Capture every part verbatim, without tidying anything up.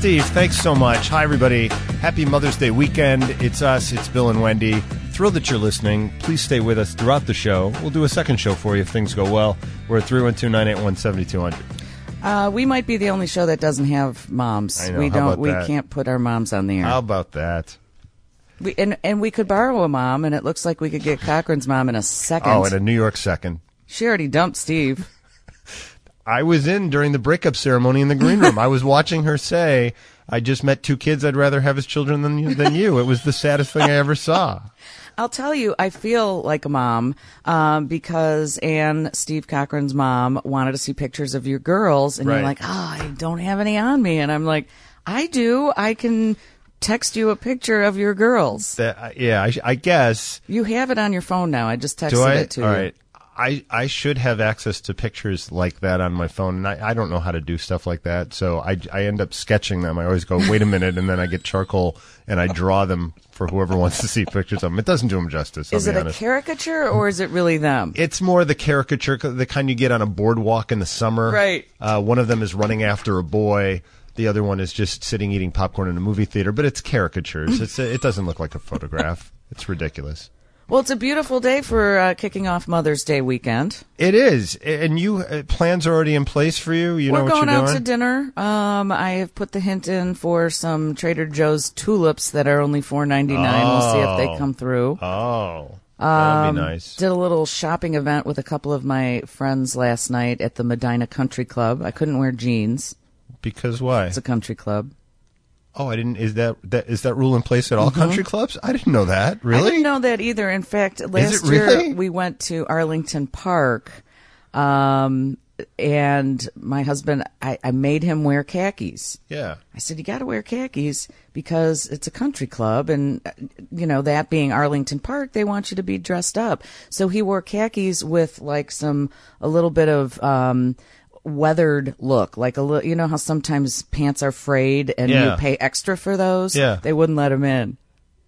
Steve, thanks so much. Hi, everybody. Happy Mother's Day weekend. It's us. It's Bill and Wendy. Thrilled that you're listening. Please stay with us throughout the show. We'll do a second show for you if things go well. We're at three one two, nine eight one, seven two zero zero. Uh, we might be the only show that doesn't have moms. I know. We How don't. about We that? can't put our moms on the air. How about that? We, and and we could borrow a mom, and it looks like we could get Cochran's mom in a second. Oh, in a New York second. She already dumped Steve. I was in during the breakup ceremony in the green room. I was watching her say, I just met two kids I'd rather have as children than you. Than you. It was the saddest thing I ever saw. I'll tell you, I feel like a mom um, because Anne, Steve Cochran's mom, wanted to see pictures of your girls, and Right. you're like, oh, I don't have any on me. And I'm like, I do. I can text you a picture of your girls. That, yeah, I, I guess. You have it on your phone now. I just texted Do I? it to All you. right. I, I should have access to pictures like that on my phone, and I, I don't know how to do stuff like that, so I, I end up sketching them. I always go, wait a minute, and then I get charcoal, and I draw them for whoever wants to see pictures of them. It doesn't do them justice, I'll Is be it a honest. caricature or is it really them? It's more the caricature, the kind you get on a boardwalk in the summer. Right. Uh, one of them is running after a boy. The other one is just sitting eating popcorn in a movie theater, but it's caricatures. It's a, it doesn't look like a photograph. It's ridiculous. Well, it's a beautiful day for uh, kicking off Mother's Day weekend. It is, and you uh, plans are already in place for you. You We're know what going you're out doing. to dinner. Um, I have put the hint in for some Trader Joe's tulips that are only four ninety-nine. We'll see if they come through. Oh, that'd Um, be nice. Did a little shopping event with a couple of my friends last night at the Medina Country Club. I couldn't wear jeans. Because why? It's a country club. Oh, I didn't. Is that that is that rule in place at all country clubs? I didn't know that. Really? I didn't know that either. In fact, last it really? year we went to Arlington Park, um, and my husband, I, I made him wear khakis. Yeah. I said, you got to wear khakis because it's a country club. And, uh, you know, that being Arlington Park, they want you to be dressed up. So he wore khakis with like some, a little bit of, um, weathered look, like a little, you know how sometimes pants are frayed and Yeah. you pay extra for those? Yeah. They wouldn't let him in.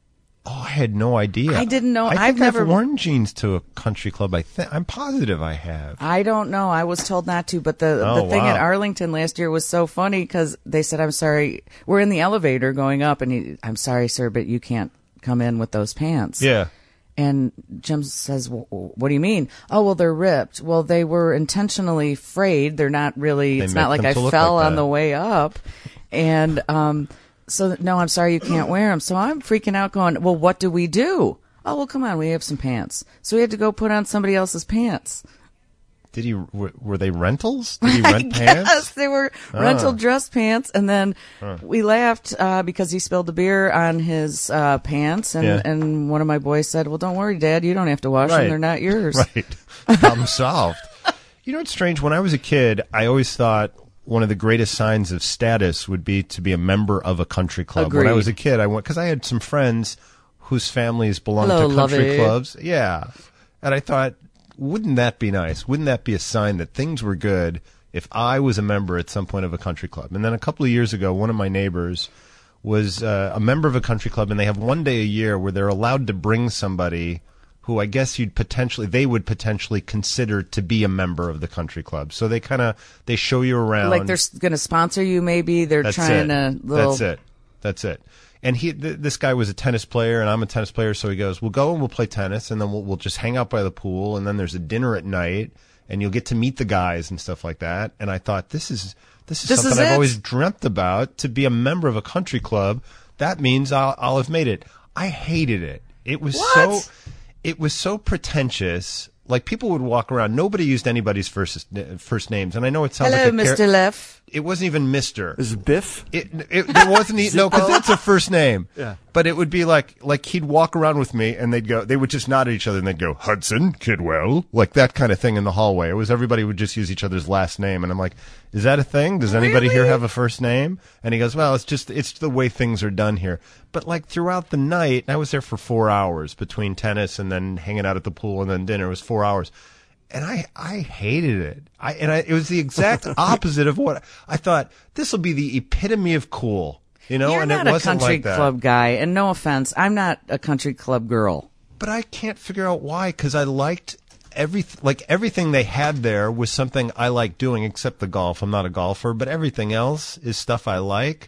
Oh, I had no idea. I didn't know. I think I've I've never- worn jeans to a country club. I think I'm positive I have. I don't know. I was told not to, but the Oh, the thing wow. at Arlington last year was so funny because they said, "I'm sorry, we're in the elevator going up, and he, I'm sorry, sir, but you can't come in with those pants." Yeah. And Jim says, well, "What do you mean?" "Oh, well, they're ripped." Well, they were intentionally frayed. They're not really. They It's make not like them I to look fell like on that. the way up, and um, so no, I'm sorry, you can't wear them. So I'm freaking out, going, "Well, what do we do?" "Oh, well, come on, we have some pants." So we had to go put on somebody else's pants. Did he? Were, were they rentals? Did he rent I pants? guess they were rental Ah. dress pants, and then we laughed uh, because he spilled the beer on his uh, pants, and, Yeah. and one of my boys said, "Well, don't worry, Dad, you don't have to wash Right. them; they're not yours." Right. Problem solved. You know what's strange? When I was a kid, I always thought one of the greatest signs of status would be to be a member of a country club. When I Agreed. was a kid, I went because I had some friends whose families belonged Hello, to country lovey. clubs. Yeah, and I thought, wouldn't that be nice? Wouldn't that be a sign that things were good if I was a member at some point of a country club? And then a couple of years ago, one of my neighbors was uh, a member of a country club, and they have one day a year where they're allowed to bring somebody who I guess you'd potentially, they would potentially consider to be a member of the country club. So they kind of, they show you around. Like they're going to sponsor you, maybe they're That's trying it. to. Little, That's it. That's it. And he, th- this guy was a tennis player, and I'm a tennis player. So he goes, "We'll go and we'll play tennis, and then we'll, we'll just hang out by the pool, and then there's a dinner at night, and you'll get to meet the guys and stuff like that." And I thought, this is this is This something is I've it. always dreamt about. To be a member of a country club, that means I'll, I'll have made it. I hated it. It was What? so, it was so pretentious. Like people would walk around. Nobody used anybody's first first names, and I know it sounds Hello, like a Mister char- Leff. It wasn't even Mister Is it Biff? It, it there wasn't e- no because that's a first name. Yeah. But it would be like like he'd walk around with me and they'd go they would just nod at each other and they'd go Hudson Kidwell, like that kind of thing in the hallway. It was everybody would just use each other's last name, and I'm like, is that a thing? Does anybody here Really? have a first name? And he goes, well, it's just it's the way things are done here. But like throughout the night, I was there for four hours between tennis and then hanging out at the pool and then dinner. It was four hours. And I, I hated it. I, and I, it was the exact opposite of what I thought. This will be the epitome of cool, you know. You're and not it a wasn't country like that. club guy, and no offense, I'm not a country club girl. But I can't figure out why. Because I liked every like everything they had there was something I like doing, except the golf. I'm not a golfer, but everything else is stuff I like.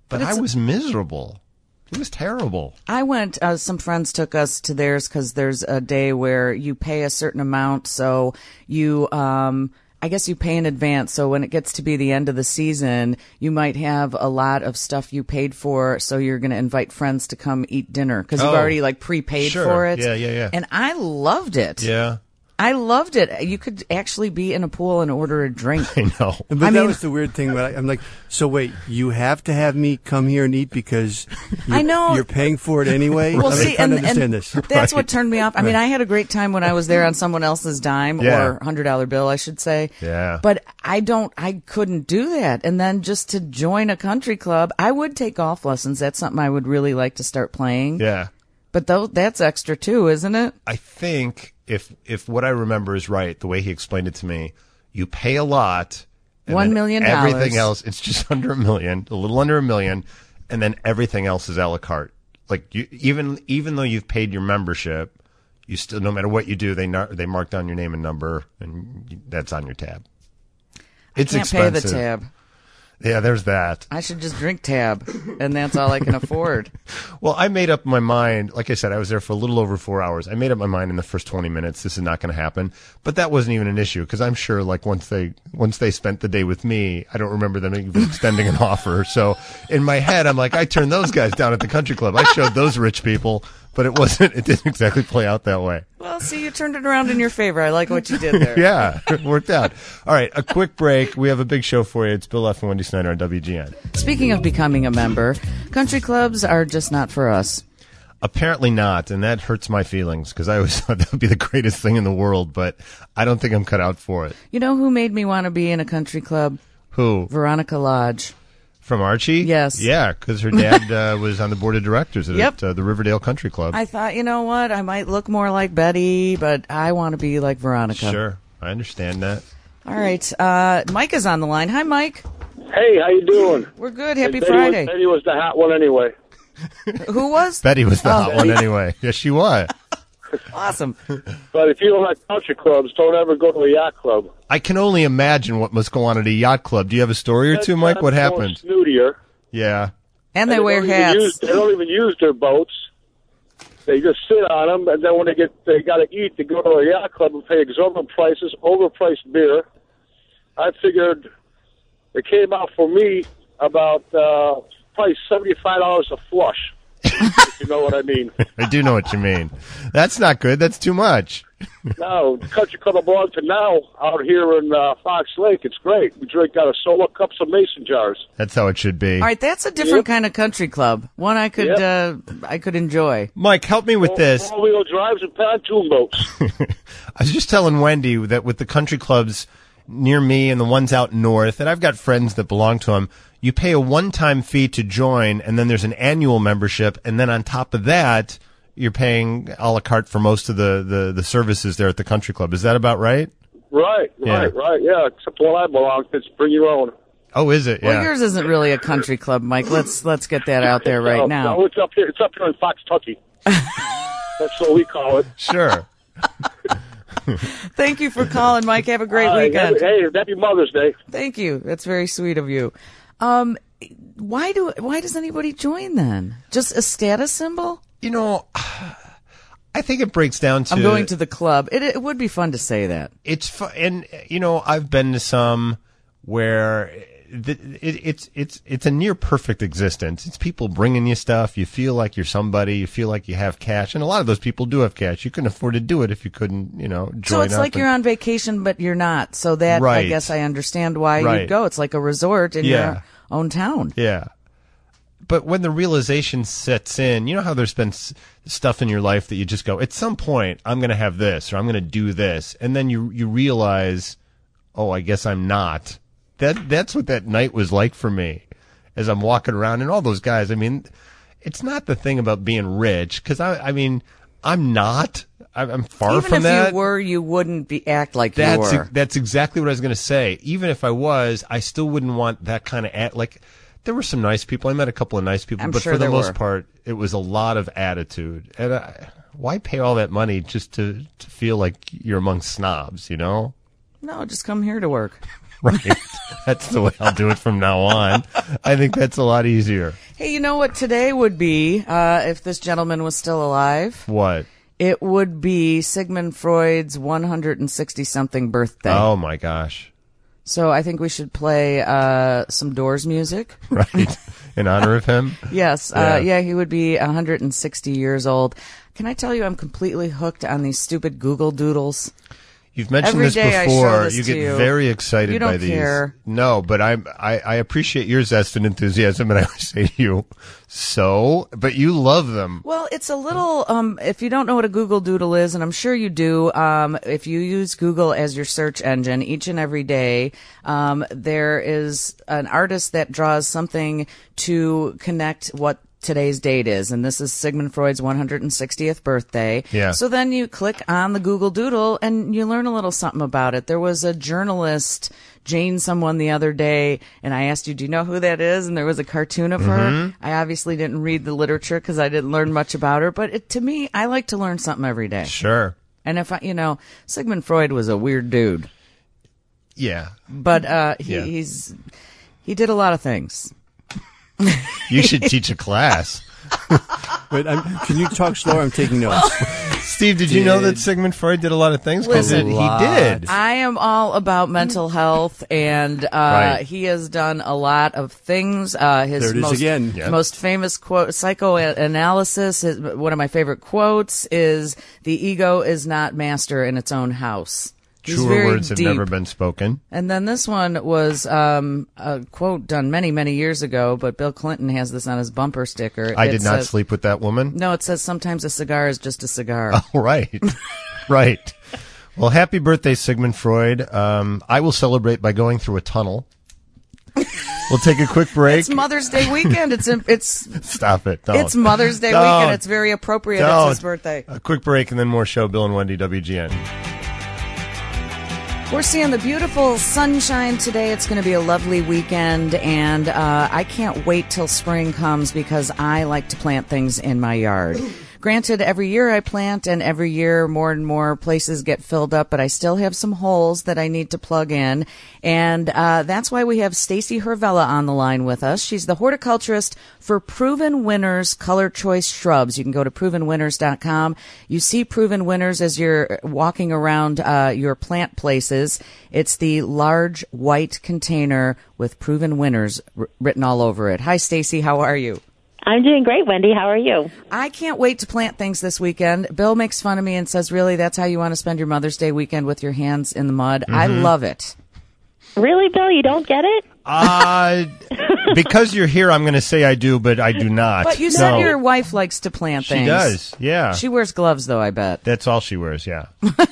but, But I it's- was miserable. It was terrible. I went, uh, some friends took us to theirs because there's a day where you pay a certain amount. So you, um, I guess you pay in advance. So when it gets to be the end of the season, you might have a lot of stuff you paid for. So you're going to invite friends to come eat dinner because you've Oh, already like prepaid sure. for it. Yeah, yeah, yeah. And I loved it. Yeah, I loved it. You could actually be in a pool and order a drink. I know. But I that mean- was the weird thing. But I, I'm like, so wait, you have to have me come here and eat because you're, I know. you're paying for it anyway? Well, I'm see, trying and, to understand and this. that's what turned me off. I mean, I had a great time when I was there on someone else's dime Yeah. or hundred dollar bill, I should say. Yeah. But I don't, I couldn't do that. And then just to join a country club, I would take golf lessons. That's something I would really like to start playing. Yeah. But though that's extra too, isn't it? I think if if what I remember is right, the way he explained it to me, you pay a lot. and One then million Everything dollars. else, it's just under a million, a little under a million, and then everything else is a la carte. Like you, even even though you've paid your membership, you still, no matter what you do, they nar- they mark down your name and number, and you, that's on your tab. It's Can't pay expensive. the tab. Yeah, there's that. I should just drink tab, and that's all I can afford. Well, I made up my mind. Like I said, I was there for a little over four hours. I made up my mind in the first twenty minutes. This is not going to happen. But that wasn't even an issue because I'm sure, like once they once they spent the day with me, I don't remember them even extending an offer. So in my head, I'm like, I turned those guys down at the country club. I showed those rich people, but it wasn't. It didn't exactly play out that way. Well, see, you turned it around in your favor. I like what you did there. Yeah, it worked out. All right, a quick break. We have a big show for you. It's Bill F. and Wendy Snyder on W G N. Speaking of becoming a member, country clubs are just not for us. Apparently not, and that hurts my feelings because I always thought that would be the greatest thing in the world, but I don't think I'm cut out for it. You know who made me want to be in a country club? Who? Veronica Lodge. From Archie? Yes. Yeah, because her dad uh, was on the board of directors at Yep. uh, the Riverdale Country Club. I thought, you know what? I might look more like Betty, but I want to be like Veronica. Sure, I understand that. All right. Uh, Mike is on the line. Hi, Mike. Hey, how you doing? We're good. Happy Betty Friday. Was, Betty was the hot one anyway. Who was? Betty was the Oh. hot one anyway. Yes, she was. Awesome. But if you don't like country clubs, don't ever go to a yacht club. I can only imagine what must go on at a yacht club. Do you have a story or two, That's- Mike? What that's more happened? Snootier. Yeah. And they And wear don't even hats. Use, they don't even use their boats. They just sit on them, and then when they get they got to eat, they go to a yacht club and pay exorbitant prices, overpriced beer. I figured it came out for me about uh, probably seventy-five dollars a flush. If you know what I mean. I do know what you mean. That's not good. That's too much. No, the country club I belong to now out here in uh, Fox Lake, it's great. We drink out of solo cups of mason jars. That's how it should be. All right, that's a different Yep. kind of country club. One I could Yep. uh, I could enjoy. Mike, help me with this. Four-wheel drives and pontoon boats. I was just telling Wendy that with the country clubs near me and the ones out north, and I've got friends that belong to them, you pay a one-time fee to join, and then there's an annual membership, and then on top of that, you're paying a la carte for most of the, the, the services there at the country club. Is that about right? Right, Yeah. right, right. Yeah, except the one I belong to, it's bring your own. Oh, is it? Well, Yeah. yours isn't really a country club, Mike. Let's let's get that out there right no, now. No, it's up here. It's up here in Fox Tucky. That's what we call it. Sure. Thank you for calling, Mike. Have a great All right, weekend. Hey, happy Mother's Day. Thank you. That's very sweet of you. Um, why do why does anybody join then? Just a status symbol? You know, I think it breaks down to I'm going to the club. It it would be fun to say that. it's fun, and you know, I've been to some where the, it, it's it's it's a near perfect existence. It's people bringing you stuff. You feel like you're somebody. You feel like you have cash, and a lot of those people do have cash. You couldn't afford to do it if you couldn't, you know, join So it's up like and- you're on vacation, but you're not. So that I Right. guess I understand why Right. you'd go. It's like a resort in Yeah. your own town. Yeah. But when the realization sets in, you know how there's been s- stuff in your life that you just go, at some point, I'm going to have this or I'm going to do this. And then you, you realize, oh, I guess I'm not. That, that's what that night was like for me as I'm walking around. And all those guys, I mean, it's not the thing about being rich because I, I mean, I'm not. I'm I'm far Even from if that. you were, you wouldn't be act like That's you were. that's exactly what I was going to say. Even if I was, I still wouldn't want that kind of at like. There were some nice people. I met a couple of nice people, I'm but sure for the there most were. part, it was a lot of attitude. And I, why pay all that money just to to feel like you're among snobs? You know, No, just come here to work. right? That's the way I'll do it from now on. I think that's a lot easier. Hey, you know what today would be uh, if this gentleman was still alive? What? It would be Sigmund Freud's one hundred sixty-something birthday. Oh, my gosh. So I think we should play uh, some Doors music. Right. In honor of him? Yes. Yeah. Uh, yeah, he would be one hundred sixty years old. Can I tell you I'm completely hooked on these stupid Google Doodles? You've mentioned Every this day I before. show this you to get you. very excited You don't by these. care. No, but I, I I appreciate your zest and enthusiasm, and I would say to you, so, but you love them. Well, it's a little, um, if you don't know what a Google Doodle is, and I'm sure you do, um, if you use Google as your search engine each and every day, um, there is an artist that draws something to connect what today's date is, and this is Sigmund Freud's one hundred sixtieth birthday. Yeah. So then you click on the Google Doodle and you learn a little something about it. There was a journalist, Jane someone, the other day, and I asked you, do you know who that is? And there was a cartoon of her. I obviously didn't read the literature because I didn't learn much about her, but it, to me, I like to learn something every day. Sure. And if I, you know, Sigmund Freud was a weird dude, Yeah. but uh, he, Yeah. he's he did a lot of things. You should teach a class. Wait, I'm, can you talk slower? I'm taking notes. Steve, did you know that Sigmund Freud did a lot of things? 'Cause Listen, it- he lot. did. I am all about mental health, and uh, Right. he has done a lot of things. Uh, his There it is most, again. Yep. most famous quote, psychoanalysis, his, one of my favorite quotes is, the ego is not master in its own house. He's Truer very words have deep. never been spoken. And then this one was um, a quote done many, many years ago, but Bill Clinton has this on his bumper sticker. I It did not says- sleep with that woman. No, it says sometimes a cigar is just a cigar. Oh, right. Right. Well, happy birthday, Sigmund Freud. Um, I will celebrate by going through a tunnel. We'll take a quick break. It's Mother's Day weekend. It's it's Stop it. Don't. it's Mother's Day Don't. weekend. It's very appropriate. Don't. It's his birthday. A quick break and then more show. Bill and Wendy, W G N. We're seeing the beautiful sunshine today. It's going to be a lovely weekend, and uh, I can't wait till spring comes because I like to plant things in my yard. Granted, every year I plant, and every year more and more places get filled up, but I still have some holes that I need to plug in, and uh, that's why we have Stacy Hervella on the line with us. She's the horticulturist for Proven Winners Color Choice Shrubs. You can go to proven winners dot com. You see Proven Winners as you're walking around uh, your plant places. It's the large white container with Proven Winners r- written all over it. Hi, Stacy. How are you? I'm doing great, Wendy. How are you? I can't wait to plant things this weekend. Bill makes fun of me and says, really, that's how you want to spend your Mother's Day weekend, with your hands in the mud? I love it. Really, Bill? You don't get it? Uh, because you're here, I'm going to say I do, but I do not. But you said No. your wife likes to plant She things. does, yeah. She wears gloves, though, I bet. That's all she wears, yeah.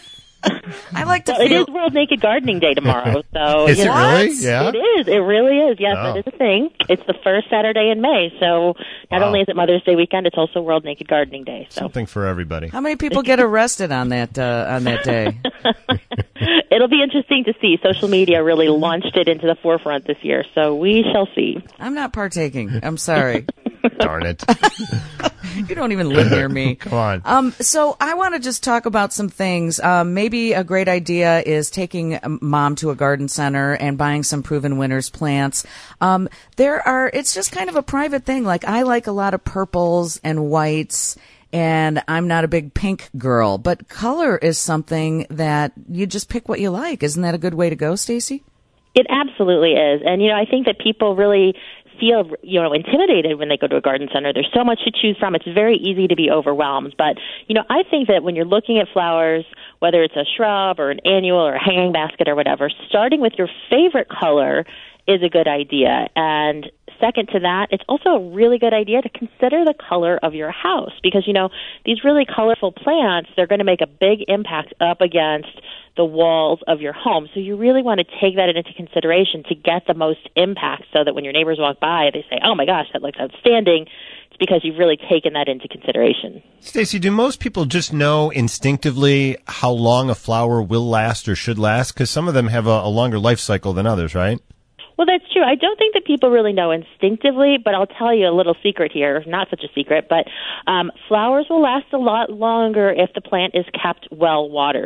I like to Well, it feel... is World Naked Gardening Day tomorrow, so Is you it know, really? Yeah. It is. It really is. Yes, Oh. it is a thing. It's the first Saturday in May, so not Wow. only is it Mother's Day weekend, it's also World Naked Gardening Day. So Something for everybody. How many people get arrested on that uh, on that day? it'll be interesting to see. Social media really launched it into the forefront this year, so we shall see. I'm not partaking. I'm sorry. Darn it. You don't even live near me. Come on. Um, so I want to just talk about some things. Um, maybe a great idea is taking um, mom to a garden center and buying some Proven Winners plants. Um, there are, it's just kind of a private thing. Like, I like a lot of purples and whites, and I'm not a big pink girl, but color is something that you just pick what you like. Isn't that a good way to go, Stacy? It absolutely is. And, you know, I think that people really feel, you know, intimidated when they go to a garden center. There's so much to choose from. It's very easy to be overwhelmed. But, you know, I think that when you're looking at flowers, whether it's a shrub or an annual or a hanging basket or whatever, starting with your favorite color is a good idea. And second to that, it's also a really good idea to consider the color of your house because, you know, these really colorful plants, they're going to make a big impact up against the walls of your home. So you really want to take that into consideration to get the most impact so that when your neighbors walk by, they say, oh my gosh, that looks outstanding. It's because you've really taken that into consideration. Stacey, do most people just know instinctively how long a flower will last or should last? Because some of them have a, a longer life cycle than others, right? Well, that's true. I don't think that people really know instinctively, but I'll tell you a little secret here. Not such a secret, but um, flowers will last a lot longer if the plant is kept well watered.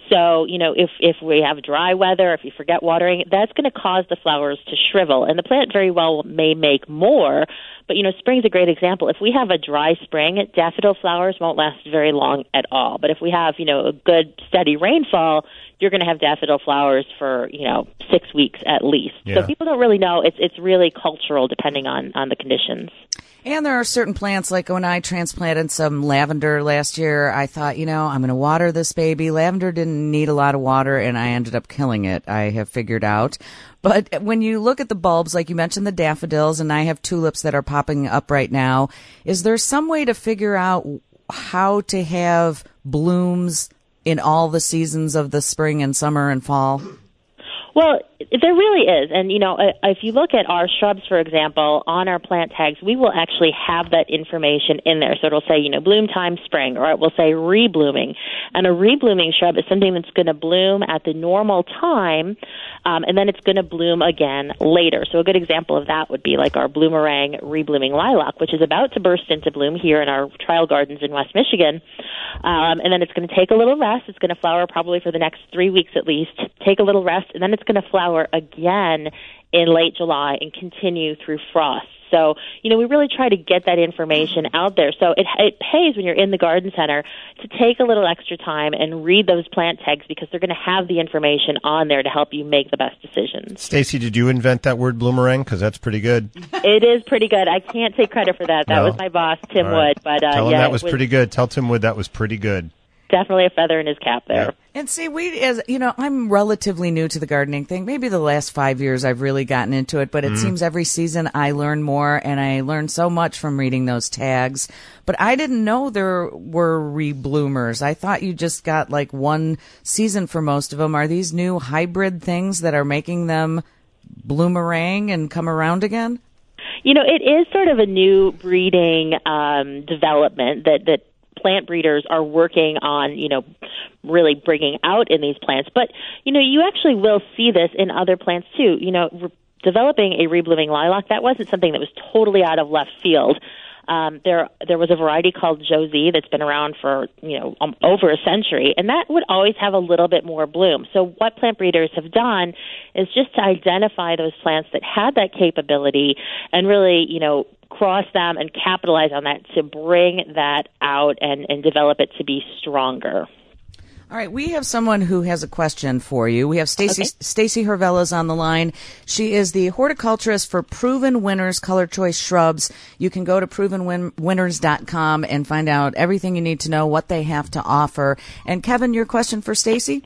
So, you know, if, if we have dry weather, if you forget watering, that's going to cause the flowers to shrivel. And the plant very well may make more, but, you know, spring's a great example. If we have a dry spring, daffodil flowers won't last very long at all. But if we have, you know, a good steady rainfall, you're going to have daffodil flowers for, you know, six weeks at least. Yeah. So people don't really know. It's it's really cultural depending on, on the conditions. And there are certain plants, like when I transplanted some lavender last year, I thought, you know, I'm going to water this baby. Lavender didn't need a lot of water, and I ended up killing it, I have figured out. But when you look at the bulbs, like you mentioned the daffodils, and I have tulips that are popping up right now, is there some way to figure out how to have blooms in all the seasons of the spring and summer and fall? Well, there really is. And, you know, if you look at our shrubs, for example, on our plant tags, we will actually have that information in there. So it'll say, you know, bloom time spring, or it will say reblooming. And a reblooming shrub is something that's going to bloom at the normal time, um, and then it's going to bloom again later. So a good example of that would be like our bloomerang reblooming lilac, which is about to burst into bloom here in our trial gardens in West Michigan. Um, and then it's going to take a little rest. It's going to flower probably for the next three weeks at least, take a little rest, and then it's going to flower again in late July and continue through frost. So, you know, we really try to get that information out there. So it, it pays when you're in the garden center to take a little extra time and read those plant tags, because they're going to have the information on there to help you make the best decisions. Stacy, did you invent that word bloomerang? Because that's pretty good. It is pretty good. I can't take credit for that. That No? was my boss, Tim All right. Wood. But uh, Tell him yeah, that was, it was pretty good. Tell Tim Wood that was pretty good. definitely a feather in his cap there. Yeah. And see, we, as you know, I'm relatively new to the gardening thing. Maybe the last five years I've really gotten into it, but it seems every season I learn more, and I learn so much from reading those tags. But I didn't know there were rebloomers. I thought you just got like one season for most of them. Are these new hybrid things that are making them bloomerang and come around again? You know, it is sort of a new breeding um, development that that plant breeders are working on, you know, really bringing out in these plants. But, you know, you actually will see this in other plants too. You know, re- developing a reblooming lilac, that wasn't something that was totally out of left field. Um, there, there was a variety called Josie that's been around for, you know, um, over a century, and that would always have a little bit more bloom. So what plant breeders have done is just to identify those plants that had that capability and really, you know, cross them and capitalize on that to bring that out and, and develop it to be stronger. All right, we have someone who has a question for you. We have Stacy Okay. Stacy Hervella's on the line. She is the horticulturist for Proven Winners Color Choice Shrubs. You can go to proven winners dot com and find out everything you need to know, what they have to offer. And Kevin, your question for Stacy?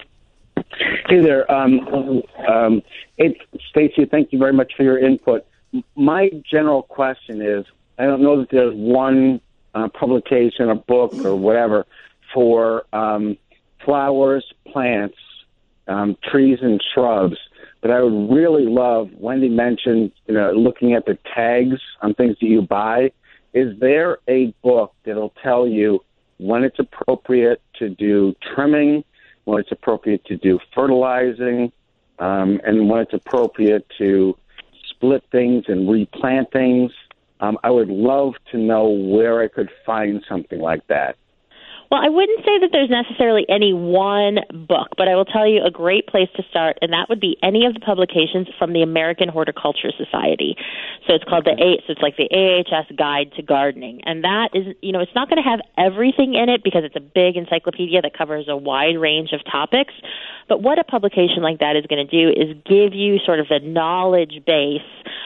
Hey there. Um, um, it's Stacy. Thank you very much for your input. My general question is, I don't know that there's one uh, publication, a book, or whatever for um, flowers, plants, um, trees, and shrubs. But I would really love, Wendy mentioned, you know, looking at the tags on things that you buy. Is there a book that'll tell you when it's appropriate to do trimming, when it's appropriate to do fertilizing, um, and when it's appropriate to split things and replant things? Um, I would love to know where I could find something like that. Well, I wouldn't say that there's necessarily any one book, but I will tell you a great place to start, and that would be any of the publications from the American Horticulture Society. So it's called the A, so it's like the A H S Guide to Gardening, and that is, you know, it's not going to have everything in it because it's a big encyclopedia that covers a wide range of topics. But what a publication like that is going to do is give you sort of the knowledge base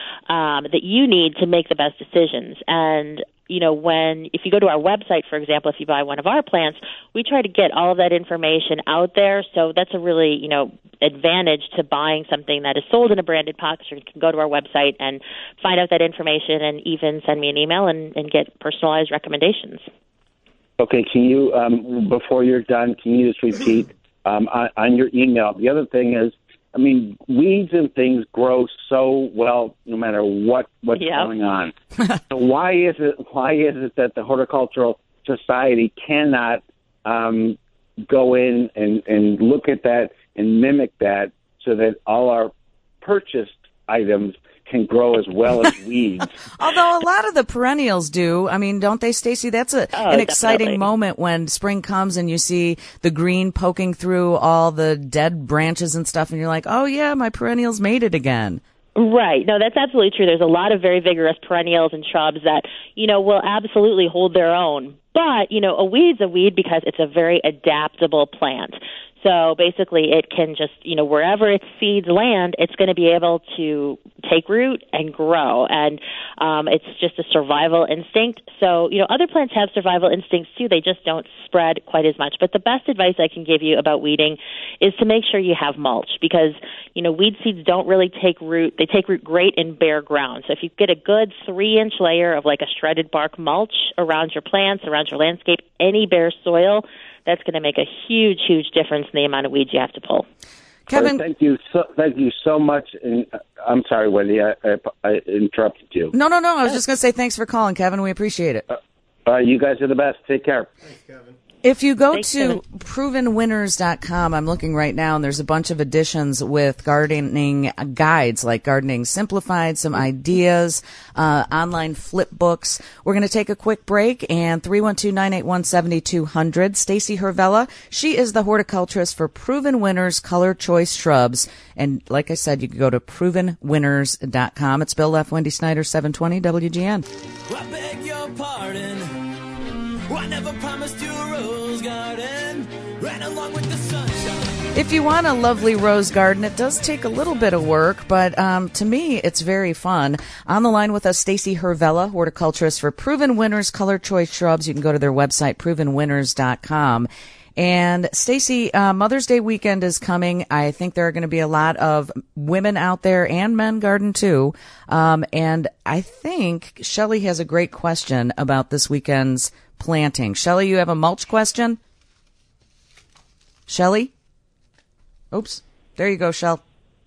um, that you need to make the best decisions. And you know, when, if you go to our website, for example, if you buy one of our plants, we try to get all of that information out there. So that's a really, you know, advantage to buying something that is sold in a branded box. Or you can go to our website and find out that information and even send me an email and, and get personalized recommendations. Okay, can you, um, before you're done, can you just repeat um, on, on your email? The other thing is, I mean, weeds and things grow so well no matter what, what's Yep. going on. So why is it why is it that the Horticultural Society cannot um, go in and, and look at that and mimic that so that all our purchased items can grow as well as weeds. Although a lot of the perennials do. I mean, don't they, Stacy? That's a, Oh, an exciting definitely. moment when spring comes and you see the green poking through all the dead branches and stuff, and you're like, oh, yeah, my perennials made it again. Right. No, that's absolutely true. There's a lot of very vigorous perennials and shrubs that, you know, will absolutely hold their own. But, you know, a weed's a weed because it's a very adaptable plant. So basically it can just, you know, wherever its seeds land, it's going to be able to take root and grow. And um, it's just a survival instinct. So, you know, other plants have survival instincts too. They just don't spread quite as much. But the best advice I can give you about weeding is to make sure you have mulch because, you know, weed seeds don't really take root. They take root great in bare ground. So if you get a good three-inch layer of like a shredded bark mulch around your plants, around your landscape, any bare soil, that's going to make a huge, huge difference in the amount of weeds you have to pull. Kevin, Thank you so, thank you so much. And uh, I'm sorry, Wendy, I, I, I interrupted you. no, no, no. I was just going to say thanks for calling, Kevin. We appreciate it. Uh, you guys are the best. Take care. If you go Thanks, to Kevin. proven winners dot com, I'm looking right now, and there's a bunch of editions with gardening guides, like Gardening Simplified, some ideas, uh, online flip books. We're going to take a quick break, and three one two, nine eight one, seven two zero zero. Stacy Hervella, she is the horticulturist for Proven Winners Color Choice Shrubs. And like I said, you can go to proven winners dot com. It's Bill F. Wendy Snyder, seven twenty W G N. I beg your pardon. I never promised you a rose garden. Ran along with the sunshine. If you want a lovely rose garden, it does take a little bit of work, but um, to me, it's very fun. On the line with us, Stacy Hervella, horticulturist for Proven Winners Color Choice Shrubs. You can go to their website, proven winners dot com. And Stacy, uh, Mother's Day weekend is coming. I think there are going to be a lot of women out there and men garden too. Um, and I think Shelley has a great question about this weekend's planting. Shelley, you have a mulch question? Shelley? Oops. There you go, Shell.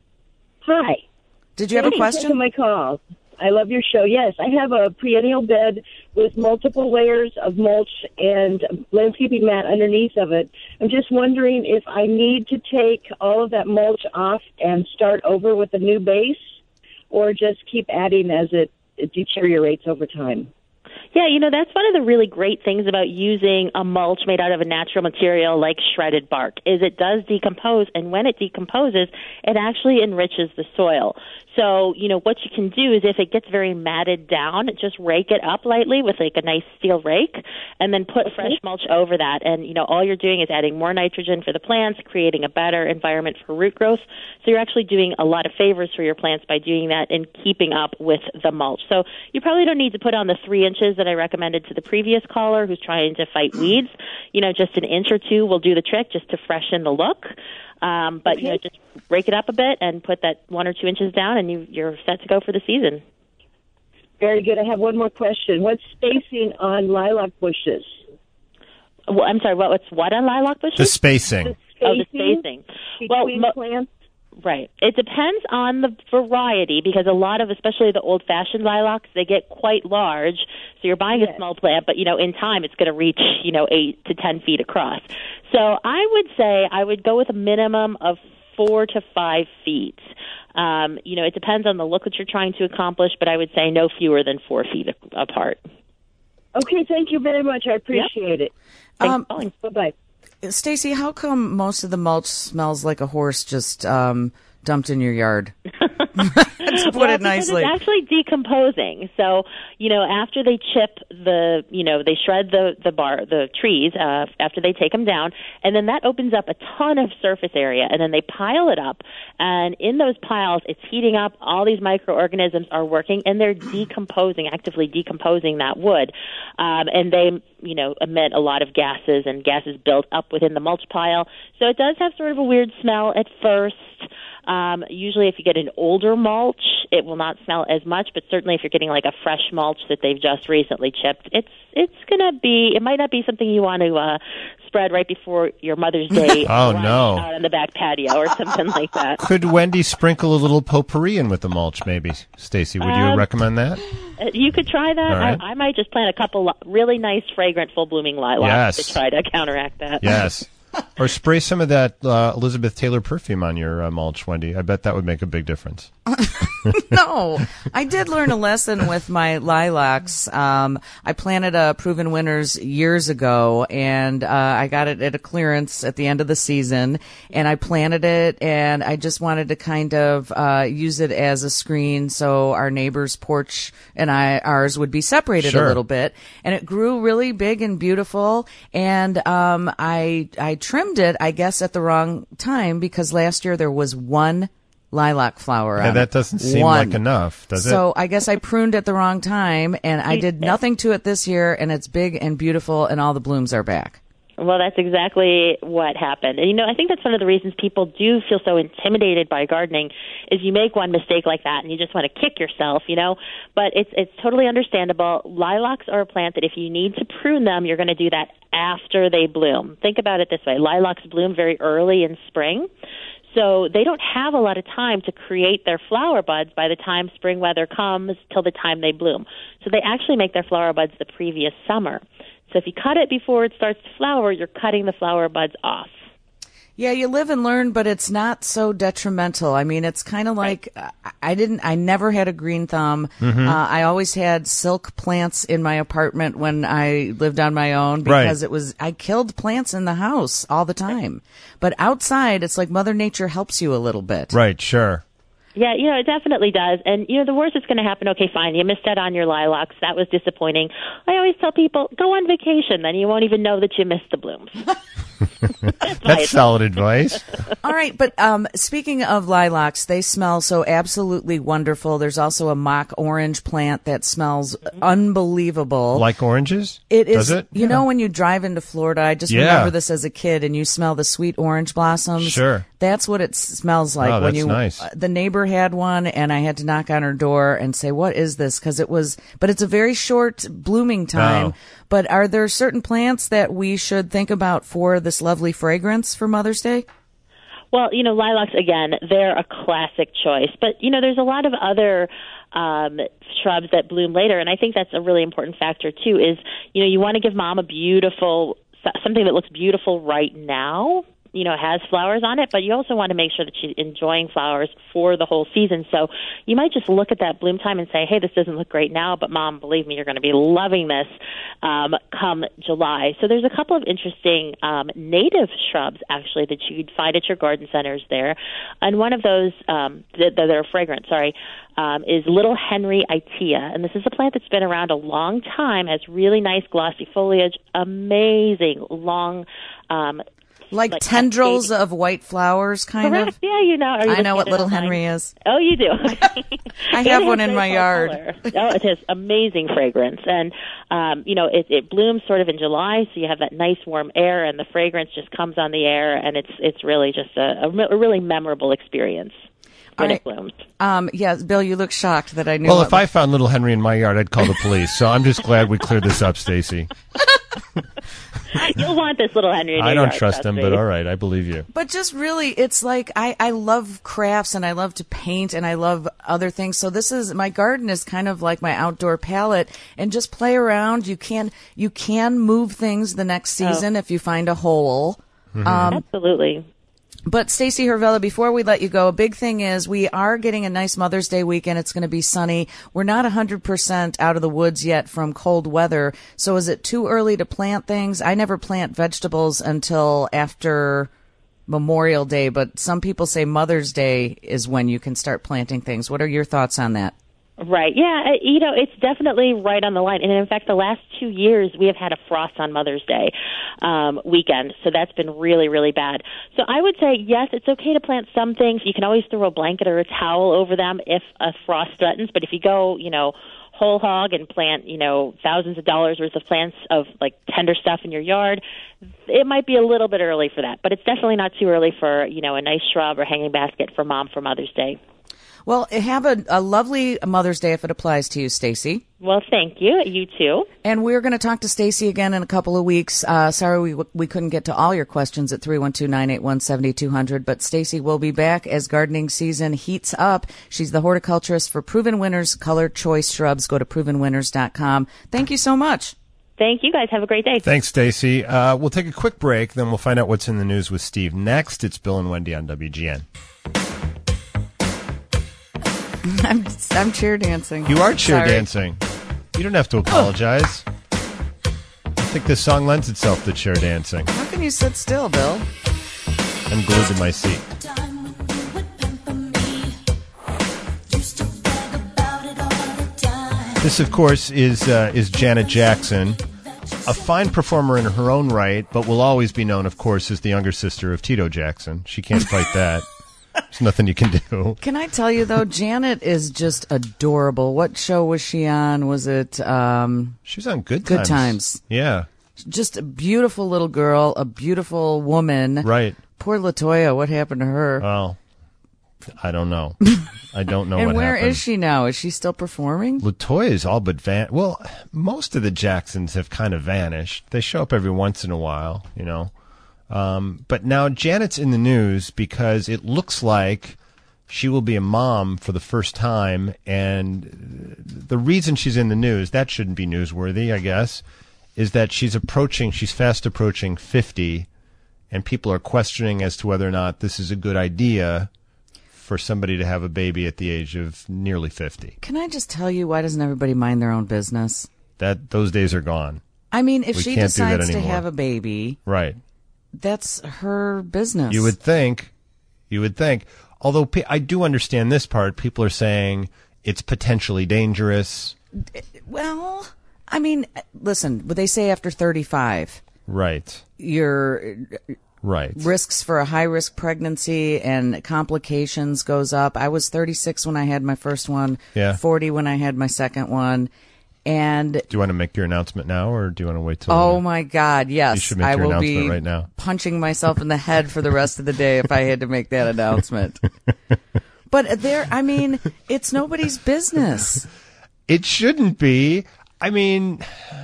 Hi. Did you have a Thanks for question? taking my call. I love your show. Yes, I have a perennial bed with multiple layers of mulch and landscaping mat underneath of it. I'm just wondering if I need to take all of that mulch off and start over with a new base, or just keep adding as it, it deteriorates over time. Yeah, you know, that's one of the really great things about using a mulch made out of a natural material like shredded bark, is it does decompose, and when it decomposes, it actually enriches the soil. So, you know, what you can do is if it gets very matted down, just rake it up lightly with like a nice steel rake and then put fresh mulch over that. And, you know, all you're doing is adding more nitrogen for the plants, creating a better environment for root growth. So you're actually doing a lot of favors for your plants by doing that and keeping up with the mulch. So you probably don't need to put on the three inches that I recommended to the previous caller who's trying to fight weeds. You know, just an inch or two will do the trick just to freshen the look. Um, but, you know, just break it up a bit and put that one or two inches down, and you, you're set to go for the season. Very good. I have one more question. What's spacing on lilac bushes? Well, I'm sorry, what, what's what on lilac bushes? The spacing. The Oh, the spacing. Well, between mo- plants? Right. It depends on the variety because a lot of, especially the old-fashioned lilacs, they get quite large. So you're buying Yes. a small plant, but, you know, in time it's going to reach, you know, eight to ten feet across. So I would say I would go with a minimum of four to five feet. Um, you know, it depends on the look that you're trying to accomplish, but I would say no fewer than four feet a- apart. Okay, thank you very much. I appreciate it. Thanks Um, for calling. Bye-bye. Stacy, how come most of the mulch smells like a horse just um, dumped in your yard? To put well, it nicely. Because it's actually decomposing. So, you know, after they chip the, you know, they shred the the bar, the trees uh, after they take them down, and then that opens up a ton of surface area, and then they pile it up, and in those piles, it's heating up. All these microorganisms are working, and they're decomposing, actively decomposing that wood, um, and they, you know, emit a lot of gases, and gases build up within the mulch pile. So it does have sort of a weird smell at first. Um, usually if you get an older mulch, it will not smell as much, but certainly if you're getting like a fresh mulch that they've just recently chipped, it's it's going to be, it might not be something you want to uh, spread right before your Mother's Day Oh, brunch no. out on the back patio or something like that. Could Wendy sprinkle a little potpourri in with the mulch, maybe? Stacy, would you Um, recommend that? Uh, You could try that. All right. I, I might just plant a couple li- really nice, fragrant, full-blooming lilacs Yes. to try to counteract that. Yes. Or spray some of that uh, Elizabeth Taylor perfume on your uh, mulch, Wendy. I bet that would make a big difference. No, I did learn a lesson with my lilacs. Um, I planted a Proven Winners years ago, and uh, I got it at a clearance at the end of the season, and I planted it, and I just wanted to kind of uh, use it as a screen so our neighbor's porch and I ours would be separated Sure. a little bit, and it grew really big and beautiful, and um, I I trimmed it, I guess, at the wrong time because last year there was one lilac flower Yeah, on that it. doesn't seem One. like enough, does So it? I guess I pruned at the wrong time, and I did nothing to it this year, and it's big and beautiful, and all the blooms are back. Well, that's exactly what happened. And, you know, I think that's one of the reasons people do feel so intimidated by gardening is you make one mistake like that and you just want to kick yourself, you know. But it's it's totally understandable. Lilacs are a plant that if you need to prune them, you're going to do that after they bloom. Think about it this way. Lilacs bloom very early in spring. So they don't have a lot of time to create their flower buds by the time spring weather comes till the time they bloom. So they actually make their flower buds the previous summer. So if you cut it before it starts to flower, you're cutting the flower buds off. Yeah, you live and learn, but it's not so detrimental. I mean, it's kind of like uh, I didn't, I never had a green thumb. Mm-hmm. Uh, I always had silk plants in my apartment when I lived on my own because Right. it was, I killed plants in the house all the time. But outside, it's like Mother Nature helps you a little bit. Right, sure. Yeah, you know, it definitely does. And, you know, the worst that's going to happen, okay, fine, you missed out on your lilacs. That was disappointing. I always tell people, go on vacation, then you won't even know that you missed the blooms. That's, That's solid advice. All right, but um, speaking of lilacs, they smell so absolutely wonderful. There's also a mock orange plant that smells unbelievable. Like oranges? It is, Does it? you know, when you drive into Florida, I just Yeah. remember this as a kid, and you smell the sweet orange blossoms. Sure. That's what it s- smells like. Oh, when that's you, nice. uh, the neighbor had one, and I had to knock on her door and say, "What is this?" Because it was, but it's a very short blooming time. Oh. But are there certain plants that we should think about for this lovely fragrance for Mother's Day? Well, you know, lilacs, again, they're a classic choice. But, you know, there's a lot of other um, shrubs that bloom later, and I think that's a really important factor, too, is, you know, you want to give Mom a beautiful, something that looks beautiful right now, you know, has flowers on it, but you also want to make sure that she's enjoying flowers for the whole season. So you might just look at that bloom time and say, hey, this doesn't look great now, but Mom, believe me, you're going to be loving this um, come July. So there's a couple of interesting um, native shrubs, actually, that you'd find at your garden centers there. And one of those, um, that that are fragrant, sorry, um, is Little Henry Itea. And this is a plant that's been around a long time, has really nice glossy foliage, amazing long um Like, Like tendrils cascading. of white flowers, kind Correct. of? Yeah, you know. Are you I know looking what at it Little online? Henry is. Oh, you do. I It have has one in very my fall yard. color. Oh, it has amazing fragrance, and um, you know, it, it blooms sort of in July, so you have that nice warm air, and the fragrance just comes on the air, and it's it's really just a, a, re- a really memorable experience when All it right. blooms. Um, yeah, Bill, you look shocked that I knew. Well, what- if I found Little Henry in my yard, I'd call the police. So I'm just glad we cleared this up, Stacy. You'll want this Little Henry. In I your don't yard, trust him, me. but all right, I believe you. But just really, it's like I, I love crafts and I love to paint and I love other things. So this is my garden is kind of like my outdoor palette and just play around. You can you can move things the next season if you find a hole. Um, Absolutely. But Stacey Hervella, before we let you go, a big thing is we are getting a nice Mother's Day weekend. It's going to be sunny. We're not one hundred percent out of the woods yet from cold weather. So is it too early to plant things? I never plant vegetables until after Memorial Day, but some people say Mother's Day is when you can start planting things. What are your thoughts on that? Right. Yeah. uh, You know, it's definitely right on the line. And in fact, the last two years we have had a frost on Mother's Day um, weekend. So that's been really, really bad. So I would say, yes, it's okay to plant some things. You can always throw a blanket or a towel over them if a frost threatens. But if you go, you know, whole hog and plant, you know, thousands of dollars worth of plants of like tender stuff in your yard, it might be a little bit early for that. But it's definitely not too early for, you know, a nice shrub or hanging basket for Mom for Mother's Day. Well, have a, a lovely Mother's Day if it applies to you, Stacey. Well, thank you. You too. And we're going to talk to Stacey again in a couple of weeks. Uh, sorry we we couldn't get to all your questions at three one two, nine eight one, seven two zero zero, but Stacey will be back as gardening season heats up. She's the horticulturist for Proven Winners Color Choice Shrubs. Go to proven winners dot com. Thank you so much. Thank you, guys. Have a great day. Thanks, Stacy. Uh, we'll take a quick break, then we'll find out what's in the news with Steve. Next, it's Bill and Wendy on W G N. I'm I'm cheer dancing. You are cheer Sorry. dancing. You don't have to apologize. I think this song lends itself to cheer dancing. How can you sit still, Bill? I'm glued to my seat. This, of course, is uh, is Janet Jackson, a fine performer in her own right, but will always be known, of course, as the younger sister of Tito Jackson. She can't fight that. There's nothing you can do. Can I tell you, though, Janet is just adorable. What show was she on? Was it... Um, she was on Good Good Times. Times. Yeah. Just a beautiful little girl, a beautiful woman. Right. Poor LaToya, what happened to her? Well, I don't know. I don't know and what where happened. is she now? Is she still performing? LaToya is all but van. Well, most of the Jacksons have kind of vanished. They show up every once in a while, you know. Um, but now Janet's in the news because it looks like she will be a mom for the first time. And the reason she's in the news, that shouldn't be newsworthy, I guess, is that she's approaching, she's fast approaching fifty. And people are questioning as to whether or not this is a good idea for somebody to have a baby at the age of nearly fifty. Can I just tell you, why doesn't everybody mind their own business? That those days are gone. I mean, if We she can't do that decides to anymore. have a baby, Right. that's her business. You would think. You would think. Although pe- I do understand this part. People are saying it's potentially dangerous. Well, I mean, listen, what they say after thirty-five, Right. your Right. risks for a high-risk pregnancy and complications goes up. I was thirty-six when I had my first one, Yeah. forty when I had my second one. And Do you want to make your announcement now, or do you want to wait till? oh my God, yes, You should make I your will announcement be right now. punching myself in the head for the rest of the day if I had to make that announcement. But there, I mean, it's nobody's business. It shouldn't be. I mean,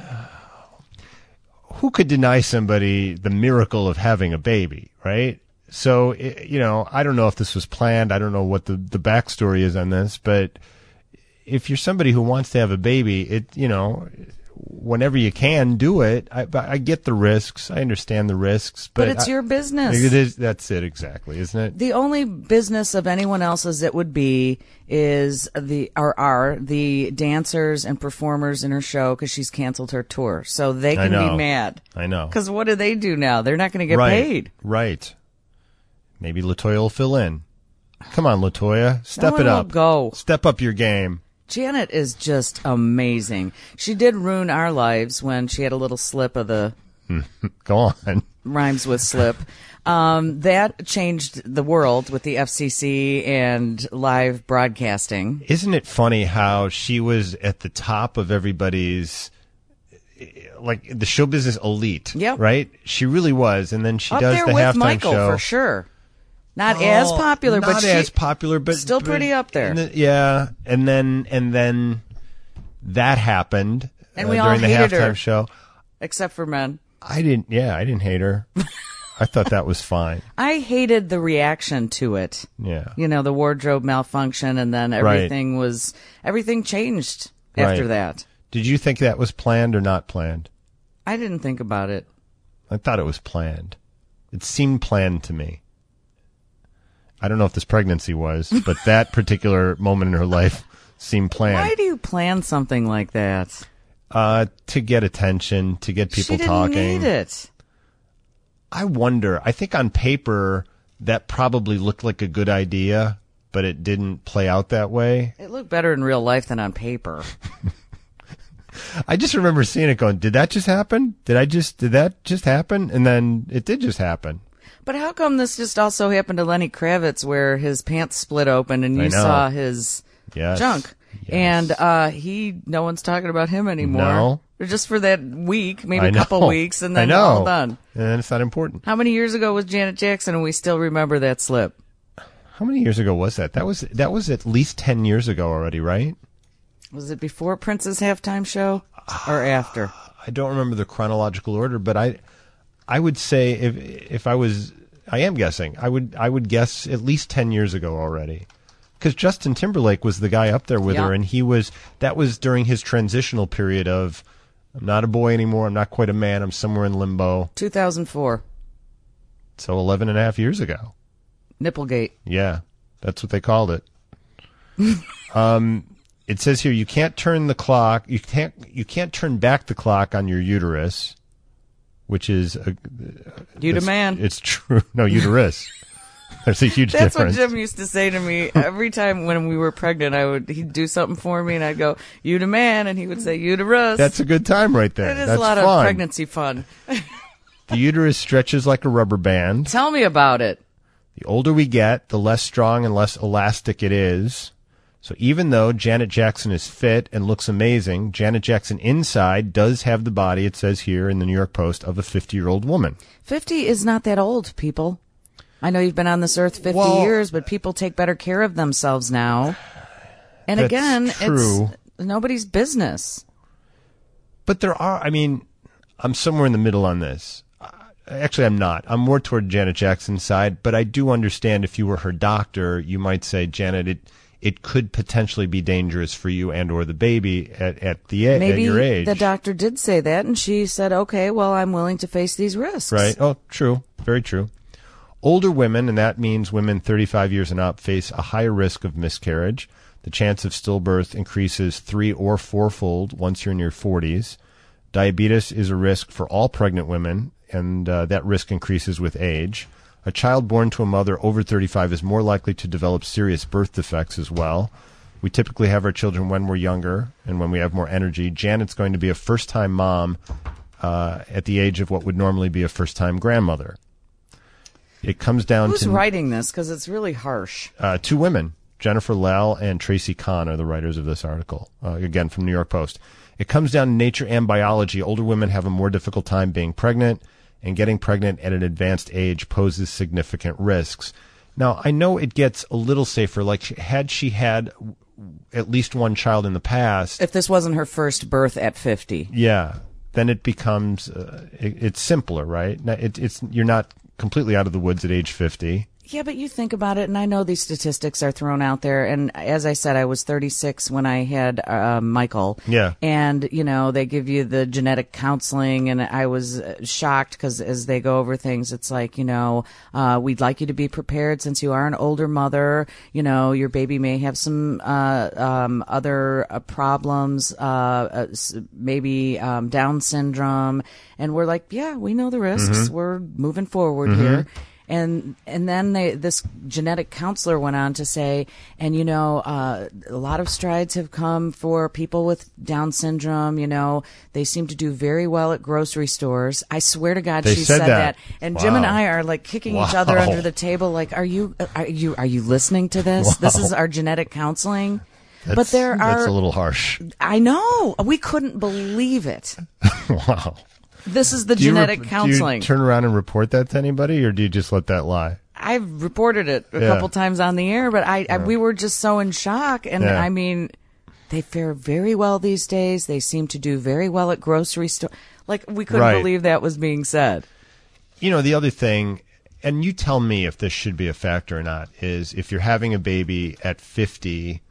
who could deny somebody the miracle of having a baby, right? So, i- you know, I don't know if this was planned. I don't know what the, the backstory is on this, but if you're somebody who wants to have a baby, it, you know, whenever you can, do it. I, I get the risks. I understand the risks, but, But it's I- your business. It is. That's it exactly, isn't it? The only business of anyone else's it would be is the or are the dancers and performers in her show because she's canceled her tour, so they I can know. be mad. I know. Because what do they do now? They're not going to get right. paid. Right. Maybe LaToya will fill in. Come on, LaToya. Step one it will up. go. Step up your game. Janet is just amazing. She did ruin our lives when she had a little slip of the Go on. rhymes with slip. Um, that changed the world with the F C C and live broadcasting. Isn't it funny how she was at the top of everybody's, like, the show business elite? Yep. Right? She really was. And then she Up does there the with halftime Michael show. for sure. Not as Oh, popular, not but she, as popular, but still but- pretty up there. and the- yeah, and then and then that happened And uh, we all during the hated halftime her. show. except for men. I didn't. Yeah, I didn't hate her. I thought that was fine. I hated the reaction to it. Yeah. You know, the wardrobe malfunction, and then everything was everything changed after Right. that. Did you think that was planned or not planned? I didn't think about it. I thought it was planned. It seemed planned to me. I don't know if this pregnancy was, but that particular moment in her life seemed planned. Why do you plan something like that? Uh, to get attention, to get people she didn't talking. need it. I wonder. I think on paper that probably looked like a good idea, but it didn't play out that way. It looked better in real life than on paper. I just remember seeing it going, did that just happen? Did I just, did that just happen? And then it did just happen. But how come this just also happened to Lenny Kravitz, where his pants split open and I you know. saw his Yes. junk? Yes. And uh, he, no one's talking about him anymore. No. Just for that week, maybe I a know. couple weeks, and I then know. all done. And then it's not important. How many years ago was Janet Jackson, and we still remember that slip? How many years ago was that? That was, that was at least ten years ago already, right? Was it before Prince's halftime show or after? I don't remember the chronological order, but I, I would say if if I was, I am guessing, I would I would guess at least ten years ago already, because Justin Timberlake was the guy up there with Yeah. her, and he was that was during his transitional period of I'm not a boy anymore. I'm not quite a man. I'm somewhere in limbo. two thousand four. So eleven and a half years ago. Nipplegate. Yeah, that's what they called it. um, it says here you can't turn the clock. You can't. You can't turn back the clock on your uterus, which is a, Uterman. It's, it's true. No, uterus. There's a huge That's difference. what Jim used to say to me every time when we were pregnant. I would he'd do something for me, and I'd go "Uterman," and he would say "Uterus." That's a good time right there. It is That's a lot fun. of pregnancy fun. The uterus stretches like a rubber band. Tell me about it. The older we get, the less strong and less elastic it is. So even though Janet Jackson is fit and looks amazing, Janet Jackson inside does have the body, it says here in the New York Post, of a fifty-year-old woman. fifty is not that old, people. I know you've been on this earth fifty Well, years, but people take better care of themselves now. And That's again, true. it's nobody's business. But there are, I mean, I'm somewhere in the middle on this. Actually, I'm not. I'm more toward Janet Jackson's side, but I do understand if you were her doctor, you might say, Janet, it it could potentially be dangerous for you and or the baby at, at the a- Maybe at your age. the doctor did say that, and she said, okay, well, I'm willing to face these risks. Right. Oh, true. Very true. Older women, and that means women thirty-five years and up, face a higher risk of miscarriage. The chance of stillbirth increases three or fourfold once you're in your forties. Diabetes is a risk for all pregnant women, and uh, that risk increases with age. A child born to a mother over thirty-five is more likely to develop serious birth defects as well. We typically have our children when we're younger and when we have more energy. Janet's going to be a first-time mom uh, at the age of what would normally be a first-time grandmother. It comes down Who's to writing this? Because it's really harsh. uh, two women, Jennifer Lell and Tracy Kahn, are the writers of this article, uh, again from New York Post. It comes down to nature and biology. Older women have a more difficult time being pregnant, and getting pregnant at an advanced age poses significant risks. Now, I know it gets a little safer. Like, had she had at least one child in the past, If this wasn't her first birth at fifty. yeah, then it becomes uh, it, it's simpler, right? Now, It, it's you're not completely out of the woods at age fifty. Yeah, but you think about it, and I know these statistics are thrown out there. And as I said, I was thirty-six when I had uh, Michael. Yeah. And, you know, they give you the genetic counseling, and I was shocked because as they go over things, it's like, you know, uh, we'd like you to be prepared since you are an older mother. You know, your baby may have some uh, um, other uh, problems, uh, uh, maybe um, Down syndrome. And we're like, yeah, we know the risks. Mm-hmm. We're moving forward mm-hmm. here. And and then they, this genetic counselor went on to say, and, you know, uh, a lot of strides have come for people with Down syndrome. You know, they seem to do very well at grocery stores. I swear to God, They she said said that. that. And Wow. Jim and I are like kicking each other Wow. under the table. Like, are you are you are you listening to this? This Wow. is our genetic counseling. That's, but there that's are. a little harsh. I know. We couldn't believe it. Wow. This is the Do you genetic rep- counseling. Do you turn around and report that to anybody, or do you just let that lie? I've reported it a Yeah. couple times on the air, but I, I we were just so in shock. And Yeah. I mean, they fare very well these days. They seem to do very well at grocery store. Like, we couldn't Right. believe that was being said. You know, the other thing, and you tell me if this should be a factor or not, is if you're having a baby at fifty,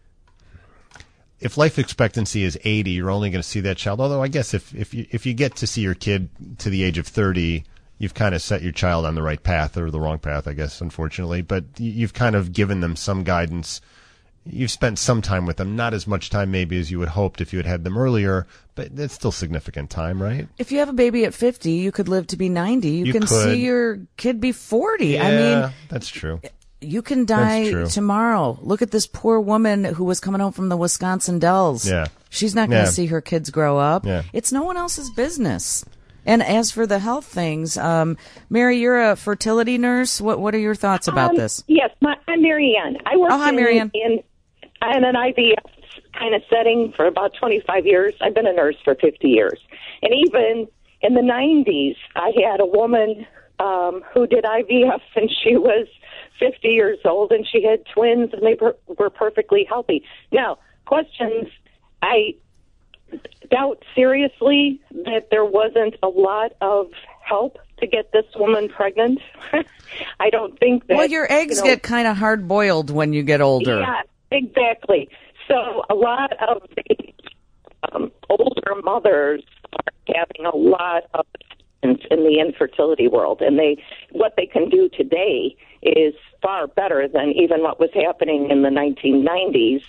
if life expectancy is eighty, you're only going to see that child. Although I guess if, if you if you get to see your kid to the age of thirty, you've kind of set your child on the right path or the wrong path, I guess, unfortunately. But you've kind of given them some guidance. You've spent some time with them, not as much time maybe as you had hoped if you had had them earlier, but it's still significant time, right? If you have a baby at fifty, you could live to be ninety. You, You can could. see your kid be forty. Yeah, I mean, that's true. you can die true. tomorrow. Look at this poor woman who was coming home from the Wisconsin Dells. Yeah. She's not going to Yeah. see her kids grow up. Yeah. It's no one else's business. And as for the health things, um, Mary, you're a fertility nurse. What what are your thoughts about um, this? Yes, my, I'm Mary Ann. I worked Oh, hi, in, Mary Ann. in, in an I V F kind of setting for about twenty-five years. I've been a nurse for fifty years. And even in the nineties, I had a woman um, who did I V F, and she was fifty years old, and she had twins, and they per- were perfectly healthy. Now, questions, I doubt seriously that there wasn't a lot of help to get this woman pregnant. I don't think that... Well, your eggs you know, get kind of hard boiled when you get older. Yeah, exactly. So a lot of the um, older mothers are having a lot of in the infertility world, and they what they can do today is far better than even what was happening in the nineteen nineties.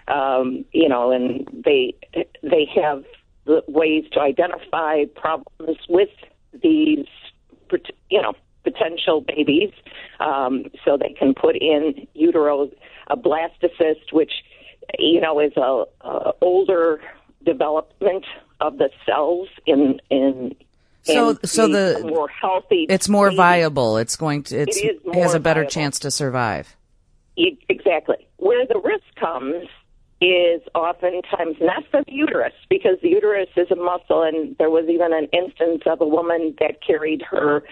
Um, you know, and they they have the ways to identify problems with these, you know, potential babies, um, so they can put in utero a blastocyst, which you know is a, a older development of the cells in in. So, so the more healthy. It's more baby. viable. It's going to. It's, it it has a better viable. chance to survive. Exactly. Where the risk comes is oftentimes not for the uterus, because the uterus is a muscle, and there was even an instance of a woman that carried her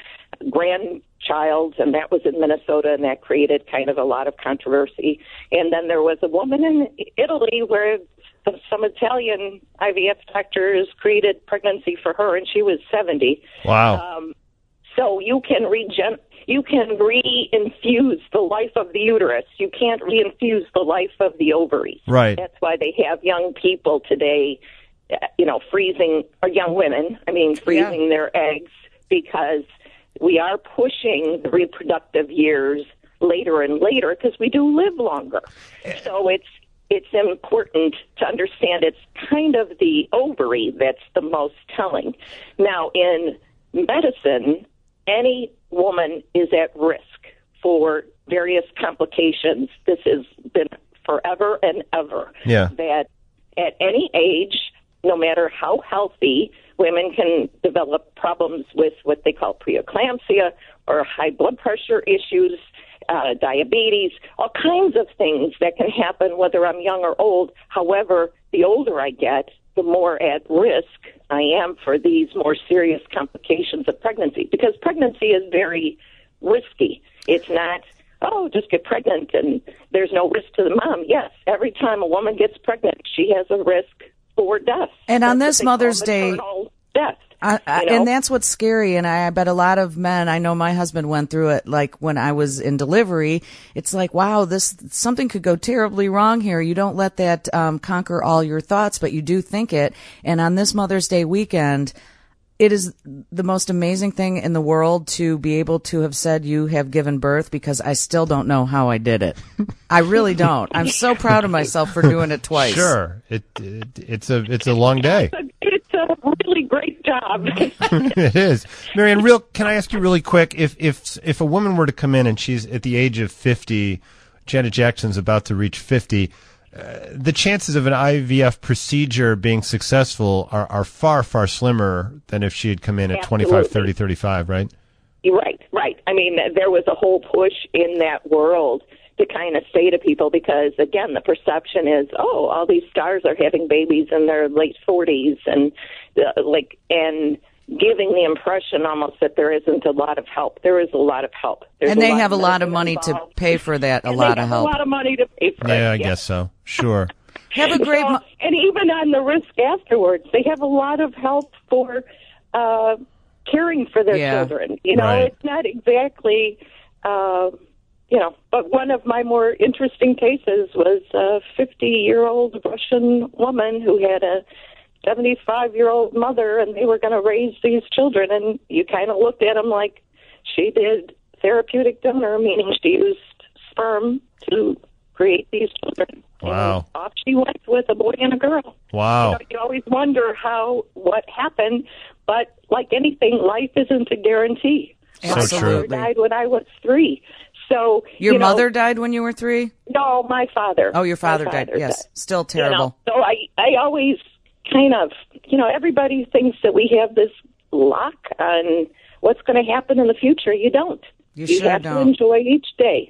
grandchild, and that was in Minnesota, and that created kind of a lot of controversy. And then there was a woman in Italy where some Italian I V F doctors created pregnancy for her, and she was seventy. Wow. Um, so you can regen- you can re-infuse the life of the uterus. You can't re-infuse the life of the ovaries. Right. That's why they have young people today, you know, freezing, or young women, I mean, freezing yeah. their eggs, because we are pushing the reproductive years later and later because we do live longer. So it's It's important to understand it's kind of the ovary that's the most telling. Now, in medicine, any woman is at risk for various complications. This has been forever and ever. Yeah. That at any age, no matter how healthy, women can develop problems with what they call preeclampsia or high blood pressure issues, Uh, diabetes, all kinds of things that can happen whether I'm young or old. However, the older I get, the more at risk I am for these more serious complications of pregnancy, because pregnancy is very risky. It's not, oh, just get pregnant and there's no risk to the mom. Yes, every time a woman gets pregnant, she has a risk for death. And on That's this Mother's Day, death. I, I, you know? and that's what's scary. And I, I bet a lot of men, I know my husband went through it, like when I was in delivery, it's like, wow, this, something could go terribly wrong here. You don't let that, um, conquer all your thoughts, but you do think it. And on this Mother's Day weekend, it is the most amazing thing in the world to be able to have said you have given birth, because I still don't know how I did it. I really don't. I'm so proud of myself for doing it twice. Sure. It, it it's a, it's a long day. It's a really great job. It is. Marianne, real, can I ask you really quick, if, if, if a woman were to come in and she's at the age of fifty, Janet Jackson's about to reach fifty, uh, the chances of an I V F procedure being successful are, are far, far slimmer than if she had come in at Absolutely. twenty-five, thirty, thirty-five, right? Right, right. I mean, there was a whole push in that world to kind of say to people, because, again, the perception is, oh, all these stars are having babies in their late forties, and, uh, like, and giving the impression almost that there isn't a lot of help. There is a lot of help. There's and they a have a lot of money involved. to pay for that, a and lot they of have help. a lot of money to pay for Yeah, it. I guess so. Sure. Have a great... So, mo- and even on the risk afterwards, they have a lot of help for uh, caring for their Yeah. children. You know, Right. it's not exactly... Uh, You know, but one of my more interesting cases was a fifty-year-old Russian woman who had a seventy-five-year-old mother, and they were going to raise these children. And you kind of looked at them like she did therapeutic donor, meaning she used sperm to create these children. Wow. And off she went with a boy and a girl. Wow. You know, you always wonder how, what happened, but like anything, life isn't a guarantee. So My true. mother died when I was three. So Your you know, mother died when you were three? No, my father. Oh, your father, My died. Yes. Still You terrible. know, so I, I always kind of, you know, everybody thinks that we have this lock on what's going to happen in the future. You don't. You you sure have don't. to enjoy each day.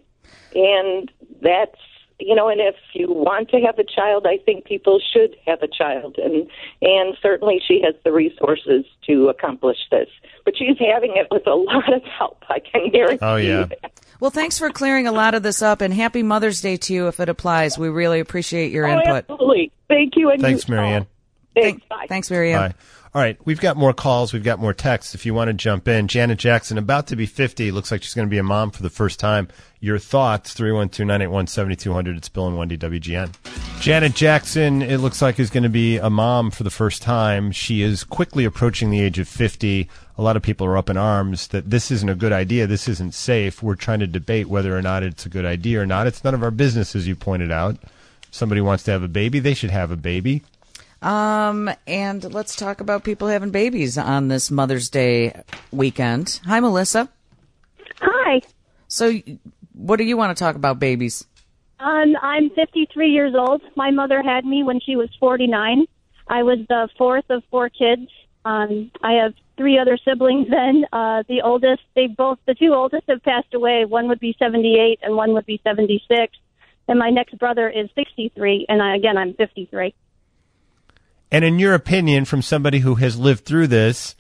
And that's, you know, and if you want to have a child, I think people should have a child. And, and certainly she has the resources to accomplish this. But she's having it with a lot of help, I can guarantee Oh, yeah. you that. Well, thanks for clearing a lot of this up, and happy Mother's Day to you if it applies. We really appreciate your Oh, input. absolutely. Thank you. And Thanks, you, Marianne. Thanks. Thank- Bye. Thanks, Marianne. Bye. All right, we've got more calls. We've got more texts. If you want to jump in, Janet Jackson, about to be fifty. Looks like she's going to be a mom for the first time. Your thoughts, three one two, nine eight one, seven two zero zero. It's Bill and Wendy, W G N. Janet Jackson, it looks like, is going to be a mom for the first time. She is quickly approaching the age of fifty. A lot of people are up in arms that this isn't a good idea. This isn't safe. We're trying to debate whether or not it's a good idea or not. It's none of our business, as you pointed out. If somebody wants to have a baby, they should have a baby. Um, and let's talk about people having babies on this Mother's Day weekend. Hi, Melissa. Hi. So, what do you want to talk about babies? Um, I'm fifty-three years old. My mother had me when she was forty-nine. I was the fourth of four kids. Um, I have three other siblings then. Uh, the oldest, they both, the two oldest have passed away. One would be seventy-eight and one would be seventy-six. And my next brother is sixty-three, and I, again, I'm fifty-three. And in your opinion, from somebody who has lived through this,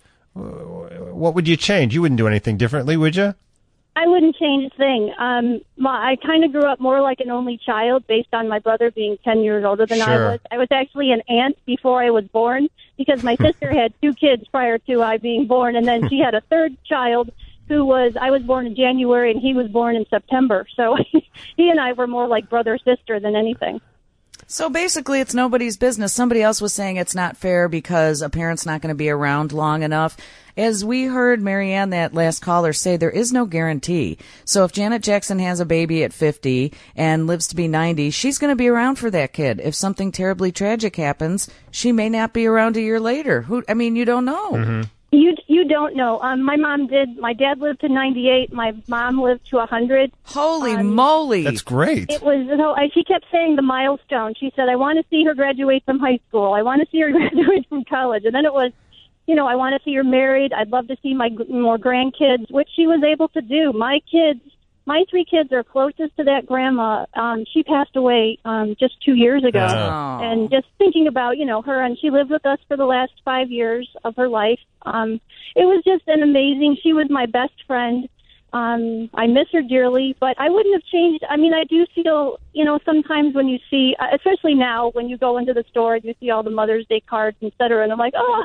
what would you change? You wouldn't do anything differently, would you? I wouldn't change a thing. Um, my, I kind of grew up more like an only child based on my brother being ten years older than Sure. I was. I was actually an aunt before I was born because my sister had two kids prior to I being born, and then she had a third child who was, I was born in January and he was born in September. So he and I were more like brother-sister than anything. So basically, it's nobody's business. Somebody else was saying it's not fair because a parent's not going to be around long enough. As we heard Marianne, that last caller, say, there is no guarantee. So if Janet Jackson has a baby at fifty and lives to be ninety, she's going to be around for that kid. If something terribly tragic happens, she may not be around a year later. Who? I mean, you don't know. Mm-hmm. You you don't know. Um, my mom did. My dad lived to ninety-eight. My mom lived to one hundred. Holy um, moly! That's great. It was. You know, I, she kept saying the milestone. She said, "I want to see her graduate from high school. I want to see her graduate from college." And then it was, you know, I want to see her married. I'd love to see my g- more grandkids, which she was able to do. My kids, my three kids are closest to that grandma. Um, she passed away um, just two years ago. Oh. And just thinking about, you know, her, and she lived with us for the last five years of her life. Um, it was just an amazing, she was my best friend. Um, I miss her dearly, but I wouldn't have changed. I mean, I do feel, you know, sometimes when you see, uh, especially now when you go into the store and you see all the Mother's Day cards, et cetera, and I'm like, oh,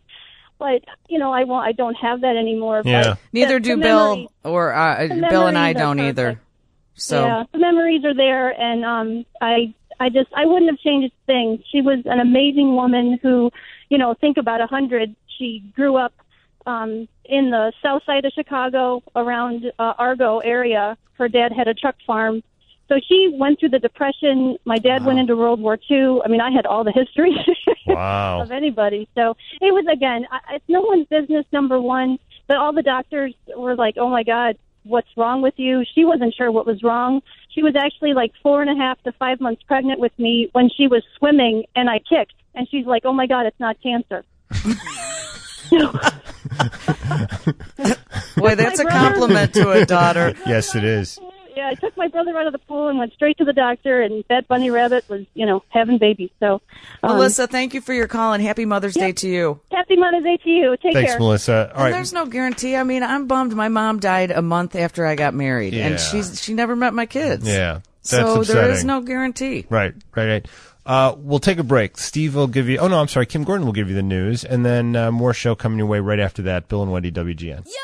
but, you know, I won't, I don't have that anymore. Yeah. But Neither the, do the Bill memories, or uh, the Bill and I memories are don't perfect. either. So Yeah, the memories are there, and um, I, I just, I wouldn't have changed a thing. She was an amazing woman who, you know, think about a hundred. She grew up um, in the south side of Chicago, around uh, Argo area. Her dad had a truck farm, so she went through the Depression. My dad Wow. went into World War Two. I mean, I had all the history Wow. of anybody. So it was, again, I, it's no one's business. Number one, but all the doctors were like, "Oh my God, what's wrong with you?" She wasn't sure what was wrong. She was actually like four and a half to five months pregnant with me when she was swimming, and I kicked. And she's like, "Oh my God, it's not cancer." boy, that's a My brother- compliment to a daughter. Yes, it is. Yeah, I took my brother out of the pool and went straight to the doctor, and that bunny rabbit was, you know, having babies. So, um, Melissa, thank you for your call, and happy Mother's Day to you. happy Mother's Day to you. Take Thanks, care. Melissa. All And right. there's no guarantee. I mean, I'm bummed. My mom died a month after I got married, Yeah. and she's she never met my kids. Yeah. That's so upsetting. there is no guarantee. Right, right, right. Uh, we'll take a break. Steve will give you. Oh no, I'm sorry. Kim Gordon will give you the news, and then uh, more show coming your way right after that. Bill and Wendy, W G N.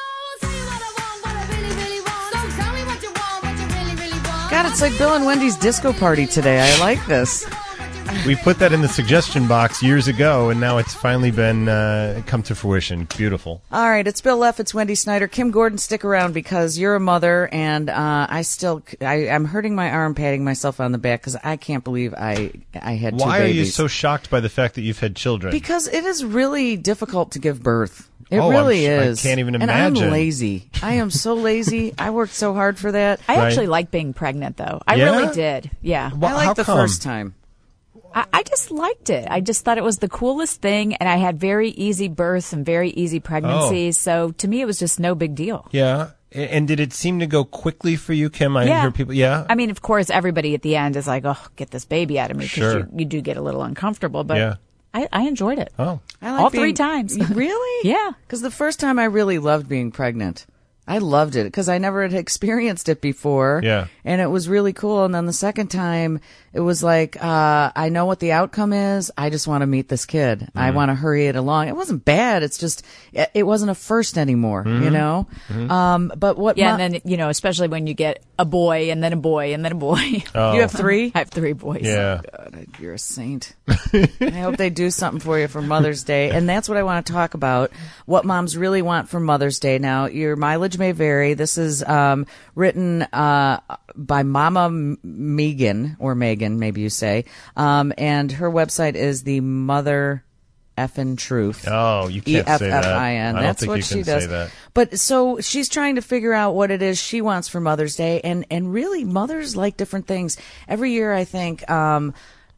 God, it's like Bill and Wendy's disco party today. I like this. We put that in the suggestion box years ago, and now it's finally been uh, come to fruition. Beautiful. All right, it's Bill Leff, it's Wendy Snyder. Kim Gordon, stick around because you're a mother, and uh, I still, I, I'm hurting my arm, patting myself on the back because I can't believe I, I had two Why are you babies. so shocked by the fact that you've had children? Because it is really difficult to give birth. It Oh, I'm really sh- I is. can't even And imagine. I'm lazy. I am so lazy. I worked so hard for that. I Right. actually like being pregnant, though. I Yeah? really did. Yeah. Wha- I like how the come? first time. I, I just liked it. I just thought it was the coolest thing, and I had very easy births and very easy pregnancies. So to me, it was just no big deal. Yeah. A- And did it seem to go quickly for you, Kim? I Yeah. hear people. Yeah. I mean, of course, everybody at the end is like, "Oh, get this baby out of me," because Sure. you, you do get a little uncomfortable. But Yeah. I, I enjoyed it. Oh. I like All being- three times. Really? Yeah. Because the first time I really loved being pregnant. I loved it because I never had experienced it before. Yeah. And it was really cool. And then the second time, it was like, uh, I know what the outcome is. I just want to meet this kid. Mm-hmm. I want to hurry it along. It wasn't bad. It's just, it, it wasn't a first anymore, Mm-hmm. you know? Mm-hmm. Um, but what, Yeah, mo- and then, you know, especially when you get a boy and then a boy and then a boy. Oh. you have three? I have three boys. Yeah. God, you're a saint. I hope they do something for you for Mother's Day. And that's what I want to talk about, what moms really want for Mother's Day. Now, your mileage may vary. This is um, written uh, by Mama M- Megan, or Megan, maybe you say. Um, and her website is the Mother Effin' Truth. Oh, you can't E F say that. F I N. I don't That's think what you she can does. say that. But so she's trying to figure out what it is she wants for Mother's Day, and and really mothers like different things. Every year, I think. Um,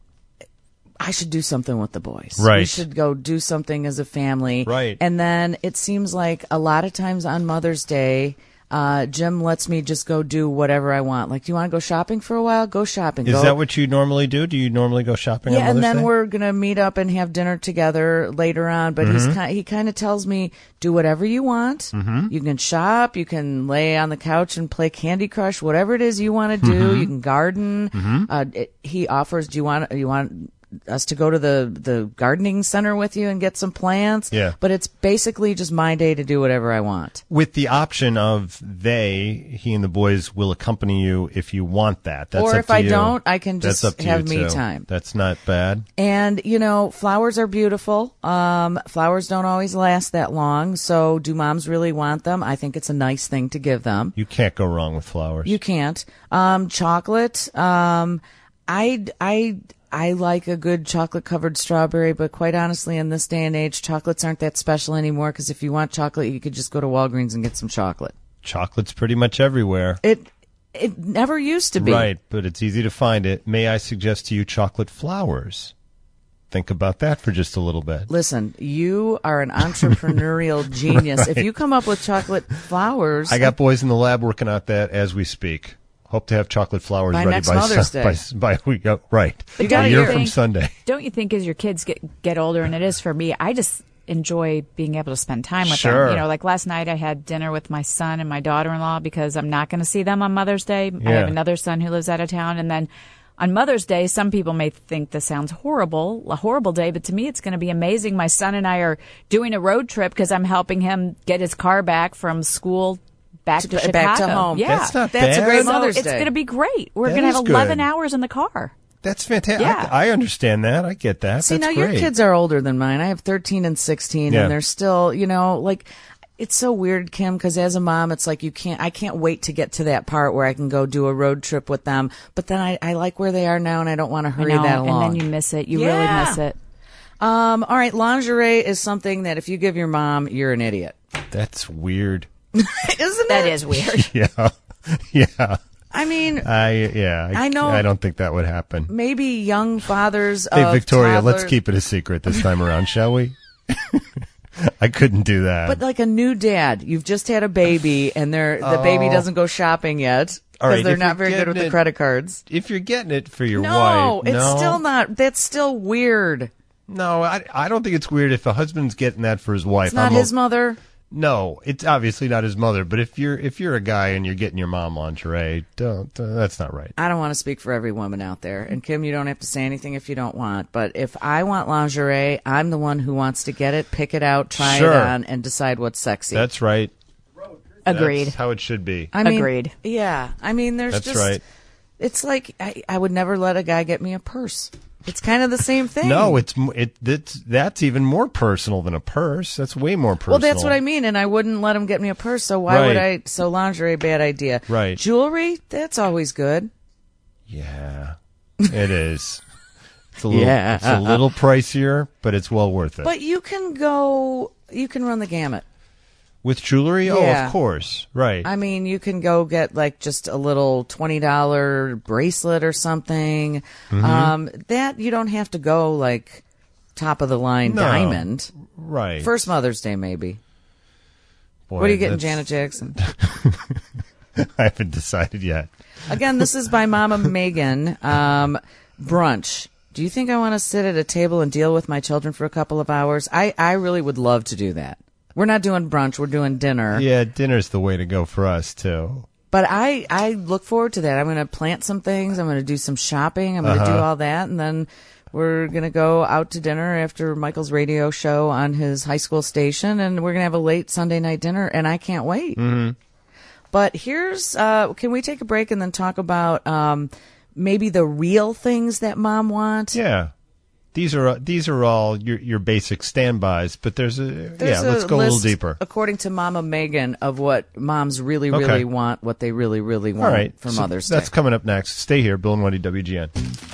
I should do something with the boys. Right. We should go do something as a family. Right. And then it seems like a lot of times on Mother's Day, uh, Jim lets me just go do whatever I want. Like, do you want to go shopping for a while? Go shopping. Is go. that what you normally do? Do you normally go shopping on Yeah, and Mother's then Day? we're gonna meet up and have dinner together later on. But he's Mm-hmm. kind, he kind of tells me, do whatever you want. Mm-hmm. You can shop, you can lay on the couch and play Candy Crush, whatever it is you want to do. Mm-hmm. You can garden. Uh, it, he offers, do you want you want us to go to the the gardening center with you and get some plants? Yeah. But it's basically just my day to do whatever I want. With the option of they, he and the boys will accompany you if you want that. That's Or up if to I you. don't, I can That's just up to have you, me too. time. That's not bad. And, you know, flowers are beautiful. Um, flowers don't always last that long. So do moms really want them? I think it's a nice thing to give them. You can't go wrong with flowers. You can't. Um, chocolate. Um, I, I, I like a good chocolate covered strawberry, but quite honestly, in this day and age, chocolates aren't that special anymore because if you want chocolate, you could just go to Walgreens and get some chocolate. Chocolate's pretty much everywhere. It, it never used to be. Right, but it's easy to find it. May I suggest to you chocolate flowers? Think about that for just a little bit. Listen, you are an entrepreneurial genius. If you come up with chocolate flowers, I got boys in the lab working out that as we speak. Hope to have chocolate flowers By ready next by Mother's sun- Day. by, by we go right. But a don't year you from think- Sunday. Don't you think as your kids get get older, and it is for me, I just enjoy being able to spend time with Sure. them. You know, like last night I had dinner with my son and my daughter-in-law because I'm not going to see them on Mother's Day. I Yeah. have another son who lives out of town, and then on Mother's Day, some people may think this sounds horrible, a horrible day, but to me it's going to be amazing. My son and I are doing a road trip because I'm helping him get his car back from school back to, To- Chicago. back to home. Yeah. That's not That's a bad. great So Mother's it's Day. going to be great. We're That going to have is eleven good. hours in the car. That's fantastic. Yeah. I, I understand that. I get that. See, That's now great. your kids are older than mine. I have thirteen and sixteen, Yeah. and they're still, you know, like, it's so weird, Kim, because as a mom, it's like you can't, I can't wait to get to that part where I can go do a road trip with them. But then I, I like where they are now, and I don't want to hurry I know, that along. and then you miss it. You Yeah. really miss it. um, all right, lingerie is something that if you give your mom, you're an idiot. That's weird. Isn't it? That is weird. Yeah. Yeah. I mean, I yeah. I, I know- I don't think that would happen. maybe young fathers Hey, of Victoria, let's toddlers- keep it a secret this time around, shall we? I couldn't do that. But like a new dad, you've just had a baby, and they're, the baby Oh. doesn't go shopping yet because All right, they're if not you're very good with getting the it- credit cards. if you're getting it for your No, wife, it's no, still not. That's still weird. no. I I don't think it's weird if a husband's getting that for his wife. It's not I'm o- his mother. No, it's obviously not his mother. But if you're if you're a guy and you're getting your mom lingerie, don't. Uh, that's not right. I don't want to speak for every woman out there. And Kim, you don't have to say anything if you don't want. But if I want lingerie, I'm the one who wants to get it, pick it out, try Sure. it on, and decide what's sexy. That's right. Agreed. That's how it should be. I mean, Agreed. Yeah. I mean, there's That's just. right. It's like I, I would never let a guy get me a purse. It's kind of the same thing. No, it's m- it. That's that's even more personal than a purse. That's way more personal. Well, that's what I mean, and I wouldn't let him get me a purse. So why would I? Right. So lingerie, bad idea. Right. Jewelry, that's always good. Yeah, it is. It's a little, Yeah. it's a little pricier, but it's well worth it. But you can go. You can run the gamut. With jewelry, oh, Yeah. of course, right. I mean, you can go get like just a little twenty dollar bracelet or something. Mm-hmm. Um, that you don't have to go like top of the line No. diamond. right. First Mother's Day, maybe. Boy, What are you getting, that's- Janet Jackson? I haven't decided yet. Again, this is by Mama Megan. Um, brunch. Do you think I want to sit at a table and deal with my children for a couple of hours? I, I really would love to do that. We're not doing brunch. We're doing dinner. Yeah, dinner's the way to go for us, too. But I, I look forward to that. I'm going to plant some things. I'm going to do some shopping. I'm going to Uh-huh. do all that. And then we're going to go out to dinner after Michael's radio show on his high school station. And we're going to have a late Sunday night dinner. And I can't wait. Mm-hmm. But here's, uh, can we take a break and then talk about um, maybe the real things that mom wants? Yeah. These are these are all your your basic standbys, but there's a There's yeah. Let's go a little list, deeper. According to Mama Megan, of what moms really, Okay. really want, what they really, really All want right, for so Mother's Day. that's coming up next. Stay here, Bill and Wendy, W G N.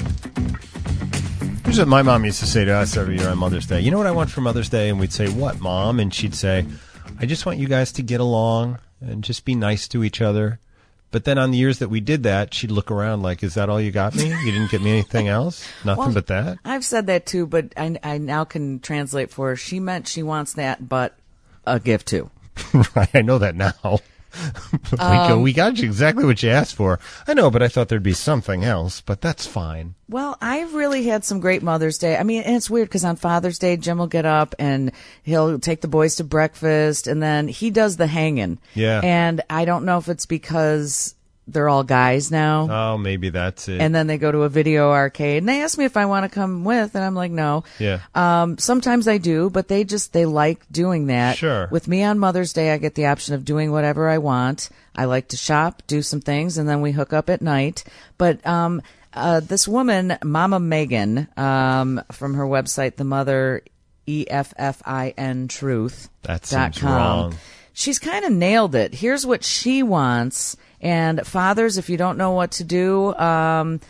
Here's what my mom used to say to us every year on Mother's Day. You know what I want for Mother's Day? And we'd say, what, Mom? And she'd say, I just want you guys to get along and just be nice to each other. But then on the years that we did that, she'd look around like, is that all you got me? You didn't get me anything else? Nothing Well, but that? I've said that too, but I, I now can translate for her. She meant she wants that, but a gift too. Right, I know that now. we, Um, go, we got you exactly what you asked for. I know, but I thought there'd be something else, but that's fine. Well, I've really had some great Mother's Day. I mean, and it's weird because on Father's Day, Jim will get up and he'll take the boys to breakfast, and then he does the hanging. Yeah. And I don't know if it's because they're all guys now. Oh, maybe that's it. And then they go to a video arcade, and they ask me if I want to come with, and I'm like, no. Yeah. Um, sometimes I do, but they just, they like doing that. Sure. With me on Mother's Day, I get the option of doing whatever I want. I like to shop, do some things, and then we hook up at night. But, um, uh, this woman, Mama Megan, um, from her website, the mother, E F F I N truth. That dot seems com. wrong. She's kind of nailed it. Here's what she wants. And fathers, if you don't know what to do, um,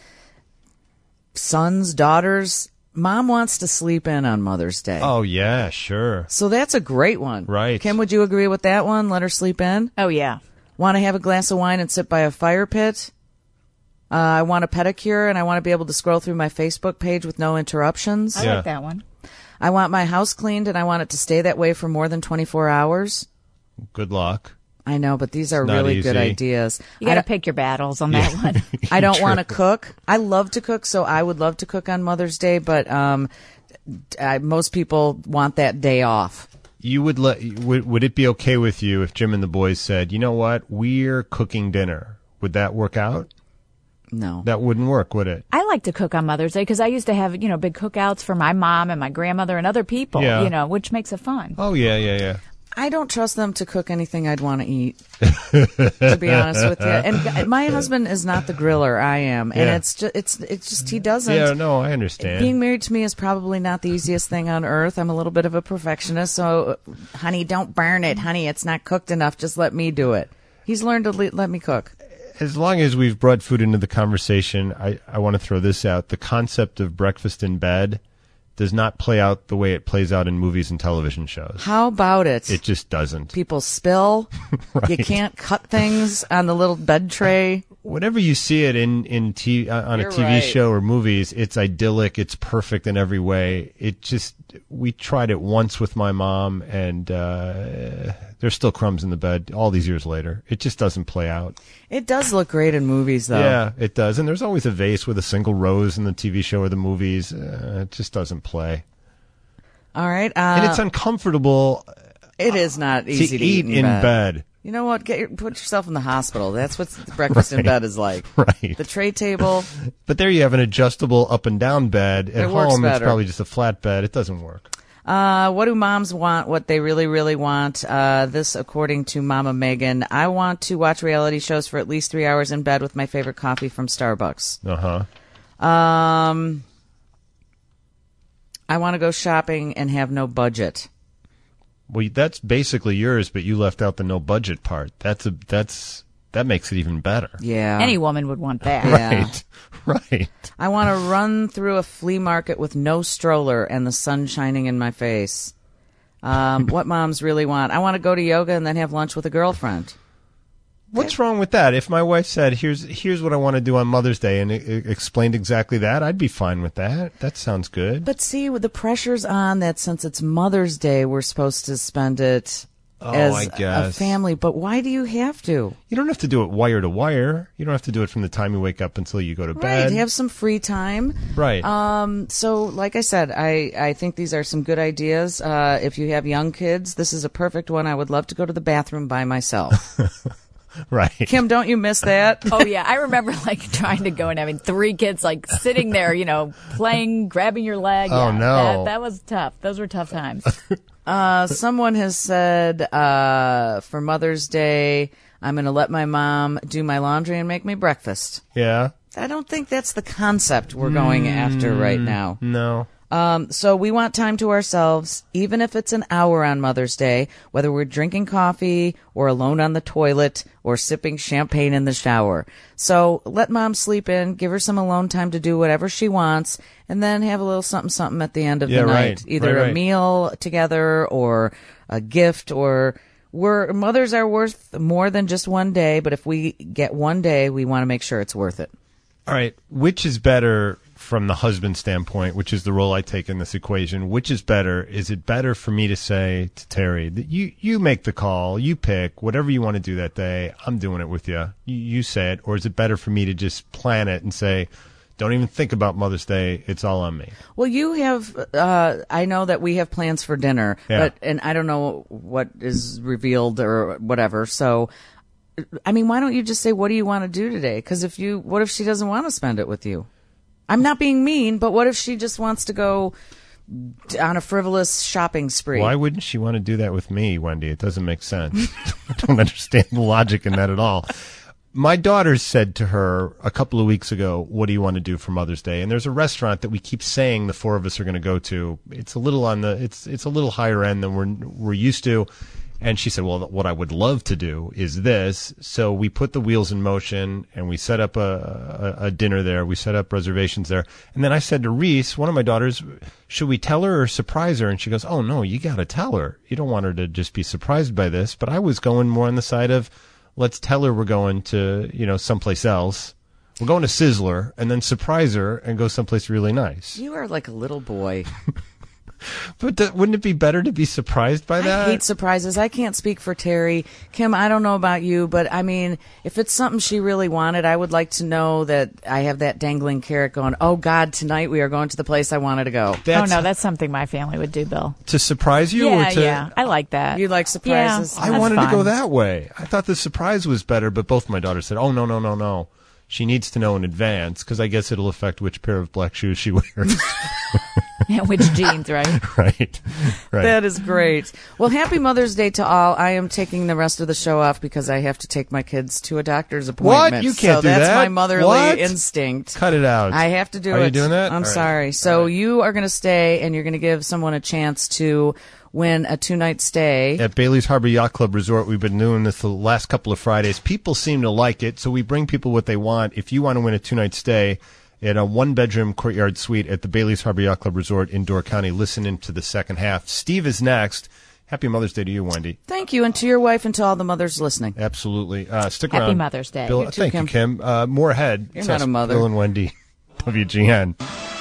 sons, daughters, mom wants to sleep in on Mother's Day. Oh, yeah, sure. So that's a great one. Right. Kim, would you agree with that one? Let her sleep in? Oh, yeah. Want to have a glass of wine and sit by a fire pit? Uh, I want a pedicure, and I want to be able to scroll through my Facebook page with no interruptions. I Yeah. like that one. I want my house cleaned, and I want it to stay that way for more than twenty-four hours. Good luck. I know, but these are It's not really good easy. ideas. You I got to don't- pick your battles on that one. I don't True. want to cook. I love to cook, so I would love to cook on Mother's Day, but um, I, most people want that day off. You would let would would it be okay with you if Jim and the boys said, you know what, we're cooking dinner? Would that work out? No. That wouldn't work, would it? I like to cook on Mother's Day because I used to have, you know, big cookouts for my mom and my grandmother and other people, Yeah. you know, which makes it fun. Oh yeah, yeah, yeah. I don't trust them to cook anything I'd want to eat, to be honest with you. And g- my husband is not the griller. I am, and Yeah. it's just it's it's just he doesn't. Yeah, no, I understand. Being married to me is probably not the easiest thing on earth. I'm a little bit of a perfectionist, so honey, don't burn it, honey. It's not cooked enough. Just let me do it. He's learned to le- let me cook. As long as we've brought food into the conversation, I, I want to throw this out. The concept of breakfast in bed does not play out the way it plays out in movies and television shows. How about it? It just doesn't. People spill. Right. You can't cut things on the little bed tray. Whenever you see it in in T, uh, on a You're T V right. show or movies, it's idyllic. It's perfect in every way. It just we tried it once with my mom, and uh, there's still crumbs in the bed all these years later. It just doesn't play out. It does look great in movies, though. Yeah, it does. And there's always a vase with a single rose in the T V show or the movies. Uh, it just doesn't play, All right. Uh, and it's uncomfortable it is not to easy to, eat in bed. You know what? Get your, put yourself in the hospital. That's what breakfast in Right. bed is like. Right. The tray table. But there you have an adjustable up and down bed. At It works home, it's better. probably just a flat bed. It doesn't work. Uh, what do moms want? What they really, really want? Uh, this, according to Mama Megan, I want to watch reality shows for at least three hours in bed with my favorite coffee from Starbucks. Uh huh. Um, I want to go shopping and have no budget. Well, that's basically yours, but you left out the no budget part. That's a that's that makes it even better. Yeah. Any woman would want that. Yeah. Right. Right. I want to run through a flea market with no stroller and the sun shining in my face. Um, what moms really want? I want to go to yoga and then have lunch with a girlfriend. What's wrong with that? If my wife said, "Here's here's what I want to do on Mother's Day," and it, it explained exactly that, I'd be fine with that. That sounds good. But see, the pressure's on that since it's Mother's Day, we're supposed to spend it Oh, as I a guess. family. But why do you have to? You don't have to do it wire to wire. You don't have to do it from the time you wake up until you go to bed. Right, have some free time. Right. Um, so, like I said, I, I think these are some good ideas. Uh, if you have young kids, this is a perfect one. I would love to go to the bathroom by myself. Right. Kim, don't you miss that? Oh, yeah. I remember, like, trying to go and having three kids, like, sitting there, you know, playing, grabbing your leg. Oh, yeah, no. That, that was tough. Those were tough times. Uh, someone has said, uh, for Mother's Day, I'm going to let my mom do my laundry and make me breakfast. Yeah. I don't think that's the concept we're going Mm, after right now. No. Um, so we want time to ourselves, even if it's an hour on Mother's Day, whether we're drinking coffee or alone on the toilet or sipping champagne in the shower. So let mom sleep in, give her some alone time to do whatever she wants, and then have a little something something at the end of Yeah, the night. right. Either Right, a right. meal together or a gift, or we're mothers are worth more than just one day, but if we get one day, we want to make sure it's worth it. All right. Which is better from the husband standpoint, which is the role I take in this equation? Which is better? Is it better for me to say to Terry that you, you make the call, you pick whatever you want to do that day, I'm doing it with you. you, you say it. Or is it better for me to just plan it and say, don't even think about Mother's Day, it's all on me? Well, you have, uh, I know that we have plans for dinner, Yeah. but, and I don't know what is revealed or whatever. So, I mean, why don't you just say, what do you want to do today? Because if you, what if she doesn't want to spend it with you? I'm not being mean, but what if she just wants to go on a frivolous shopping spree? Why wouldn't she want to do that with me, Wendy? It doesn't make sense. I don't understand the logic in that at all. My daughter said to her a couple of weeks ago, what do you want to do for Mother's Day? And there's a restaurant that we keep saying the four of us are going to go to. It's a little on the, it's, it's a little higher end than we're, we're used to. And she said, well, what I would love to do is this. So we put the wheels in motion and we set up a, a, a dinner there. We set up reservations there. And then I said to Reese, one of my daughters, should we tell her or surprise her? And she goes, oh, no, you got to tell her. You don't want her to just be surprised by this. But I was going more on the side of, let's tell her we're going to, you know, someplace else. We're going to Sizzler and then surprise her and go someplace really nice. You are like a little boy. But th- wouldn't it be better to be surprised by that? I hate surprises. I can't speak for Terry. Kim, I don't know about you, but I mean, if it's something she really wanted, I would like to know that I have that dangling carrot going, oh, God, tonight we are going to the place I wanted to go. That's- oh, no, that's something my family would do, Bill. To surprise you? Yeah, or to, yeah. I like that. You like surprises? Yeah, I that's wanted fine. to go that way. I thought the surprise was better, but both my daughters said, oh, no, no, no, no. She needs to know in advance because I guess it'll affect which pair of black shoes she wears. Yeah, which jeans, right? Right. Right. That is great. Well, happy Mother's Day to all. I am taking the rest of the show off because I have to take my kids to a doctor's appointment. What? You can't so do that's that? my motherly What? instinct. Cut it out. I have to do Are it. you doing that? I'm All right. sorry. So you are going to stay, and you're going to give someone a chance to win a two-night stay. At Bailey's Harbor Yacht Club Resort, we've been doing this the last couple of Fridays. People seem to like it, so we bring people what they want. If you want to win a two-night stay in a one-bedroom courtyard suite at the Bailey's Harbor Yacht Club Resort in Door County, listen into the second half. Steve is next. Happy Mother's Day to you, Wendy. Thank you, and to your wife and to all the mothers listening. Absolutely. Uh, stick Happy around. Mother's Day. Bill, You too, thank Kim. you, Kim. Uh, more ahead. You're Says not a mother. Bill and Wendy, W G N.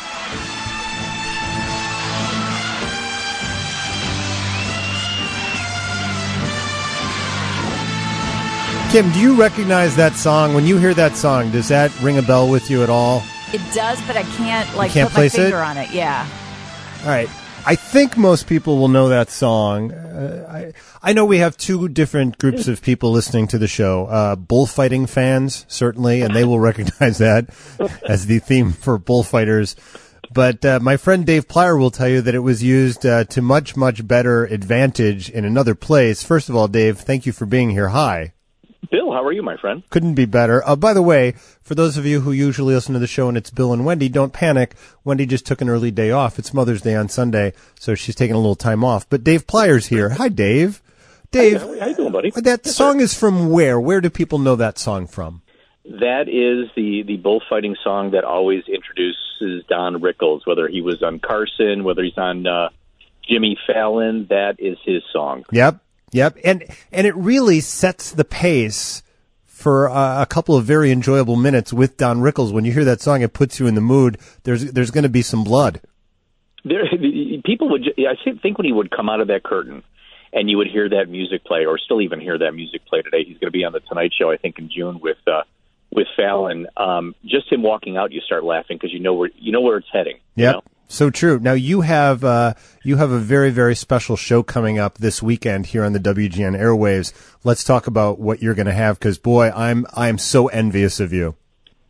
Kim, do you recognize that song? When you hear that song, does that ring a bell with you at all? It does, but I can't, like, can't put my place it? finger on it. Yeah. All right. I think most people will know that song. Uh, I, I know we have two different groups of people listening to the show. Uh, bullfighting fans, certainly, and they will recognize that as the theme for bullfighters. But uh, my friend Dave Plyer will tell you that it was used uh, to much, much better advantage in another place. First of all, Dave, thank you for being here. Hi. Bill, how are you, my friend? Couldn't be better. Uh, by the way, for those of you who usually listen to the show and it's Bill and Wendy, don't panic. Wendy just took an early day off. It's Mother's Day on Sunday, so she's taking a little time off. But Dave Plyer's here. Hi, Dave. Dave, Hey, how you doing, buddy? that Yes, song sir. is from where? Where do people know that song from? That is the, the bullfighting song that always introduces Don Rickles, whether he was on Carson, whether he's on uh, Jimmy Fallon. That is his song. Yep, yep. And and it really sets the pace for uh, a couple of very enjoyable minutes with Don Rickles. When you hear that song, it puts you in the mood. There's there's going to be some blood. There, people would. ju- I think when he would come out of that curtain, and you would hear that music play, or still even hear that music play today. He's going to be on the Tonight Show, I think, in June with uh, with Fallon. Um, just him walking out, you start laughing because you know where you know where it's heading. Yeah, you know? So true. Now you have uh, you have a very very special show coming up this weekend here on the W G N airwaves. Let's talk about what you're going to have, because boy, I'm I'm so envious of you.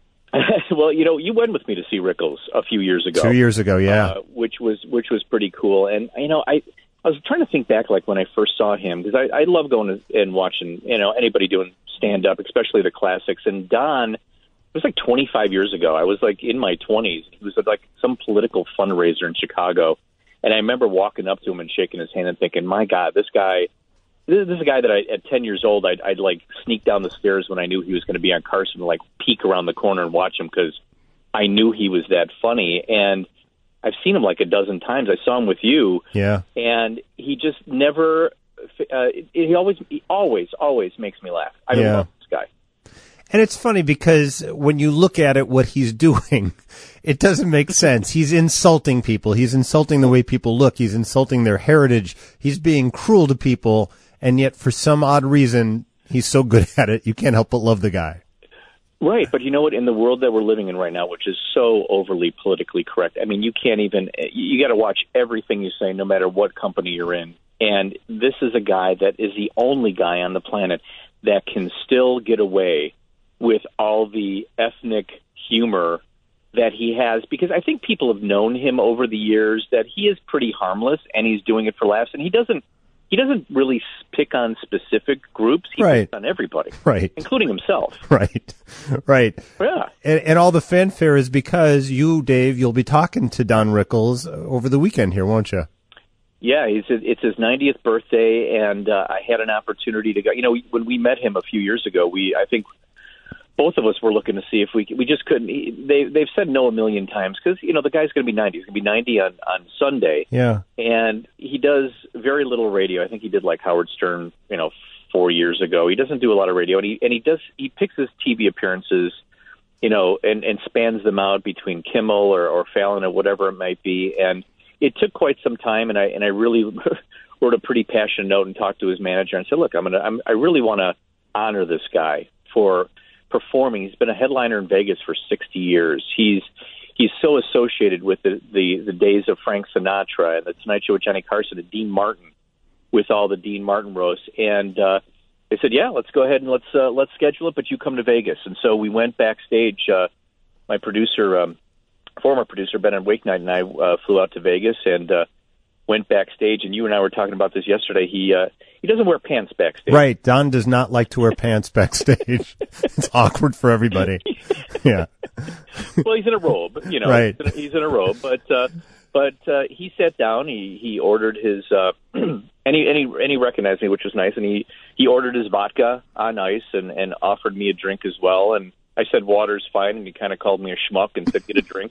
Well, you know, you went with me to see Rickles a few years ago. Two years ago, yeah, uh, which was which was pretty cool. And you know, I I was trying to think back, like when I first saw him, because I, I love going and watching, you know, anybody doing stand up, especially the classics. And Don, it was like twenty-five years ago. I was like in my twenties. He was at like some political fundraiser in Chicago, and I remember walking up to him and shaking his hand and thinking, "My God, this guy." This is a guy that I, at ten years old, I'd, I'd like sneak down the stairs when I knew he was going to be on Carson, and like peek around the corner and watch him because I knew he was that funny. And I've seen him like a dozen times. I saw him with you, yeah, and he just never. Uh, he always, he always, always makes me laugh. I yeah. love this guy. And it's funny because when you look at it, what he's doing, it doesn't make sense. He's insulting people. He's insulting the way people look. He's insulting their heritage. He's being cruel to people. And yet, for some odd reason, he's so good at it, you can't help but love the guy. Right, but you know what? In the world that we're living in right now, which is so overly politically correct, I mean, you can't even, you got to watch everything you say, no matter what company you're in. And this is a guy that is the only guy on the planet that can still get away with all the ethnic humor that he has, because I think people have known him over the years that he is pretty harmless and he's doing it for laughs, and he doesn't He doesn't really pick on specific groups. He right. picks on everybody, right, including himself. Right, right. Yeah. And, and all the fanfare is because you, Dave, you'll be talking to Don Rickles over the weekend here, won't you? Yeah, he's, it's his ninetieth birthday, and uh, I had an opportunity to go. You know, when we met him a few years ago, we I think both of us were looking to see if we we just couldn't. They they've said no a million times because you know the guy's going to be ninety. He's going to be ninety on on Sunday. Yeah, and he does very little radio. I think he did like Howard Stern, you know, four years ago. He doesn't do a lot of radio, and he and he does he picks his T V appearances, you know, and and spans them out between Kimmel or or Fallon or whatever it might be. And it took quite some time, and I and I really wrote a pretty passionate note and talked to his manager and said, look, I'm gonna I'm, I really want to honor this guy for performing. He's been a headliner in Vegas for sixty years. He's he's so associated with the, the, the days of Frank Sinatra and the Tonight Show with Johnny Carson and Dean Martin with all the Dean Martin roasts. And uh, they said, yeah, let's go ahead and let's uh, let's schedule it, but you come to Vegas. And so we went backstage. Uh, my producer, um, former producer, Ben Wakennight, and I uh, flew out to Vegas and uh, went backstage. And you and I were talking about this yesterday. He uh, He doesn't wear pants backstage. Right. Don does not like to wear pants backstage. It's awkward for everybody. Yeah. Well, he's in a robe, you know. Right. He's in a, he's in a robe, but uh, but uh, he sat down. He he ordered his uh, and he and he and he recognized me, which was nice. And he he ordered his vodka on ice and and offered me a drink as well. And I said water's fine, and he kind of called me a schmuck and said get a drink.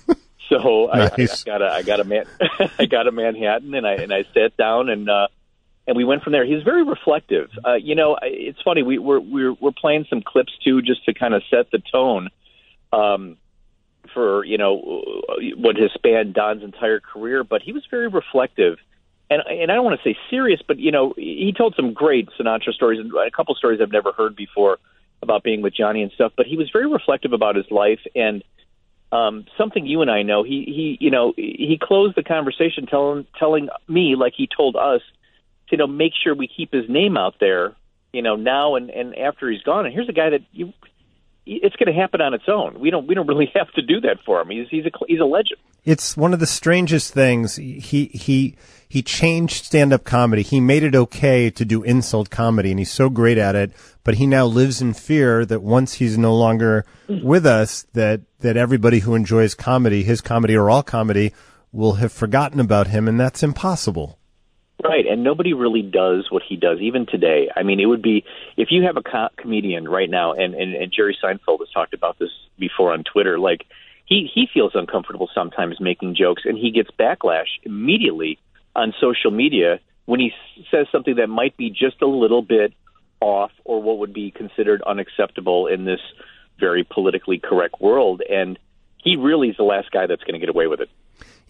So nice. I, I got a I got a man I got a Manhattan, and I and I sat down and. Uh, And we went from there. He's very reflective. Uh, you know, it's funny. We, we're we're we're playing some clips too, just to kind of set the tone um, for you know what has spanned Don's entire career. But he was very reflective, and and I don't want to say serious, but you know, he told some great Sinatra stories and a couple stories I've never heard before about being with Johnny and stuff. But he was very reflective about his life and um, something you and I know. He he you know he closed the conversation telling telling me like he told us. You know, make sure we keep his name out there, you know, now and, and after he's gone. And here's a guy that you, it's going to happen on its own. We don't, we don't really have to do that for him. He's, he's a, he's a legend. It's one of the strangest things. He, he, he changed stand-up comedy. He made it okay to do insult comedy, and he's so great at it. But he now lives in fear that once he's no longer with us, that, that everybody who enjoys comedy, his comedy or all comedy, will have forgotten about him, and that's impossible. Right, and nobody really does what he does, even today. I mean, it would be, if you have a co- comedian right now, and, and, and Jerry Seinfeld has talked about this before on Twitter, like, he, he feels uncomfortable sometimes making jokes, and he gets backlash immediately on social media when he says something that might be just a little bit off or what would be considered unacceptable in this very politically correct world, and he really is the last guy that's going to get away with it.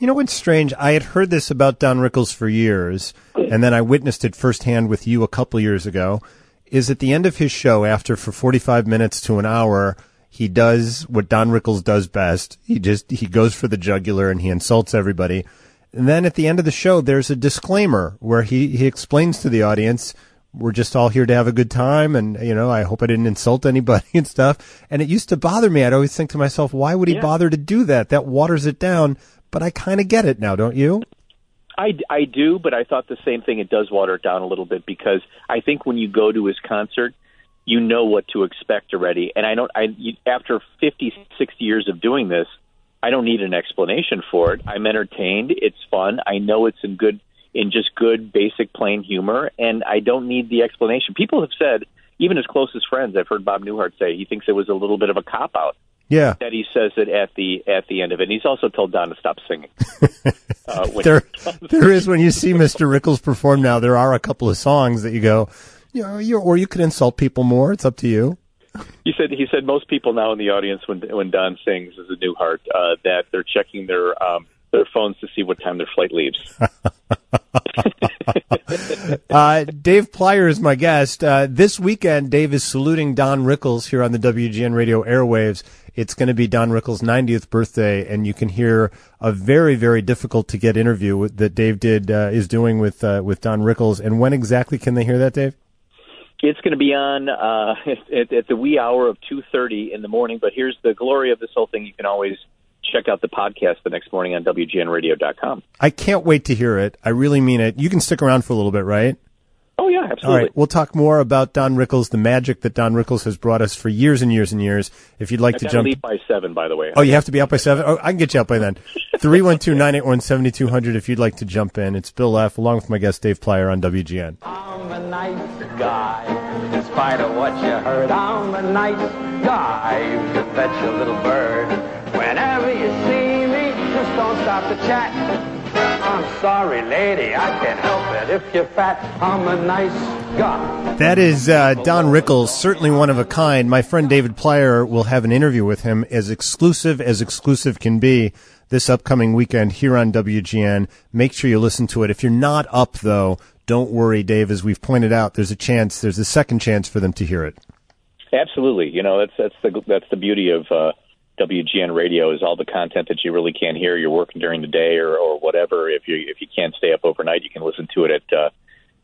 You know what's strange? I had heard this about Don Rickles for years, and then I witnessed it firsthand with you a couple years ago, is at the end of his show, after for forty-five minutes to an hour, he does what Don Rickles does best. He just he goes for the jugular and he insults everybody. And then at the end of the show, there's a disclaimer where he, he explains to the audience, we're just all here to have a good time, and, you know, I hope I didn't insult anybody and stuff. And it used to bother me. I'd always think to myself, why would he Yeah. bother to do that? That waters it down. But I kind of get it now, don't you? I, I do, but I thought the same thing. It does water it down a little bit because I think when you go to his concert, you know what to expect already. And I don't. I you, after fifty, sixty years of doing this, I don't need an explanation for it. I'm entertained. It's fun. I know it's in good, in just good, basic, plain humor, and I don't need the explanation. People have said, even his closest friends, I've heard Bob Newhart say he thinks it was a little bit of a cop out. Yeah, that he says it at the at the end of it. And he's also told Don to stop singing. uh, when there, there is when you see Mister Rickles perform now. There are a couple of songs that you go, you know, you or you could insult people more. It's up to you. He said he said most people now in the audience when when Don sings as a Newhart uh, that they're checking their um, their phones to see what time their flight leaves. uh, Dave Plyer is my guest. Uh, this weekend, Dave is saluting Don Rickles here on the W G N radio airwaves. It's going to be Don Rickles' ninetieth birthday, and you can hear a very, very difficult to get interview with, that Dave did uh, is doing with uh, with Don Rickles. And when exactly can they hear that, Dave? It's going to be on uh, at, at the wee hour of two thirty in the morning. But here's the glory of this whole thing: you can always check out the podcast the next morning on W G N radio dot com. I can't wait to hear it. I really mean it. You can stick around for a little bit, right? Oh, yeah, absolutely. All right, we'll talk more about Don Rickles, the magic that Don Rickles has brought us for years and years and years. If you'd like I've to got jump... to leave by seven, by the way. Oh, you have to be out by seven? Oh, I can get you out by then. three one two, nine eight one, seven two zero zero if you'd like to jump in. It's Bill F. along with my guest Dave Plyer on W G N. I'm a nice guy, in spite of what you heard. I'm a nice guy, you can bet your little bird. Whenever you see me, just don't stop to chat. I'm sorry, lady, I can't help it if you're fat. I'm a nice guy. That is uh, Don Rickles, certainly one of a kind. My friend David Plyer will have an interview with him as exclusive as exclusive can be this upcoming weekend here on W G N. Make sure you listen to it. If you're not up, though, don't worry, Dave. As we've pointed out, there's a chance, there's a second chance for them to hear it. Absolutely. You know, that's that's the that's the beauty of uh, W G N radio is all the content that you really can't hear. You're working during the day or, or whatever. If you if you can't stay up overnight, you can listen to it at uh,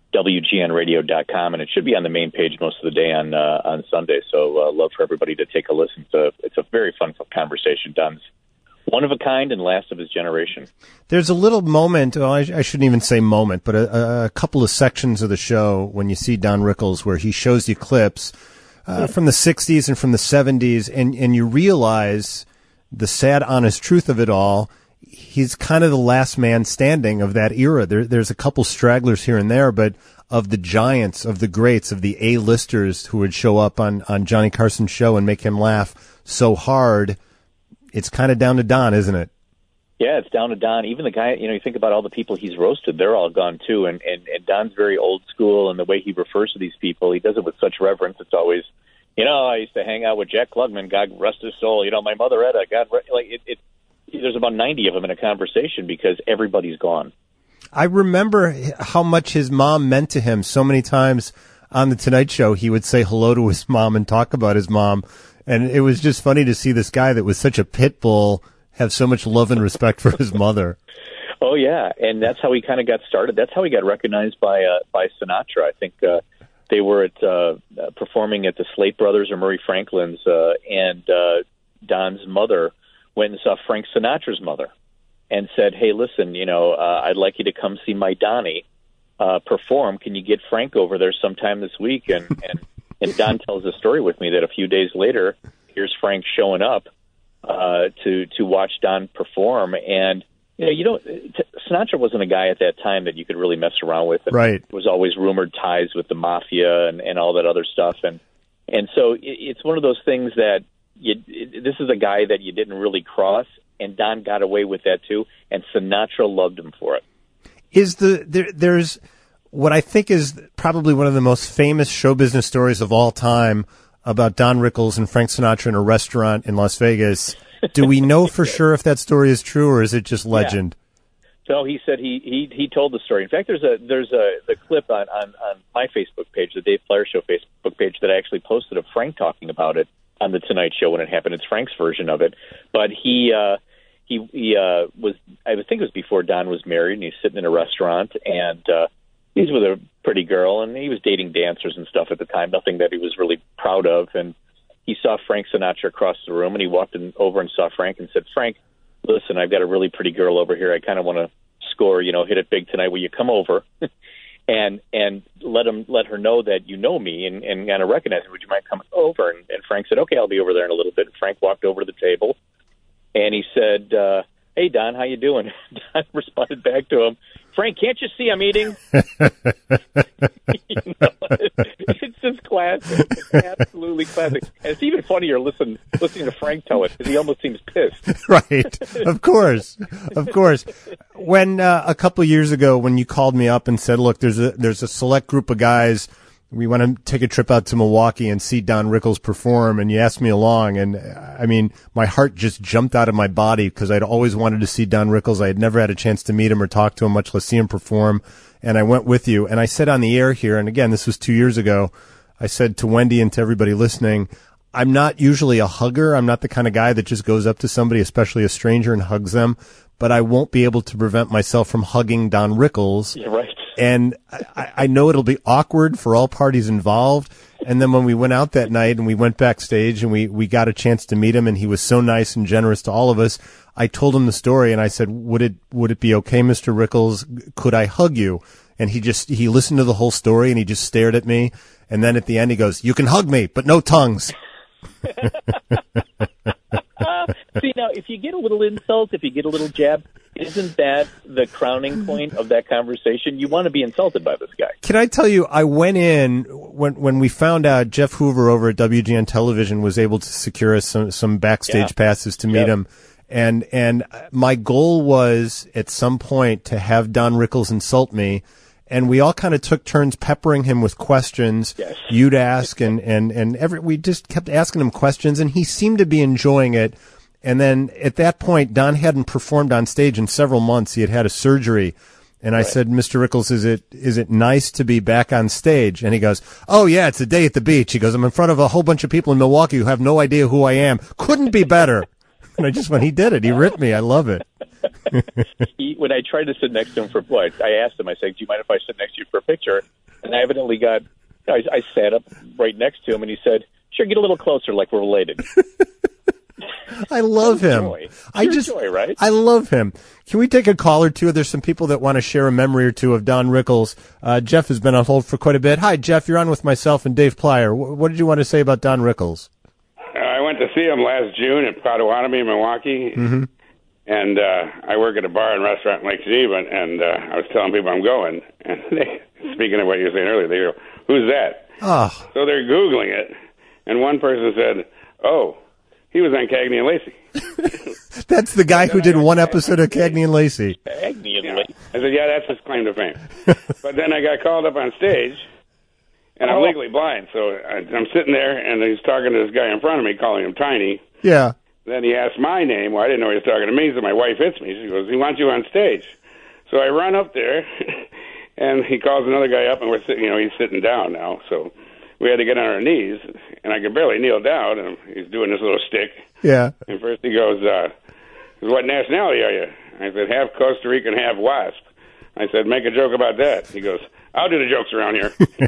W G N radio dot com, and it should be on the main page most of the day on uh, on Sunday. So uh, love for everybody to take a listen. It's a, it's a very fun conversation. Don's one of a kind and last of his generation. There's a little moment, well, I, I shouldn't even say moment, but a, a couple of sections of the show when you see Don Rickles where he shows you clips Uh, from the sixties and from the seventies, and, and you realize the sad, honest truth of it all. He's kind of the last man standing of that era. There, there's a couple stragglers here and there, but of the giants, of the greats, of the A-listers who would show up on, on Johnny Carson's show and make him laugh so hard, it's kind of down to Don, isn't it? Yeah, it's down to Don. Even the guy, you know, you think about all the people he's roasted, they're all gone too. And, and, and Don's very old school, and the way he refers to these people, he does it with such reverence. It's always, you know, I used to hang out with Jack Klugman, God rest his soul. You know, my mother Etta, God, like it, it. There's about ninety of them in a conversation because everybody's gone. I remember how much his mom meant to him. So many times on the Tonight Show, he would say hello to his mom and talk about his mom. And it was just funny to see this guy that was such a pit bull have so much love and respect for his mother. Oh, yeah, and that's how he kind of got started. That's how he got recognized by uh, by Sinatra. I think uh, they were at uh, performing at the Slate Brothers or Murray Franklin's, uh, and uh, Don's mother went and saw Frank Sinatra's mother and said, hey, listen, you know, uh, I'd like you to come see my Donnie uh, perform. Can you get Frank over there sometime this week? And, and, and Don tells a story with me that a few days later, here's Frank showing up uh, to to watch Don perform. And, you know, you don't Sinatra wasn't a guy at that time that you could really mess around with. And right. There was always rumored ties with the mafia and, and all that other stuff. And and so it, it's one of those things that you, it, this is a guy that you didn't really cross, and Don got away with that too, and Sinatra loved him for it. Is the there, there's what I think is probably one of the most famous show business stories of all time about Don Rickles and Frank Sinatra in a restaurant in Las Vegas. Do we know for sure if that story is true, or is it just legend? So he said he, he he told the story. In fact, there's a there's a the clip on, on, on my Facebook page, the Dave Plyer Show Facebook page, that I actually posted of Frank talking about it on the Tonight Show when it happened. It's Frank's version of it, but he uh, he he uh, was I would think it was before Don was married, and he's sitting in a restaurant, and uh, he's with a pretty girl, and he was dating dancers and stuff at the time, nothing that he was really proud of, and he saw Frank Sinatra across the room, and he walked in, over and saw Frank and said, "Frank, listen, I've got a really pretty girl over here. I kind of want to score, you know, hit it big tonight. Will you come over and and let him let her know that you know me and, and kind of recognize me? Would you mind coming over?" And, and Frank said, "Okay, I'll be over there in a little bit." And Frank walked over to the table, and he said, uh, "Hey, Don, how you doing?" Don responded back to him, "Frank, can't you see I'm eating?" You know, it's just classic. It's absolutely classic. And it's even funnier listen, listening to Frank tell it, because he almost seems pissed. Right. Of course. Of course. When uh, a couple of years ago, when you called me up and said, look, there's a there's a select group of guys, we want to take a trip out to Milwaukee and see Don Rickles perform, and you asked me along, and I mean, my heart just jumped out of my body because I'd always wanted to see Don Rickles. I had never had a chance to meet him or talk to him, much less see him perform, and I went with you. And I said on the air here, and again, this was two years ago, I said to Wendy and to everybody listening, I'm not usually a hugger. I'm not the kind of guy that just goes up to somebody, especially a stranger, and hugs them, but I won't be able to prevent myself from hugging Don Rickles. You're right. And I, I know it'll be awkward for all parties involved. And then when we went out that night and we went backstage and we, we got a chance to meet him, and he was so nice and generous to all of us, I told him the story and I said, would it, would it be okay, Mister Rickles? Could I hug you? And he just, he listened to the whole story and he just stared at me. And then at the end he goes, you can hug me, but no tongues. uh, see, now, if you get a little insult, if you get a little jab, isn't that the crowning point of that conversation? You want to be insulted by this guy. Can I tell you, I went in, when when we found out Jeff Hoover over at W G N Television was able to secure us some, some backstage yeah. passes to meet yep. him. And, and my goal was at some point to have Don Rickles insult me. And we all kind of took turns peppering him with questions. Yes. You'd ask, and, and, and every, we just kept asking him questions, and he seemed to be enjoying it. And then at that point, Don hadn't performed on stage in several months. He had had a surgery. And I right. said, Mister Rickles, is it, is it nice to be back on stage? And he goes, oh yeah, it's a day at the beach. He goes, I'm in front of a whole bunch of people in Milwaukee who have no idea who I am. Couldn't be better. And I just, when he did it, he ripped me. I love it. he, when I tried to sit next to him for what, I asked him, I said, do you mind if I sit next to you for a picture? And I evidently got, I, I sat up right next to him, and he said, sure, get a little closer like we're related. I love him. Joy. I Pure just, joy, right? I love him. Can we take a call or two? There's some people that want to share a memory or two of Don Rickles. Uh, Jeff has been on hold for quite a bit. Hi, Jeff. You're on with myself and Dave Plyer. W- what did you want to say about Don Rickles? Uh, I went to see him last June at Potawatomi, Milwaukee. Mm-hmm. And uh, I work at a bar and restaurant in Lake Geneva, and uh, I was telling people I'm going. And they, speaking of what you were saying earlier, they go, who's that? Oh. So they're Googling it, and one person said, oh, he was on Cagney and Lacey. That's the guy who did one episode of Cagney and Lacey. Cagney and yeah. Lacey. I said, yeah, that's his claim to fame. But then I got called up on stage, and I'm Oh. legally blind, so I, I'm sitting there, and he's talking to this guy in front of me, calling him Tiny. Yeah. Then he asked my name. Well, I didn't know he was talking to me, so my wife hits me. She goes, he wants you on stage. So I run up there, and he calls another guy up, and we're sitting, you know, he's sitting down now. So we had to get on our knees, and I could barely kneel down, and he's doing this little stick. Yeah. And first he goes, uh, what nationality are you? I said, half Costa Rican, half Wasp. I said, make a joke about that. He goes, I'll do the jokes around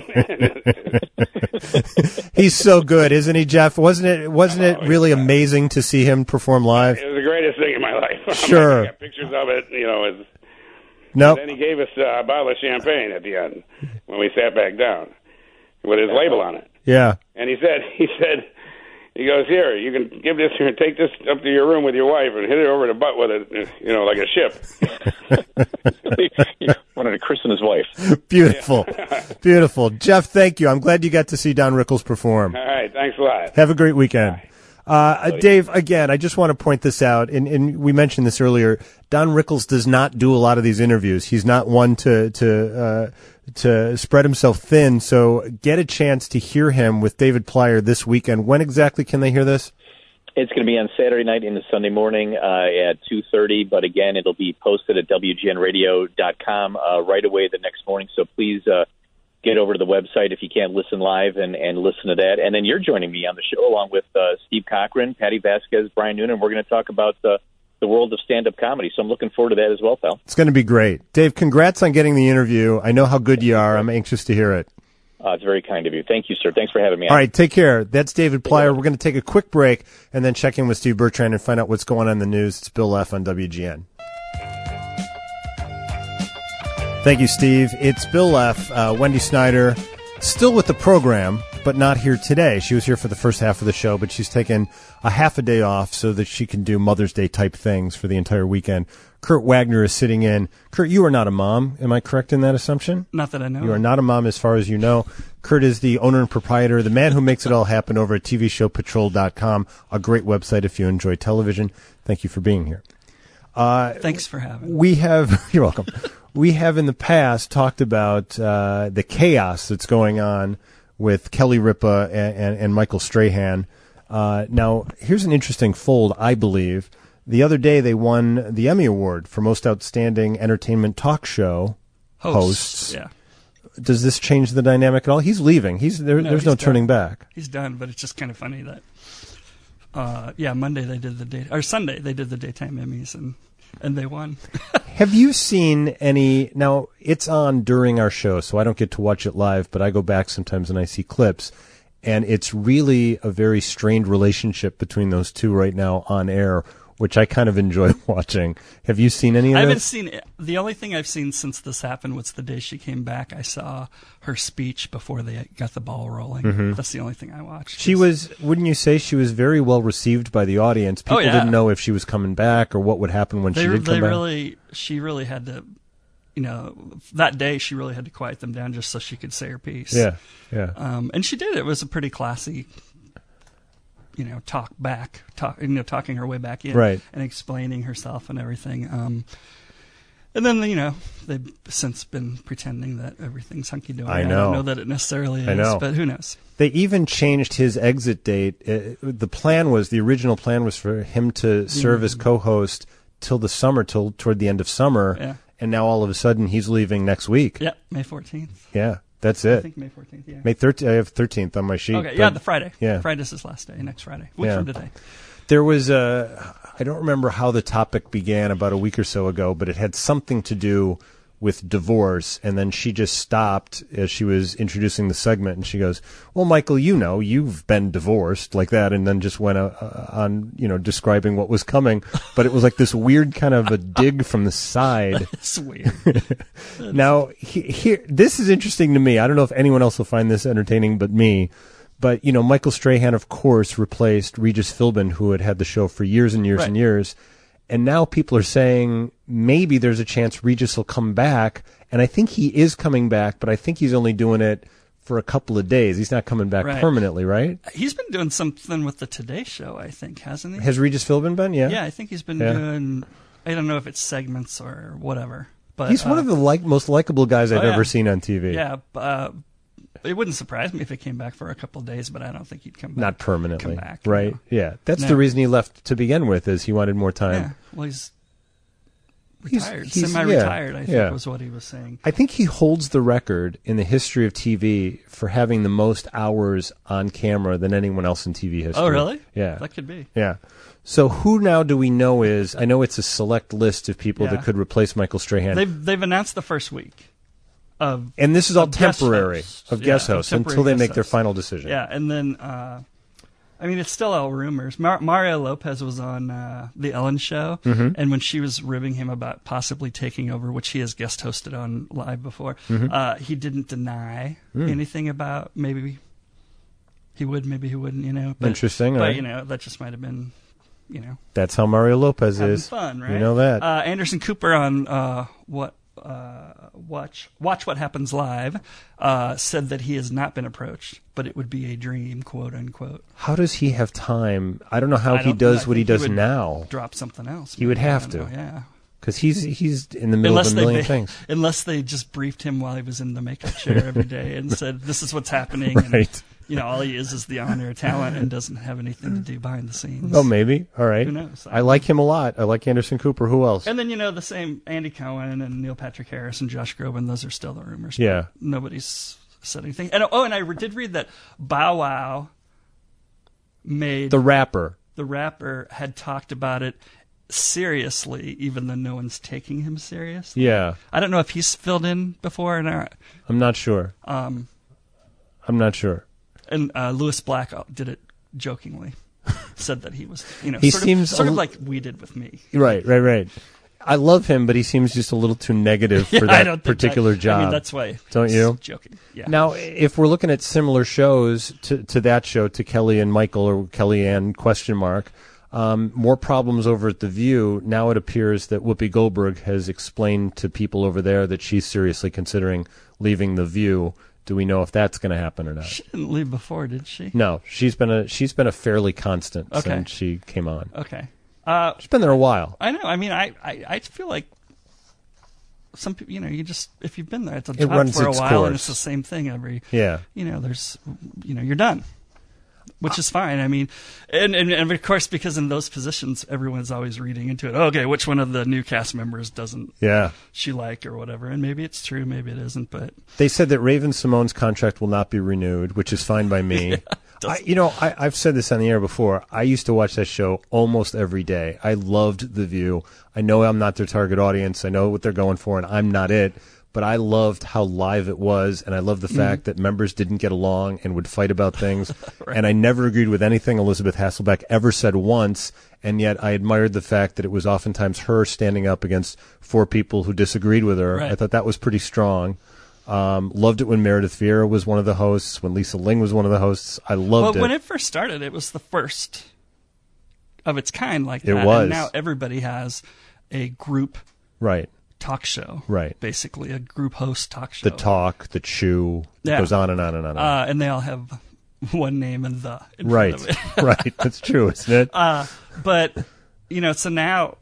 here. He's so good, isn't he, Jeff? Wasn't it Wasn't it really amazing to see him perform live? It was the greatest thing in my life. Sure. I got pictures of it, you know. It's, nope. Then he gave us uh, a bottle of champagne at the end when we sat back down with his label on it. Yeah. And he said, he said, he goes, here, you can give this, take this up to your room with your wife and hit it over the butt with it, you know, like a ship. He wanted to christen his wife. Beautiful. Beautiful. Jeff, thank you. I'm glad you got to see Don Rickles perform. All right, thanks a lot. Have a great weekend. Uh, Dave, again, I just want to point this out, and, and we mentioned this earlier. Don Rickles does not do a lot of these interviews. He's not one to to uh, to spread himself thin. So get a chance to hear him with David Plyer this weekend. When exactly can they hear this? It's going to be on Saturday night into Sunday morning uh, at two thirty, but again, it'll be posted at W G N radio dot com uh, right away the next morning, so please uh, get over to the website if you can't listen live and, and listen to that. And then you're joining me on the show along with uh, Steve Cochran, Patty Vasquez, Brian Noonan. We're going to talk about uh, the world of stand-up comedy, so I'm looking forward to that as well, pal. It's going to be great. Dave, congrats on getting the interview. I know how good you are. I'm anxious to hear it. Uh, it's very kind of you. Thank you, sir. Thanks for having me on. All right, take care. That's David Plyer. We're going to take a quick break and then check in with Steve Bertrand and find out what's going on in the news. It's Bill Leff on W G N. Thank you, Steve. It's Bill Leff. Uh, Wendy Snyder, still with the program, but not here today. She was here for the first half of the show, but she's taken a half a day off so that she can do Mother's Day type things for the entire weekend. Kurt Wagner is sitting in. Kurt, you are not a mom. Am I correct in that assumption? Not that I know. You are not a mom as far as you know. Kurt is the owner and proprietor, the man who makes it all happen over at T V show patrol dot com, a great website if you enjoy television. Thank you for being here. Uh, Thanks for having me. We have, you're welcome. We have in the past talked about uh, the chaos that's going on with Kelly Ripa and, and, and Michael Strahan. Uh, now, here's an interesting fold, I believe. The other day, they won the Emmy Award for Most Outstanding Entertainment Talk Show hosts. hosts. Yeah. Does this change the dynamic at all? He's leaving. He's there, No, There's he's no done. turning back. He's done, but it's just kind of funny that, uh, yeah, Monday they did the day, or Sunday they did the daytime Emmys, and and they won. Have you seen any? Now, it's on during our show, so I don't get to watch it live, but I go back sometimes and I see clips, and it's really a very strained relationship between those two right now on air, which I kind of enjoy watching. Have you seen any of I that? haven't seen it. The only thing I've seen since this happened was the day she came back. I saw her speech before they got the ball rolling. Mhm. That's the only thing I watched. She was, wouldn't you say, she was very well received by the audience? People Oh, yeah. didn't know if she was coming back or what would happen when they, she did they come back. really, she really had to, you know, that day she really had to quiet them down just so she could say her piece. Yeah, yeah. Um, and she did. It was a pretty classy, you know, talk back, talk, you know, talking her way back in, Right. and explaining herself and everything. Um, and then, you know, they've since been pretending that everything's hunky dory. I I know. don't know that it necessarily is, I know. but who knows? They even changed his exit date. Uh, the plan was, the original plan was for him to serve as co-host till the summer, till toward the end of summer. Yeah. And now all of a sudden he's leaving next week. Yeah, May fourteenth. Yeah, that's it. I think May fourteenth, yeah. May thirteenth. I have thirteenth on my sheet. Okay, yeah, but- the Friday. Yeah. Friday's his last day, next Friday. Week Yeah. from today. There was a, I don't remember how the topic began about a week or so ago, but it had something to do with divorce, and then she just stopped as she was introducing the segment, and she goes, well, Michael, you know, you've been divorced, like that, and then just went uh, on, you know, describing what was coming, but it was like this weird kind of a dig from the side. It's weird. Now, he, here, this is interesting to me. I don't know if anyone else will find this entertaining but me. But, you know, Michael Strahan, of course, replaced Regis Philbin, who had had the show for years and years Right. and years. And now people are saying maybe there's a chance Regis will come back. And I think he is coming back, but I think he's only doing it for a couple of days. He's not coming back Right. permanently, right? He's been doing something with the Today Show, I think, hasn't he? Has Regis Philbin been? Yeah. Yeah, I think he's been Yeah. doing, I don't know if it's segments or whatever. But He's one uh, of the like most likable guys I've oh, yeah. ever seen on T V. Yeah, uh, it wouldn't surprise me if he came back for a couple of days, but I don't think he'd come back. Not permanently, Come back, right? no. Yeah, that's No. the reason he left to begin with, is he wanted more time. Yeah, well, he's He's- retired, he's- semi-retired. yeah, I think yeah. was what he was saying. I think he holds the record in the history of T V for having the most hours on camera than anyone else in T V history. Oh, really? Yeah. That could be. Yeah. So who now do we know is, I know it's a select list of people Yeah. that could replace Michael Strahan. They've they've announced the first week. Of, and this is all of guest temporary, hosts. of Yeah, guest of hosts, temporary until they guest make their hosts. final decision. Yeah, and then uh, I mean, it's still all rumors. Mar- Mario Lopez was on uh, the Ellen Show, Mhm. and when she was ribbing him about possibly taking over, which he has guest hosted on live before, Mhm. uh, he didn't deny Mm. anything about maybe he would, maybe he wouldn't. You know, but, Interesting, But alright. you know, that just might have been, you know, That's how Mario Lopez having is. fun, right? You know that. Uh, Anderson Cooper on uh, what uh, watch watch what happens live uh, said that he has not been approached, but it would be a dream, quote unquote. How does he have time? I don't know how I he don't- does I what he think he does would now. drop something else, He would maybe. I have to. don't know, yeah. Because he's, he's in the middle Unless of a they million ma- things. Unless they just briefed him while he was in the makeup chair every day and said, "This is what's happening." And, Right. you know, all he is is the on-air talent and doesn't have anything to do behind the scenes. Oh, maybe. All right. Who knows? I like him a lot. I like Anderson Cooper. Who else? And then, you know, the same Andy Cohen and Neil Patrick Harris and Josh Groban, those are still the rumors. Yeah. Nobody's said anything. And oh, and I did read that Bow Wow made... The rapper. The rapper had talked about it seriously, even though no one's taking him seriously. Yeah. I don't know if he's filled in before or not. I'm not sure. Um, I'm not sure. And uh, Lewis Black did it jokingly. Said that he was, you know, He sort, seems of, sort a of l- like we did with me. Right, right, right. I love him, but he seems just a little too negative for Yeah, I that don't think particular that- I job. mean, that's why Don't he's you? joking. Yeah. Now, if we're looking at similar shows to, to that show, to Kelly and Michael or Kellyanne question mark, um, more problems over at The View. Now it appears that Whoopi Goldberg has explained to people over there that she's seriously considering leaving The View. Do we know if that's going to happen or not? She didn't leave before, did she? No, she's been a she's been a fairly constant Okay. since she came on. Okay. Uh, she's been there a while. I know. I mean, I, I, I feel like some people, you know, you just, if you've been there, it's a It job runs for a its while course. and it's the same thing every, Yeah. you know, there's, you know, you're done, which is fine. I mean, and, and, and of course, because in those positions, everyone's always reading into it. Okay, which one of the new cast members doesn't Yeah. she like or whatever? And maybe it's true, maybe it isn't, but They said that Raven Simone's contract will not be renewed, which is fine by me. I, you know, I, I've said this on the air before. I used to watch that show almost every day. I loved The View. I know I'm not their target audience. I know what they're going for, and I'm not it. But I loved how live it was, and I loved the fact Mhm. that members didn't get along and would fight about things. And I never agreed with anything Elizabeth Hasselbeck ever said once, and yet I admired the fact that it was oftentimes her standing up against four people who disagreed with her. Right. I thought that was pretty strong. Um, loved it when Meredith Vieira was one of the hosts, when Lisa Ling was one of the hosts. I loved well, when it. it first started, it was the first of its kind like It that. was. And now everybody has a group Right. talk show. Right. Basically, a group host talk show. The talk, the chew, Yeah. it goes on and on and on. And on. Uh, and they all have one name and the in front Right. of it. Right. That's true, isn't it? Uh, but, you know, so now,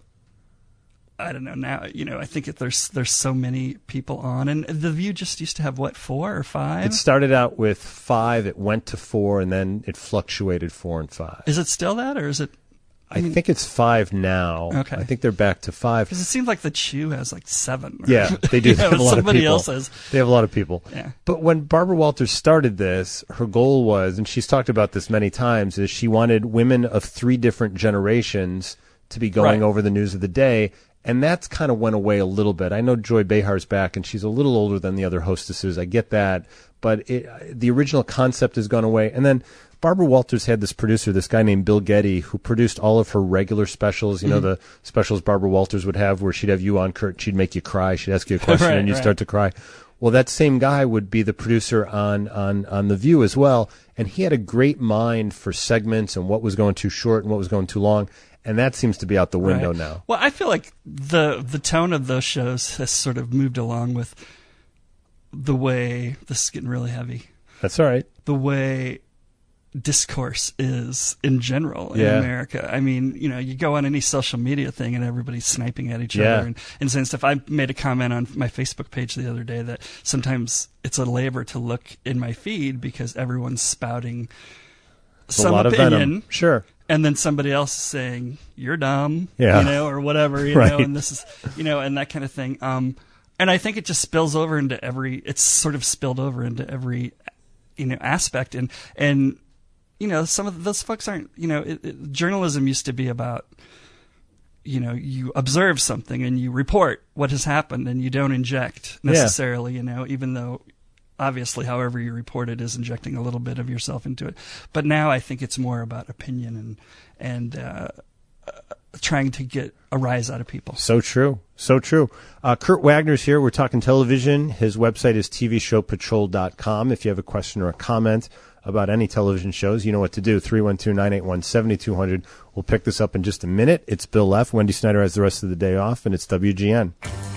I don't know, now, you know, I think that there's there's so many people on. And The View just used to have, what, four or five? It started out with five, it went to four, and then it fluctuated four and five. Is it still that, or is it? I think it's five now. Okay. I think they're back to five. Because it seems like the Chew has like seven. or- Yeah, they do. You They know, have a lot of somebody people. else has. They have a lot of people. Yeah. But when Barbara Walters started this, her goal was, and she's talked about this many times, is she wanted women of three different generations to be going Right. over the news of the day. And that's kind of went away a little bit. I know Joy Behar's back, and she's a little older than the other hostesses. I get that. But it, the original concept has gone away. And then Barbara Walters had this producer, this guy named Bill Getty, who produced all of her regular specials. You know, Mhm. the specials Barbara Walters would have where she'd have you on, Kurt, she'd make you cry, she'd ask you a question, Right, and you'd right. start to cry. Well, that same guy would be the producer on, on, on The View as well. And he had a great mind for segments and what was going too short and what was going too long. And that seems to be out the window Right. now. Well, I feel like the the tone of those shows has sort of moved along with the way, this is getting really heavy. That's all right. The way discourse is in general in Yeah. America. I mean, you know, you go on any social media thing and everybody's sniping at each Yeah. other and, and saying stuff. I made a comment on my Facebook page the other day that sometimes it's a labor to look in my feed because everyone's spouting a some lot of opinion. venom. Sure. And then somebody else is saying, you're dumb, Yeah. you know, or whatever, you Right. know, and this is, you know, and that kind of thing. Um, and I think it just spills over into every, it's sort of spilled over into every, you know, aspect. And, and, you know, some of those folks aren't, you know, it, it, journalism used to be about, you know, you observe something and you report what has happened and you don't inject Yeah. necessarily, you know, even though obviously however you report it is injecting a little bit of yourself into it. But now I think it's more about opinion and, and, uh, uh, trying to get a rise out of people. So true. So true. Uh, Kurt Wagner's here. We're talking television. His website is T V show patrol dot com. If you have a question or a comment about any television shows, you know what to do. three one two, nine eight one, seven two zero zero. We'll pick this up in just a minute. It's Bill Leff. Wendy Snyder has the rest of the day off, and it's W G N.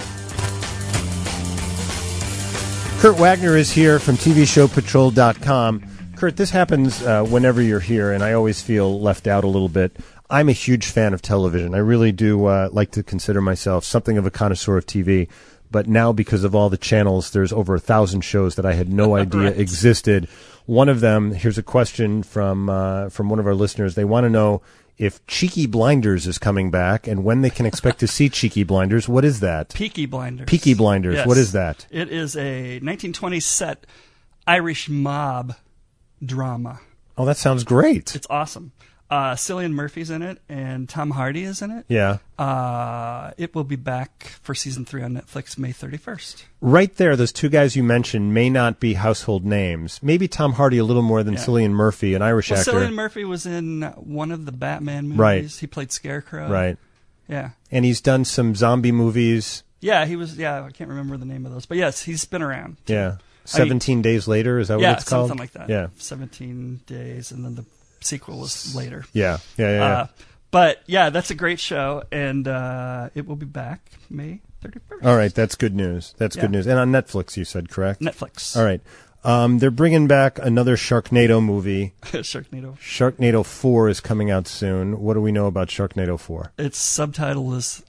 Kurt Wagner is here from T V show patrol dot com. Kurt, this happens uh, whenever you're here, and I always feel left out a little bit. I'm a huge fan of television. I really do uh, like to consider myself something of a connoisseur of T V. but now because of all the channels, there's over a thousand shows that I had no idea Right. existed. One of them, here's a question from uh, from one of our listeners. They want to know if Cheeky Blinders is coming back and when they can expect to see Cheeky Blinders. What is that? Peaky Blinders. Peaky Blinders. Yes. What is that? It is a nineteen twenties set Irish mob drama. Oh, that sounds great. It's awesome. Uh, Cillian Murphy's in it, and Tom Hardy is in it. Yeah. Uh, it will be back for season three on Netflix May thirty-first. Right there, those two guys you mentioned may not be household names. Maybe Tom Hardy a little more than Yeah. Cillian Murphy, an Irish Well, actor. Cillian Murphy was in one of the Batman movies. Right. He played Scarecrow. Right. Yeah. And he's done some zombie movies. Yeah, he was. Yeah, I can't remember the name of those, but yes, he's been around. too. Yeah. I mean- Seventeen Days Later, is that yeah, what it's called? something like that. Yeah. Seventeen days, and then the sequel was later. Yeah. Yeah, yeah, yeah. Uh, but yeah, that's a great show, and uh, it will be back May thirty-first. All right, that's good news. That's Yeah. good news. And on Netflix, you said, correct? Netflix. All right. Um, they're bringing back another Sharknado movie. Sharknado. Sharknado four is coming out soon. What do we know about Sharknado four? Its subtitle is,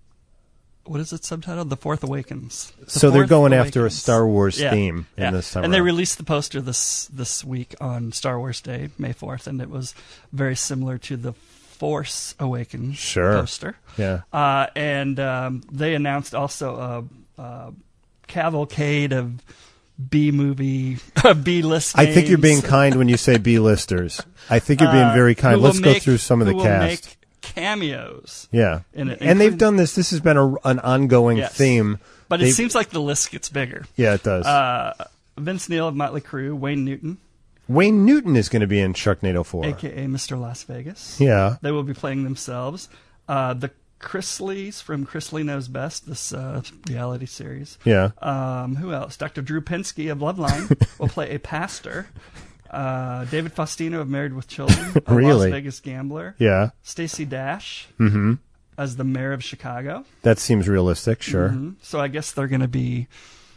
what is its subtitle? The Fourth Awakens. The So they're Fourth going after a Awakens. Star Wars Yeah, theme in yeah. this time And they around. released the poster this this week on Star Wars Day, May fourth, and it was very similar to the Force Awakens Sure. poster. Yeah. Uh, and um, they announced also a, a cavalcade of B movie, B list. I think you're being names. kind when you say B-listers. I think you're being Uh, very kind. who will Let's go make- through some of the who will cast. make cameos. Yeah. in it, And they've including- done this. This has been a, an ongoing Yes. theme. But it They've- seems like the list gets bigger. Yeah, it does. Uh, Vince Neil of Motley Crue, Wayne Newton, Wayne Newton is going to be in Sharknado four. a k a. Mister Las Vegas. Yeah. They will be playing themselves. Uh, the Chrisleys from Chrisley Knows Best, this uh, reality series. Yeah. Um, who else? Doctor Drew Pinsky of Loveline will play a pastor. Uh, David Faustino of Married with Children, a Really? Las Vegas gambler. Yeah. Stacey Dash Mm-hmm. as the mayor of Chicago. That seems realistic, sure. Mhm. So I guess they're going to be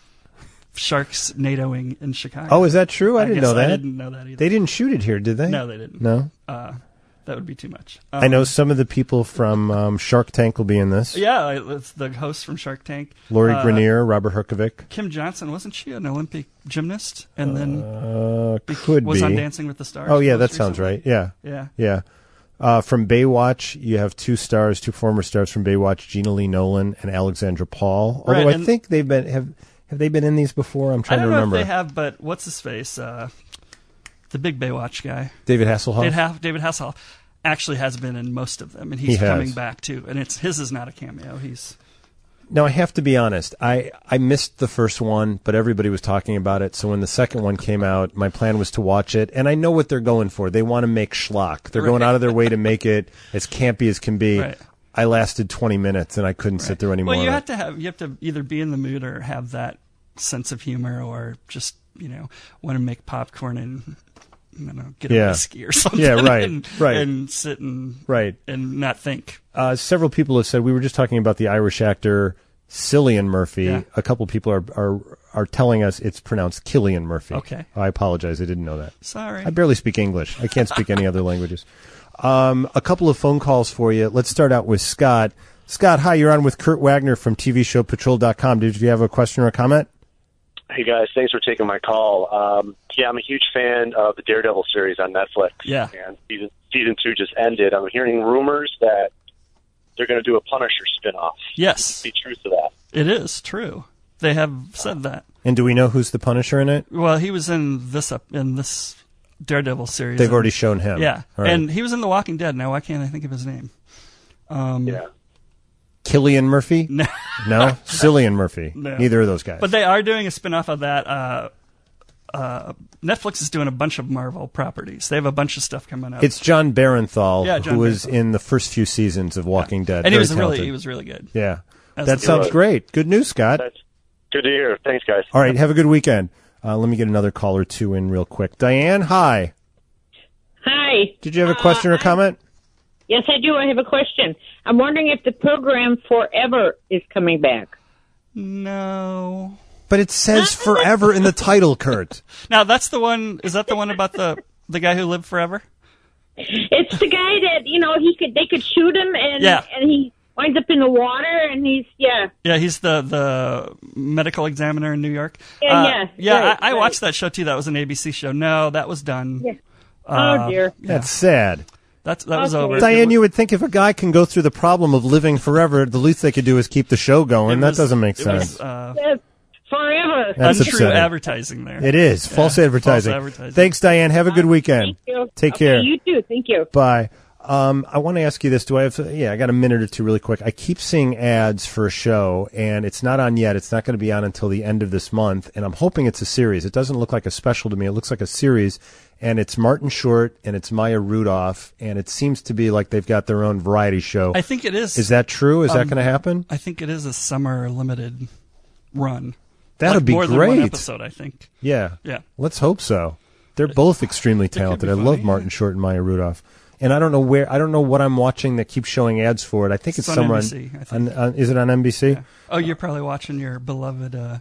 Sharks NATOing in Chicago. Oh, is that true? I, didn't guess know that. I didn't know that either. They didn't shoot it here, did they? No, they didn't. No? Uh, that would be too much. I know Um, some of the people from um, Shark Tank will be in this. Yeah, it's the host from Shark Tank. Lori Uh, Grenier, Robert Herkovic. Kim Johnson, wasn't she an Olympic gymnast? And then Uh, be- could was be. on Dancing with the Stars. Oh, yeah, most that sounds recently. right. Yeah. Yeah. Yeah. Uh, from Baywatch, you have two stars, two former stars from Baywatch, Gina Lee Nolan and Alexandra Paul. Although Right, I and- think they've been have have they been in these before? I'm I trying don't to know remember. if they have, but what's his face? Uh, the big Baywatch guy. David Hasselhoff? David, ha- David Hasselhoff actually has been in most of them, and He he's has. coming back too. And it's his is not a cameo. He's Now, I have to be honest. I, I missed the first one, but everybody was talking about it. So when the second one came out, my plan was to watch it. And I know what they're going for. They want to make schlock. They're going Right. out of their way to make it as campy as can be. Right. I lasted twenty minutes, and I couldn't sit through anymore. well, you have to have you have to either be in the mood or have that sense of humor, or just you know want to make popcorn and I don't know, get Yeah. a whiskey or something. Yeah, right, and, right. and sit and Right. and not think. Uh, several people have said, we were just talking about the Irish actor Cillian Murphy. Yeah. A couple people are, are are telling us it's pronounced Killian Murphy. Okay. I apologize. I didn't know that. Sorry. I barely speak English. I can't speak any other languages. Um, a couple of phone calls for you. Let's start out with Scott. Scott, hi. You're on with Kurt Wagner from T V show patrol dot com. Did you have a question or a comment? Hey guys, thanks for taking my call. Um, yeah, I'm a huge fan of the Daredevil series on Netflix. Yeah. And season season two just ended. I'm hearing rumors that they're going to do a Punisher spinoff. Yes. Be truth to that. It is true. They have said that. And do we know who's the Punisher in it? Well, he was in this up in this Daredevil series. They've and- already shown him. Yeah, All right. and he was in The Walking Dead. Now, why can't I think of his name? Um, yeah. Killian Murphy? No. No? Cillian Murphy? No. Neither of those guys. But they are doing a spin-off of that. Uh, uh, Netflix is doing a bunch of Marvel properties. They have a bunch of stuff coming out. It's John Barenthal, Yeah, John who was Barenthal. in the first few seasons of Walking Dead. and he Very was really talented. he was really good. Yeah. As That the- sounds Good. great. Good news, Scott. That's good to hear. Thanks, guys. All right, have a good weekend. Uh, let me get another call or two in real quick. Diane, hi. Hi. Did you have a question or a comment? Yes, I do. I have a question. I'm wondering if the program Forever is coming back. No. But it says forever in the title, Kurt. Now that's the one. Is that the one about the the guy who lived forever? It's the guy that you know he could they could shoot him and Yeah. and he winds up in the water, and he's yeah. Yeah, he's the the medical examiner in New York. Yeah, uh, yeah, yeah. right, I, I right. watched that show too. That was an A B C show. No, that was done. Yeah. Uh, Oh dear. yeah. That's sad. That's that was Okay. over. Diane, you would think if a guy can go through the problem of living forever, the least they could do is keep the show going. It that was- doesn't make it sense. was, uh, Yeah, forever. That's untrue upsetting. advertising there. It is. Yeah, False advertising. False advertising. Thanks, Diane. Have a good weekend. Thank you. Take Okay, care. You too. Thank you. Bye. Um, I want to ask you this. Do I have, yeah, I got a minute or two really quick. I keep seeing ads for a show, and it's not on yet. It's not going to be on until the end of this month, and I'm hoping it's a series. It doesn't look like a special to me. It looks like a series, and it's Martin Short, and it's Maya Rudolph, and it seems to be like they've got their own variety show. I think it is. Is that true? Is that Um, going to happen? I think it is a summer limited run. That Like would be more great. Than one episode, I think. Yeah. Yeah. Let's hope so. They're both extremely talented. I be love funny, Martin Short and Maya Rudolph. And I don't know where, I don't know what I'm watching that keeps showing ads for it. I think it's, It's on somewhere N B C, I think. on, on, is it on N B C? Yeah. Oh, you're probably watching your beloved uh,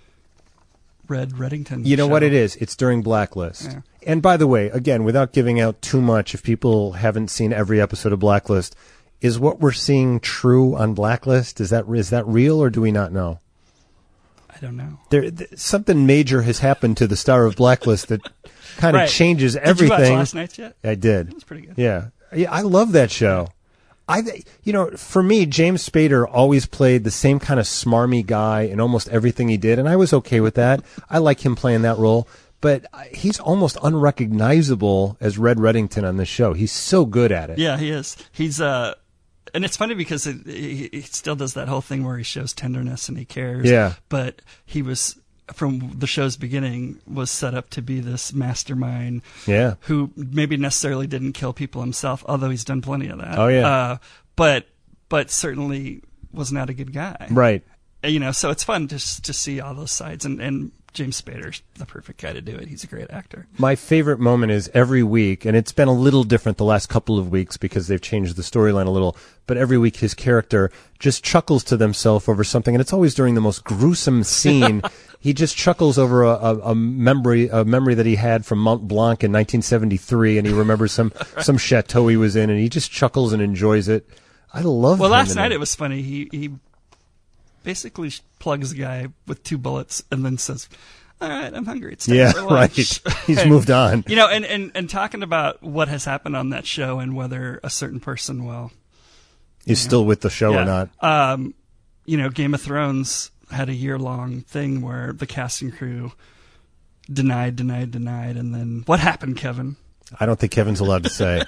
Red Reddington. You know show. what it is? It's during Blacklist. Yeah. And by the way, again, without giving out too much, if people haven't seen every episode of Blacklist, is what we're seeing true on Blacklist? Is that is that real, or do we not know? I don't know. There, th- something major has happened to the star of Blacklist that kind of Right. changes Did you everything. watch last night's yet? I did. It was pretty good. Yeah, yeah, I love that show. I, th- you know, for me, James Spader always played the same kind of smarmy guy in almost everything he did, and I was okay with that. I like him playing that role, but I- he's almost unrecognizable as Red Reddington on this show. He's so good at it. Yeah, he is. He's uh, and it's funny because it, he, he still does that whole thing where he shows tenderness and he cares. Yeah. But he was from the show's beginning was set up to be this mastermind. Yeah. Who maybe necessarily didn't kill people himself, although he's done plenty of that. Oh, yeah. Uh, but but certainly was not a good guy. Right. And, you know, so it's fun to to see all those sides, and and James Spader's the perfect guy to do it. He's a great actor. My favorite moment is every week, and it's been a little different the last couple of weeks because they've changed the storyline a little, but every week his character just chuckles to themselves over something, and it's always during the most gruesome scene. He just chuckles over a, a, a memory a memory that he had from Mont Blanc in nineteen seventy-three, and he remembers some, some chateau he was in, and he just chuckles and enjoys it. I love Well, him last in night it. it was funny. He he basically plugs the guy with two bullets and then says, "All right, I'm hungry. It's time Yeah, for lunch." right. He's And, moved on. You know, and, and, and talking about what has happened on that show and whether a certain person, well, He's still with the show yeah, or not. Um, you know, Game of Thrones had a year long thing where the cast and crew denied, denied, denied, and then what happened, Kevin? I don't think Kevin's allowed to say.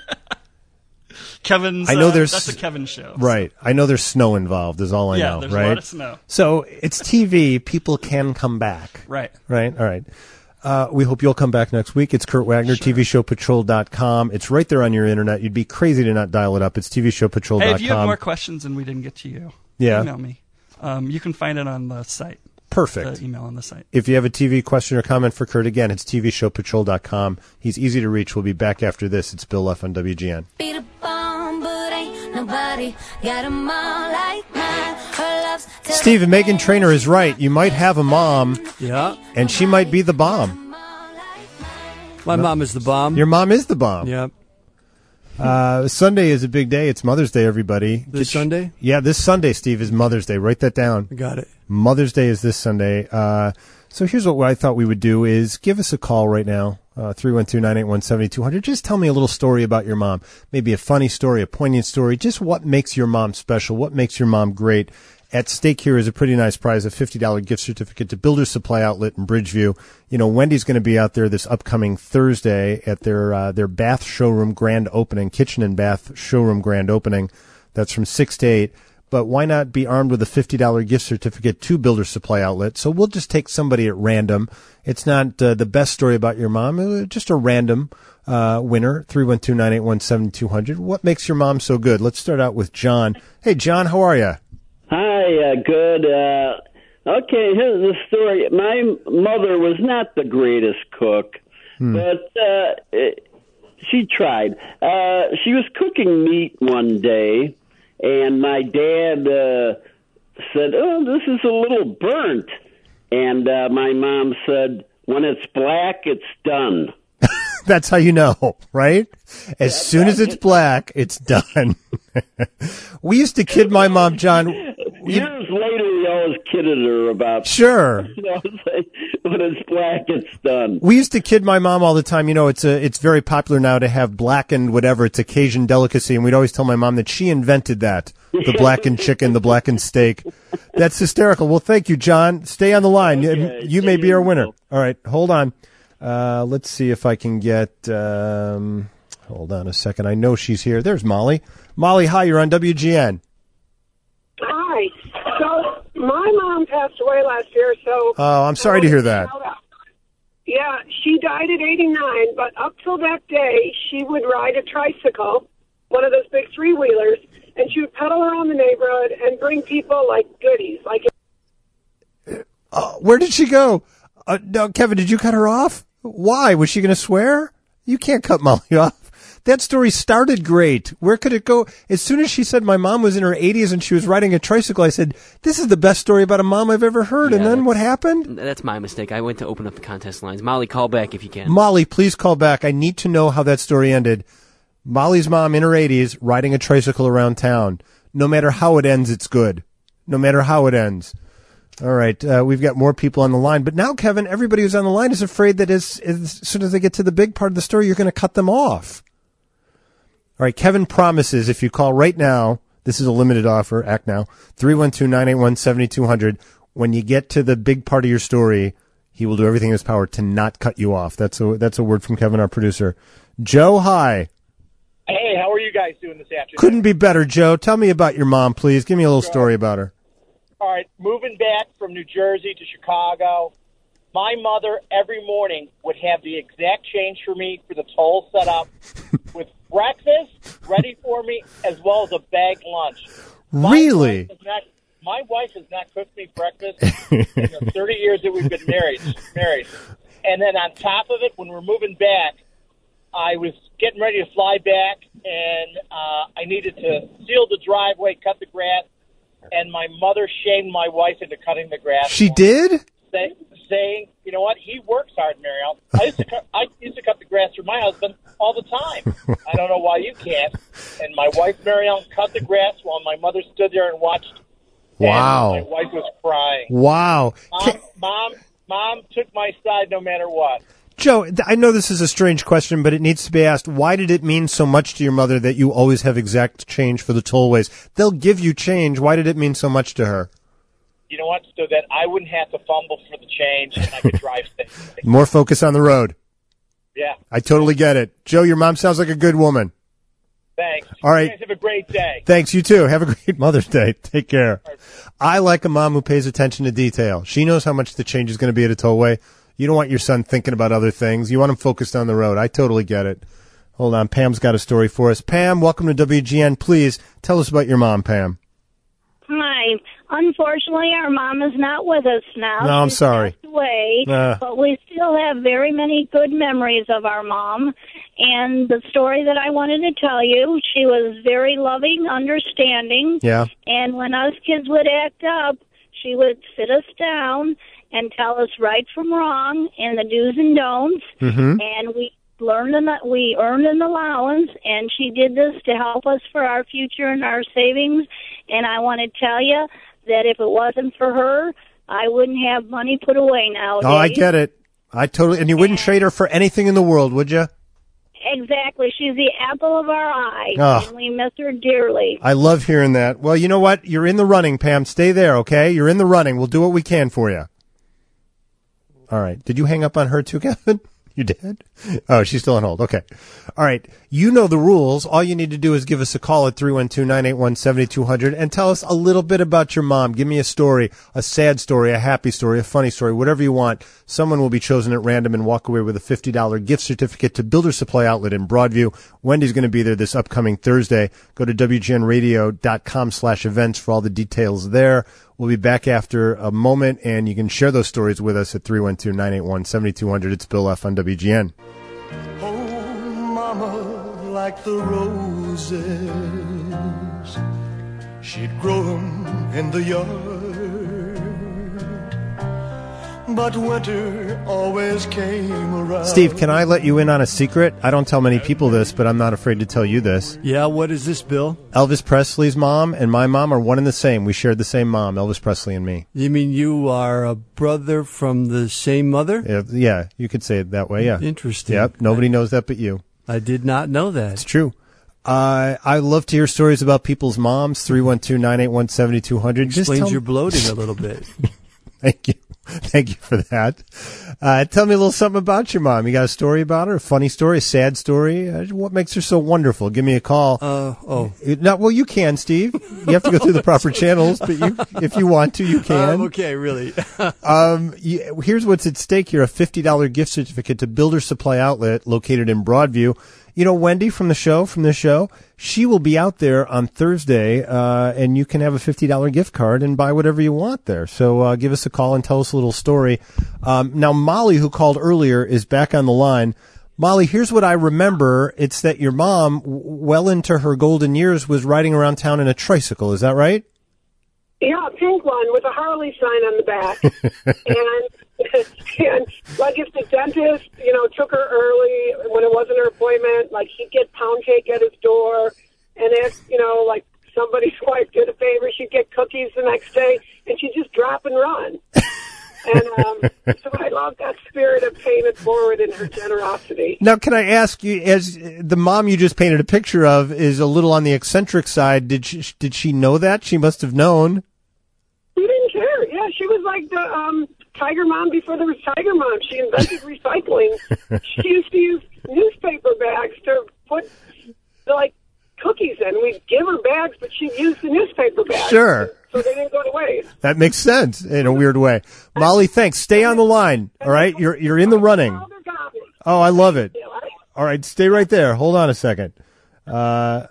Kevin's. I know uh, there's that's a Kevin show. Right. I know there's snow involved is all I Yeah, know, there's a right? lot of snow. So it's T V. People can come back. Right. Right. All right. Uh, we hope you'll come back next week. It's Kurt Wagner, T V show patrol dot com. It's right there on your internet. You'd be crazy to not dial it up. It's T V show patrol dot com. Hey, if you have more questions and we didn't get to you, Yeah. email me. Um, you can find it on the site. Perfect. The email on the site. If you have a T V question or comment for Kurt, again, it's T V show patrol dot com. He's easy to reach. We'll be back after this. It's Bill Leff on W G N. Beat a bomb, but ain't nobody got a mom like mine. Her love's Steve, and Megan Trainor is right. You might have a mom. Yeah. And she might be the bomb. My mom is the bomb. Your mom is the bomb. Yep. Uh, Sunday is a big day. It's Mother's Day, everybody. This Just- Sunday? Yeah, this Sunday, Steve, is Mother's Day. Write that down. I got it. Mother's Day is this Sunday. Uh, so here's what I thought we would do is give us a call right now, uh, three one two, nine eight one, seven two zero zero. Just tell me a little story about your mom. Maybe a funny story, a poignant story. Just what makes your mom special. What makes your mom great. At stake here is a pretty nice prize, a fifty dollars gift certificate to Builder's Supply Outlet in Bridgeview. You know, Wendy's going to be out there this upcoming Thursday at their uh, their bath showroom grand opening, kitchen and bath showroom grand opening. That's from six to eight. But why not be armed with a fifty dollars gift certificate to Builder's Supply Outlet? So we'll just take somebody at random. It's not uh, the best story about your mom, uh, just a random uh, winner, three one two, nine eight one, seven two zero zero. What makes your mom so good? Let's start out with John. Hey, John, how are you? Hi, uh, good. Uh, okay, here's the story. My mother was not the greatest cook, Hmm. but uh, it, she tried. Uh, she was cooking meat one day, and my dad uh, said, "Oh, this is a little burnt." And uh, my mom said, "When it's black, it's done." That's how you know, right? As That's soon right. as it's black, it's done. We used to kid my mom, John. We, Years later, we always kidded her about. Sure. You know, when it's black, it's done. We used to kid my mom all the time. You know, it's a, it's very popular now to have blackened whatever. It's a Cajun delicacy, and we'd always tell my mom that she invented that. The blackened chicken, the blackened steak. That's hysterical. Well, thank you, John. Stay on the line. Okay, you, you may be our winner. All right, hold on. Uh, let's see if I can get, um, hold on a second. I know she's here. There's Molly. Molly, hi, you're on W G N. Hi. So my mom passed away last year, so... Oh, I'm sorry to hear that. Yeah, she died at eighty-nine, but up till that day, she would ride a tricycle, one of those big three-wheelers, and she would pedal around the neighborhood and bring people, like, goodies. Like, uh, where did she go? Uh, no, Kevin, did you cut her off? Why? Was she going to swear? You can't cut Molly off. That story started great. Where could it go? As soon as she said my mom was in her eighties and she was riding a tricycle, I said, this is the best story about a mom I've ever heard. Yeah, and then what happened? That's my mistake. I went to open up the contest lines. Molly, call back if you can. Molly, please call back. I need to know how that story ended. Molly's mom in her eighties riding a tricycle around town. No matter how it ends, it's good. No matter how it ends. All right, uh, we've got more people on the line. But now, Kevin, everybody who's on the line is afraid that as, as soon as they get to the big part of the story, you're going to cut them off. All right, Kevin promises if you call right now, this is a limited offer, act now, three one two, nine eight one, seven two zero zero. When you get to the big part of your story, he will do everything in his power to not cut you off. That's a, that's a word from Kevin, our producer. Joe, hi. Hey, how are you guys doing this afternoon? Couldn't be better, Joe. Tell me about your mom, please. Give me a little story about her. All right, moving back from New Jersey to Chicago, my mother every morning would have the exact change for me for the toll set up with breakfast ready for me as well as a bag lunch. Really? My wife has not, my wife has not cooked me breakfast in the thirty years that we've been married. married. And then on top of it, when we're moving back, I was getting ready to fly back, and uh, I needed to seal the driveway, cut the grass, and my mother shamed my wife into cutting the grass. She did? Say, saying, you know what, he works hard, Marielle. I used to cut, I used to cut the grass for my husband all the time. I don't know why you can't. And my wife, Marielle, cut the grass while my mother stood there and watched. Wow. And my wife was crying. Wow. Mom, mom, mom took my side no matter what. Joe, I know this is a strange question, but it needs to be asked. Why did it mean so much to your mother that you always have exact change for the tollways? They'll give you change. Why did it mean so much to her? You know what? So that I wouldn't have to fumble for the change and I could drive safely. More focus on the road. Yeah. I totally get it. Joe, your mom sounds like a good woman. Thanks. All right. You guys have a great day. Thanks. You too. Have a great Mother's Day. Take care. I like a mom who pays attention to detail. She knows how much the change is going to be at a tollway. You don't want your son thinking about other things. You want him focused on the road. I totally get it. Hold on. Pam's got a story for us. Pam, welcome to W G N. Please tell us about your mom, Pam. Hi. Unfortunately, our mom is not with us now. No, I'm She's sorry. passed away, Uh. but we still have very many good memories of our mom. And the story that I wanted to tell you, she was very loving, understanding. Yeah. And when us kids would act up, she would sit us down and tell us right from wrong and the do's and don'ts. Mm-hmm. And we learned an, we earned an allowance, and she did this to help us for our future and our savings. And I want to tell you that if it wasn't for her, I wouldn't have money put away nowadays. Oh, I get it. I totally, and you wouldn't trade her for anything in the world, would you? Exactly. She's the apple of our eye, Oh. and we miss her dearly. I love hearing that. Well, you know what? You're in the running, Pam. Stay there, okay? You're in the running. We'll do what we can for you. All right. Did you hang up on her too, Kevin? You did? Oh, she's still on hold. Okay. All right. You know the rules. All you need to do is give us a call at three one two, nine eight one, seven two zero zero and tell us a little bit about your mom. Give me a story, a sad story, a happy story, a funny story, whatever you want. Someone will be chosen at random and walk away with a fifty dollars gift certificate to Builder Supply Outlet in Broadview. Wendy's going to be there this upcoming Thursday. Go to W G N radio dot com slash events for all the details there. We'll be back after a moment, and you can share those stories with us at three one two, nine eight one, seven two zero zero. It's Bill F. on W G N. Oh, mama, like the roses, she'd grow 'em in the yard. but winter always came around. Steve, can I let you in on a secret? I don't tell many people this, but I'm not afraid to tell you this. Yeah, what is this, Bill? Elvis Presley's mom and my mom are one and the same. We shared the same mom, Elvis Presley and me. You mean you are a brother from the same mother? Yeah, yeah, you could say it that way, yeah. Interesting. Yep, nobody I, knows that but you. I did not know that. It's true. Uh, I love to hear stories about people's moms. three one two, nine eight one, seven two zero zero. Explains Just your bloating a little bit. Thank you. Thank you for that. Uh, tell me a little something about your mom. You got a story about her? A funny story? A sad story? Uh, what makes her so wonderful? Give me a call. Uh, oh. Not, well, you can, Steve. You have to go through the proper channels, but you, if you want to, you can. Um, okay, really. um, you, here's what's at stake here. A fifty dollars gift certificate to Builder Supply Outlet located in Broadview. You know, Wendy from the show, from this show, she will be out there on Thursday, uh, and you can have a fifty dollars gift card and buy whatever you want there. So uh, give us a call and tell us a little story. Um, now, Molly, who called earlier, is back on the line. Molly, here's what I remember. It's that your mom, w- well into her golden years, was riding around town in a tricycle. Is that right? Yeah, a pink one with a Harley sign on the back. and and like if the dentist, you know, took her early when it wasn't her appointment, like she'd get pound cake at his door, and if, you know, like somebody's wife did a favor, she'd get cookies the next day, and she'd just drop and run. And um, so I love that spirit of paying it forward and her generosity. Now, can I ask you, as the mom you just painted a picture of is a little on the eccentric side, did she, did she know that? She must have known. She didn't care. Yeah, she was like the um, Tiger Mom before there was Tiger Mom. She invented recycling. She used to use newspaper bags to put, like, cookies in. We'd give her bags, but she'd use the newspaper bags. Sure. So they didn't go to waste. That makes sense in a weird way. Molly, thanks. Stay on the line. All right, you're you're in the running. Oh, I love it. All right, stay right there. Hold on a second. Uh,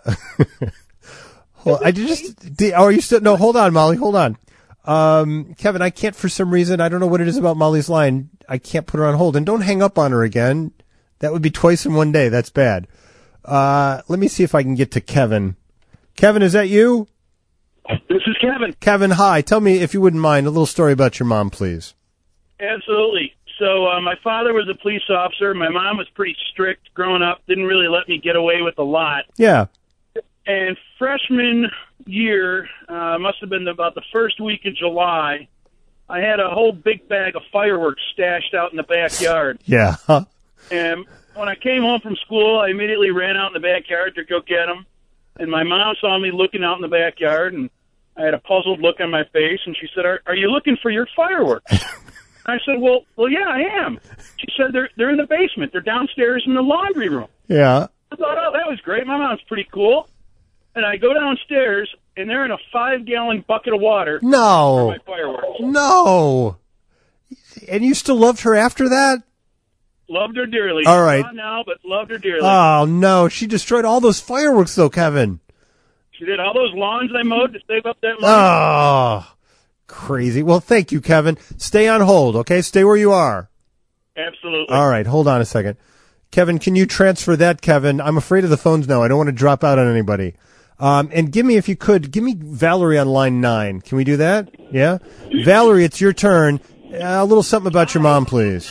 well, I just. Oh, are you still? No, hold on, Molly. Hold on. Um, Kevin, I can't for some reason. I don't know what it is about Molly's line. I can't put her on hold, and don't hang up on her again. That would be twice in one day. That's bad. Uh, let me see if I can get to Kevin. Kevin, is that you? This is Kevin. Kevin, hi. Tell me, if you wouldn't mind, a little story about your mom, please. Absolutely. So uh, my father was a police officer. My mom was pretty strict growing up, didn't really let me get away with a lot. Yeah. And freshman year, uh, must have been about the first week of July, I had a whole big bag of fireworks stashed out in the backyard. Yeah. And when I came home from school, I immediately ran out in the backyard to go get them. And my mom saw me looking out in the backyard, and I had a puzzled look on my face, and she said, are, are you looking for your fireworks? I said, well, well, yeah, I am. She said, they're they're in the basement. They're downstairs in the laundry room. Yeah. I thought, oh, that was great. My mom's pretty cool. And I go downstairs, and they're in a five-gallon bucket of water. No. For my fireworks. No. And you still loved her after that? Loved her dearly. All right. Not now, but loved her dearly. Oh, no. She destroyed all those fireworks, though, Kevin. She did all those lawns I mowed to save up that money. Oh, crazy. Well, thank you, Kevin. Stay on hold, okay? Stay where you are. Absolutely. All right. Hold on a second. Kevin, can you transfer that, Kevin? I'm afraid of the phones now. I don't want to drop out on anybody. Um, and give me, if you could, give me Valerie on line nine. Can we do that? Yeah? Valerie, it's your turn. Uh, a little something about your mom, please.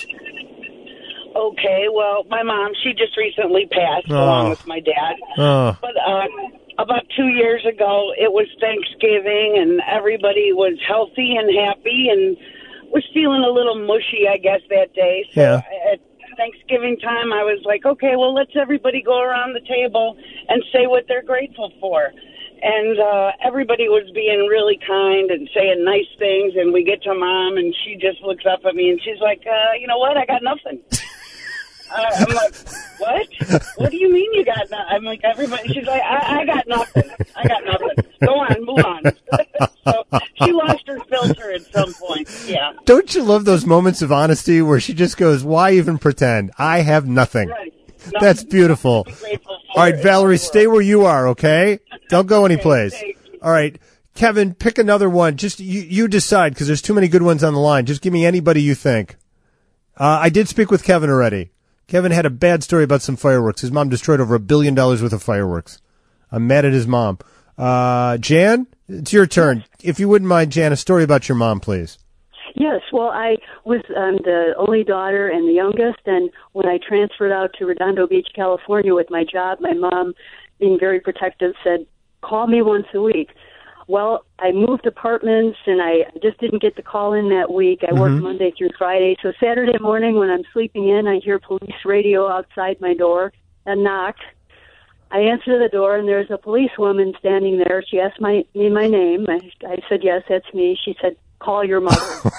Okay, well, my mom, she just recently passed Oh. along with my dad. Oh. But uh, about two years ago, it was Thanksgiving, and everybody was healthy and happy and was feeling a little mushy, I guess, that day. So Yeah. at Thanksgiving time, I was like, okay, well, let's everybody go around the table and say what they're grateful for. And uh, everybody was being really kind and saying nice things, and we get to Mom, and she just looks up at me, and she's like, uh, you know what, I got nothing. Uh, I'm like, what? What do you mean you got nothing? I'm like, everybody. She's like, I, I got nothing. I got nothing. Go on, move on. So she lost her filter at some point. Yeah. Don't you love those moments of honesty where she just goes, why even pretend? I have nothing. Right. That's beautiful. All right, Valerie, stay where you are, okay? Don't go anyplace. All right. Kevin, pick another one. Just you, you decide, because there's too many good ones on the line. Just give me anybody you think. Uh, I did speak with Kevin already. Kevin had a bad story about some fireworks. His mom destroyed over a billion dollars worth of fireworks. I'm mad at his mom. Uh, Jan, it's your turn. If you wouldn't mind, Jan, a story about your mom, please. Yes, well, I was um, the only daughter and the youngest, and when I transferred out to Redondo Beach, California with my job, my mom, being very protective, said, call me once a week. Well, I moved apartments, and I just didn't get the call in that week. I worked Mhm. Monday through Friday, so Saturday morning when I'm sleeping in, I hear police radio outside my door, a knock. I answer the door, and there's a policewoman standing there. She asked my, me my name. I, I said, yes, that's me. She said, call your mother.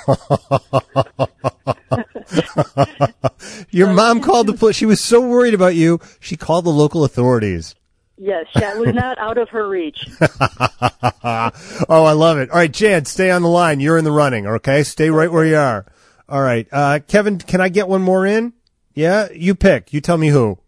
Your mom called the police. She was so worried about you, she called the local authorities. Yes, that was not out of her reach. Oh, I love it. All right, Jan, stay on the line. You're in the running, okay? Stay right where you are. All right. Uh, Kevin, can I get one more in? Yeah? You pick. You tell me who.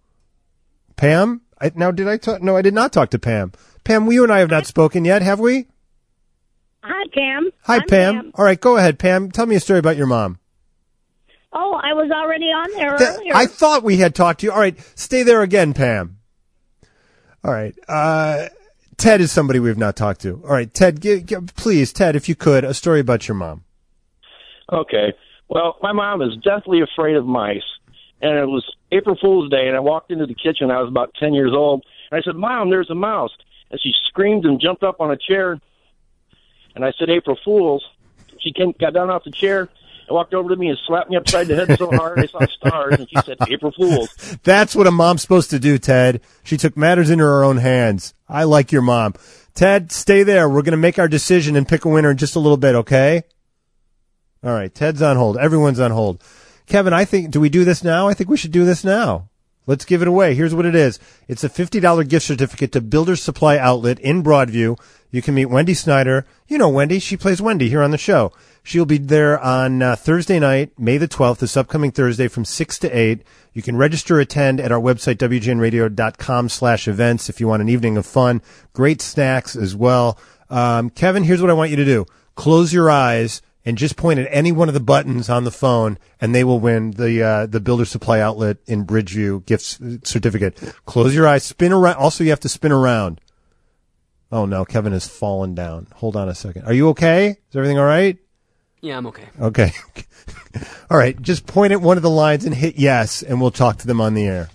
Pam? I, now, did I talk? No, I did not talk to Pam. Pam, you and I have not spoken yet, have we? Hi, Pam. Hi, I'm Pam. All right, go ahead, Pam. Tell me a story about your mom. Oh, I was already on there Th- earlier. I thought we had talked to you. All right, stay there again, Pam. All right. Uh, Ted is somebody we've not talked to. All right, Ted, give, give, please, Ted, if you could, a story about your mom. Okay. Well, my mom is deathly afraid of mice. And it was April Fool's Day, and I walked into the kitchen. I was about ten years old. And I said, Mom, there's a mouse. And she screamed and jumped up on a chair. And I said, April Fools. She came, got down off the chair and walked over to me and slapped me upside the head so hard I saw stars. And she said, April Fools. That's what a mom's supposed to do, Ted. She took matters into her own hands. I like your mom. Ted, stay there. We're going to make our decision and pick a winner in just a little bit, okay? All right, Ted's on hold. Everyone's on hold. Kevin, I think, do we do this now? I think we should do this now. Let's give it away. Here's what it is. It's a fifty dollars gift certificate to Builder's Supply Outlet in Broadview. You can meet Wendy Snyder. You know Wendy. She plays Wendy here on the show. She'll be there on uh, Thursday night, May the twelfth, this upcoming Thursday from six to eight. You can register, attend at our website, w g n radio dot com slash events if you want an evening of fun. Great snacks as well. Um, Kevin, here's what I want you to do. Close your eyes and just point at any one of the buttons on the phone, and they will win the uh, the Builder Supply Outlet in Bridgeview gift certificate. Close your eyes, spin around. Also, you have to spin around. Oh, no, Kevin has fallen down. Hold on a second. Are you okay? Is everything all right? Yeah, I'm okay. Okay. All right, just point at one of the lines and hit yes, and we'll talk to them on the air.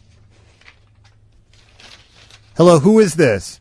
Hello, who is this?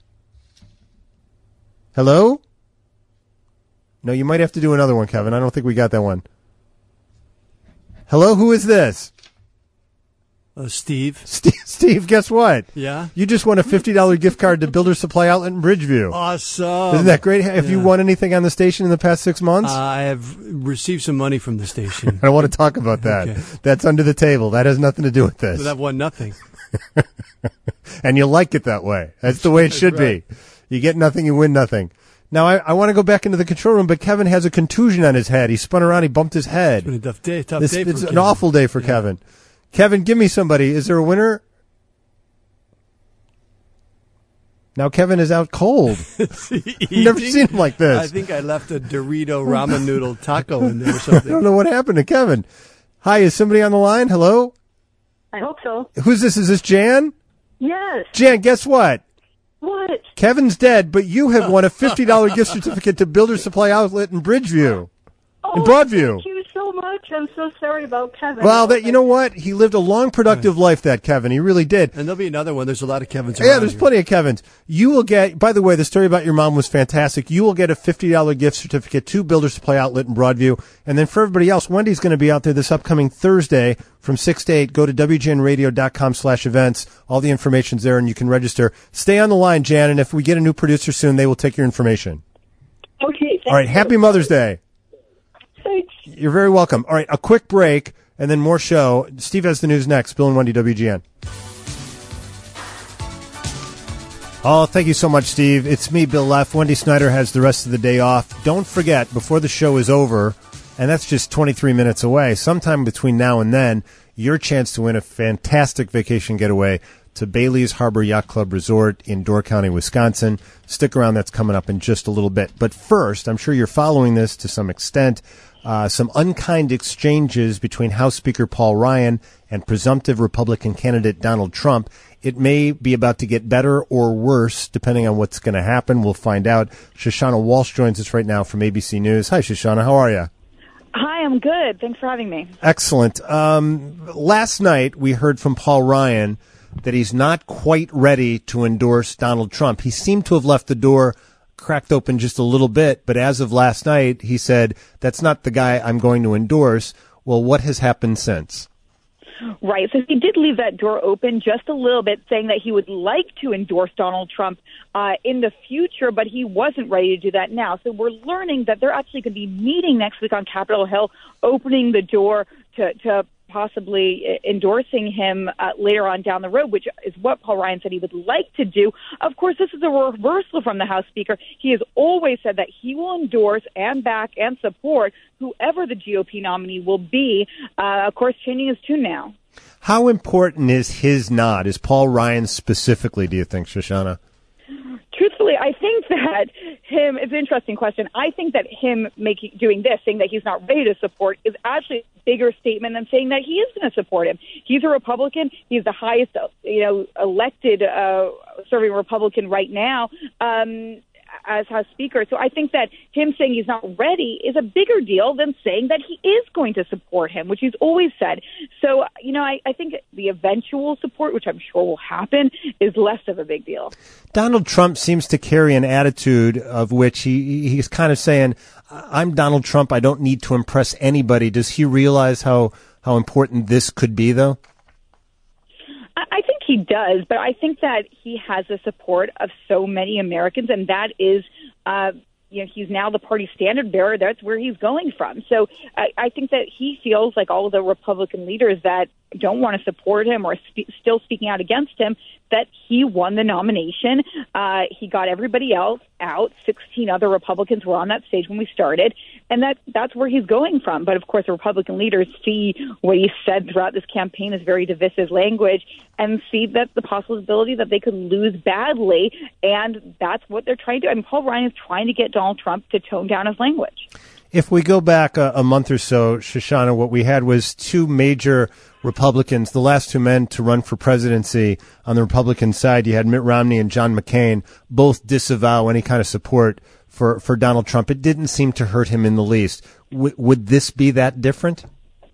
Hello? No, you might have to do another one, Kevin. I don't think we got that one. Hello, who is this? Uh, Steve. Steve, Steve, guess what? Yeah? You just won a fifty dollars gift card to Builder Supply Outlet in Bridgeview. Awesome. Isn't that great? Have you Yeah. won anything on the station in the past six months? Uh, I have received some money from the station. I don't want to talk about that. Okay. That's under the table. That has nothing to do with this. But I've won nothing. And you like it that way. That's the way it That's should right. be. You get nothing, you win nothing. Now, I, I want to go back into the control room, but Kevin has a contusion on his head. He spun around, he bumped his head. It's been a tough day. Tough This- day for it's an Kevin. awful day for Kevin. Kevin, give me somebody. Is there a winner? Now Kevin is out cold. I've never seen him like this. I think I left a Dorito ramen noodle taco in there or something. I don't know what happened to Kevin. Hi, is somebody on the line? Hello? I hope so. Who's this? Is this Jan? Yes. Jan, guess what? What? Kevin's dead, but you have won a fifty dollars gift certificate to Builder Supply Outlet in Bridgeview. Oh, in Broadview. Thank you so much. I'm so sorry about Kevin. Well, that you know what? He lived a long, productive life, that Kevin. He really did. And there'll be another one. There's a lot of Kevins Yeah, around there's here. plenty of Kevins. You will get, by the way, the story about your mom was fantastic. You will get a fifty dollars gift certificate to Builder Supply Outlet in Broadview. And then for everybody else, Wendy's going to be out there this upcoming Thursday from six to eight. Go to w g n radio dot com slash events. All the information's there and you can register. Stay on the line, Jan, and if we get a new producer soon, they will take your information. Okay. Thank All right, you. happy Mother's Day. Thanks. You're very welcome. All right, a quick break and then more show. Steve has the news next. Bill and Wendy, W G N. Oh, thank you so much, Steve. It's me, Bill Leff. Wendy Snyder has the rest of the day off. Don't forget, before the show is over, and that's just twenty-three minutes away, sometime between now and then, your chance to win a fantastic vacation getaway to Bailey's Harbor Yacht Club Resort in Door County, Wisconsin. Stick around. That's coming up in just a little bit. But first, I'm sure you're following this to some extent. Uh, some unkind exchanges between House Speaker Paul Ryan and presumptive Republican candidate Donald Trump. It may be about to get better or worse, depending on what's going to happen. We'll find out. Shoshana Walsh joins us right now from A B C News. Hi, Shoshana. How are you? Hi, I'm good. Thanks for having me. Excellent. Um, last night, we heard from Paul Ryan that he's not quite ready to endorse Donald Trump. He seemed to have left the door cracked open just a little bit, but as of last night, he said, that's not the guy I'm going to endorse. Well, what has happened since? Right. So he did leave that door open just a little bit, saying that he would like to endorse Donald Trump uh, in the future, but he wasn't ready to do that now. So we're learning that they're actually going to be meeting next week on Capitol Hill, opening the door to, to possibly endorsing him uh, later on down the road, which is what Paul Ryan said he would like to do. Of course, this is a reversal from the House Speaker. He has always said that he will endorse and back and support whoever the G O P nominee will be. Uh, of course, changing his tune now. How important is his nod? Is Paul Ryan specifically, do you think, Shoshana? Truthfully, I think that him, it's an interesting question. I think that him making doing this, saying that he's not ready to support, is actually a bigger statement than saying that he is going to support him. He's a Republican. He's the highest, you know, elected uh, serving Republican right now. Um as House Speaker. So I think that him saying he's not ready is a bigger deal than saying that he is going to support him, which he's always said. So, you know, I, I think the eventual support, which I'm sure will happen, is less of a big deal. Donald Trump seems to carry an attitude of which he he's kind of saying, I'm Donald Trump. I don't need to impress anybody. Does he realize how, how important this could be, though? I think he does, but I think that he has the support of so many Americans, and that is, uh, you know, he's now the party standard bearer. That's where he's going from. So I, I think that he feels like all of the Republican leaders that don't want to support him or spe- still speaking out against him, that he won the nomination. Uh, he got everybody else out. sixteen other Republicans were on that stage when we started, and that that's where he's going from. But, of course, the Republican leaders see what he said throughout this campaign as very divisive language and see that the possibility that they could lose badly, and that's what they're trying to do. I mean, Paul Ryan is trying to get Donald Trump to tone down his language. If we go back a, a month or so, Shoshana, what we had was two major Republicans, the last two men to run for presidency on the Republican side. You had Mitt Romney and John McCain, both disavow any kind of support for, for Donald Trump. It didn't seem to hurt him in the least. W- would this be that different?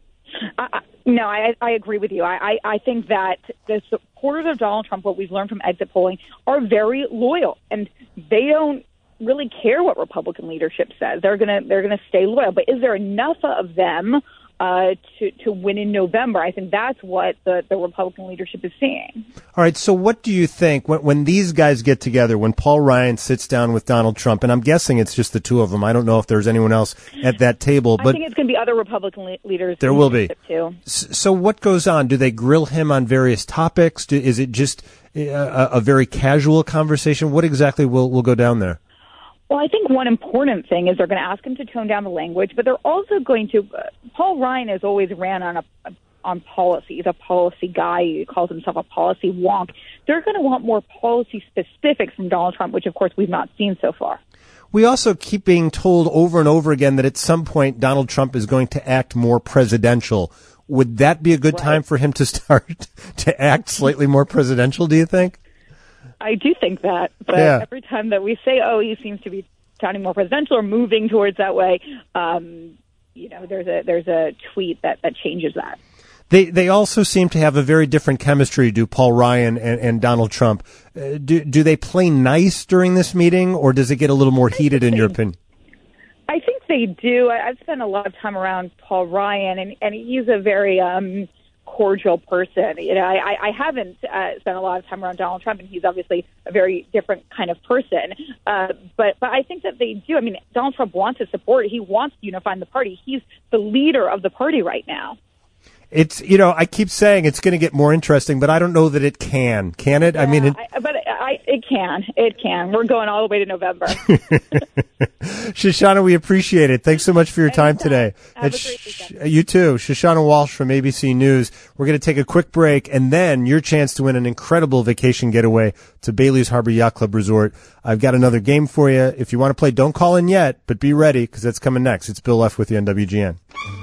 I, no, I, I agree with you. I, I, I think that the supporters of Donald Trump, what we've learned from exit polling, are very loyal, and they don't really care what Republican leadership says. They're gonna they're gonna stay loyal. But is there enough of them uh, to to win in November? I think that's what the, the Republican leadership is seeing. All right. So what do you think when when these guys get together? When Paul Ryan sits down with Donald Trump, and I'm guessing it's just the two of them. I don't know if there's anyone else at that table. But I think it's going to be other Republican le- leaders. There will be too. So what goes on? Do they grill him on various topics? Do, is it just a, a very casual conversation? What exactly will will go down there? Well, I think one important thing is they're going to ask him to tone down the language, but they're also going to. Uh, Paul Ryan has always ran on a, a on policy. He's a policy guy. He calls himself a policy wonk. They're going to want more policy specifics from Donald Trump, which of course we've not seen so far. We also keep being told over and over again that at some point Donald Trump is going to act more presidential. Would that be a good right. time for him to start to act slightly more presidential, do you think? I do think that, but yeah. every time that we say, oh, he seems to be sounding more presidential or moving towards that way, um, you know, there's a there's a tweet that, that changes that. They they also seem to have a very different chemistry, do Paul Ryan and, and Donald Trump. Uh, do do they play nice during this meeting, or does it get a little more heated in your opinion? I think they do. I, I've spent a lot of time around Paul Ryan, and, and he's a very um, cordial person. You know, I, I haven't uh, spent a lot of time around Donald Trump, and he's obviously a very different kind of person. Uh, but but I think that they do. I mean, Donald Trump wants to support. He wants to unify the party. He's the leader of the party right now. It's, you know, I keep saying it's going to get more interesting, but I don't know that it can. Can it? Yeah, I mean, it, I, but I, it can. It can. We're going all the way to November. Shoshana, we appreciate it. Thanks so much for your time today. Have it's, a great weekend. You too. Shoshana Walsh from A B C News. We're going to take a quick break, and then your chance to win an incredible vacation getaway to Bailey's Harbor Yacht Club Resort. I've got another game for you. If you want to play, don't call in yet, but be ready because that's coming next. It's Bill Leff with you on W G N.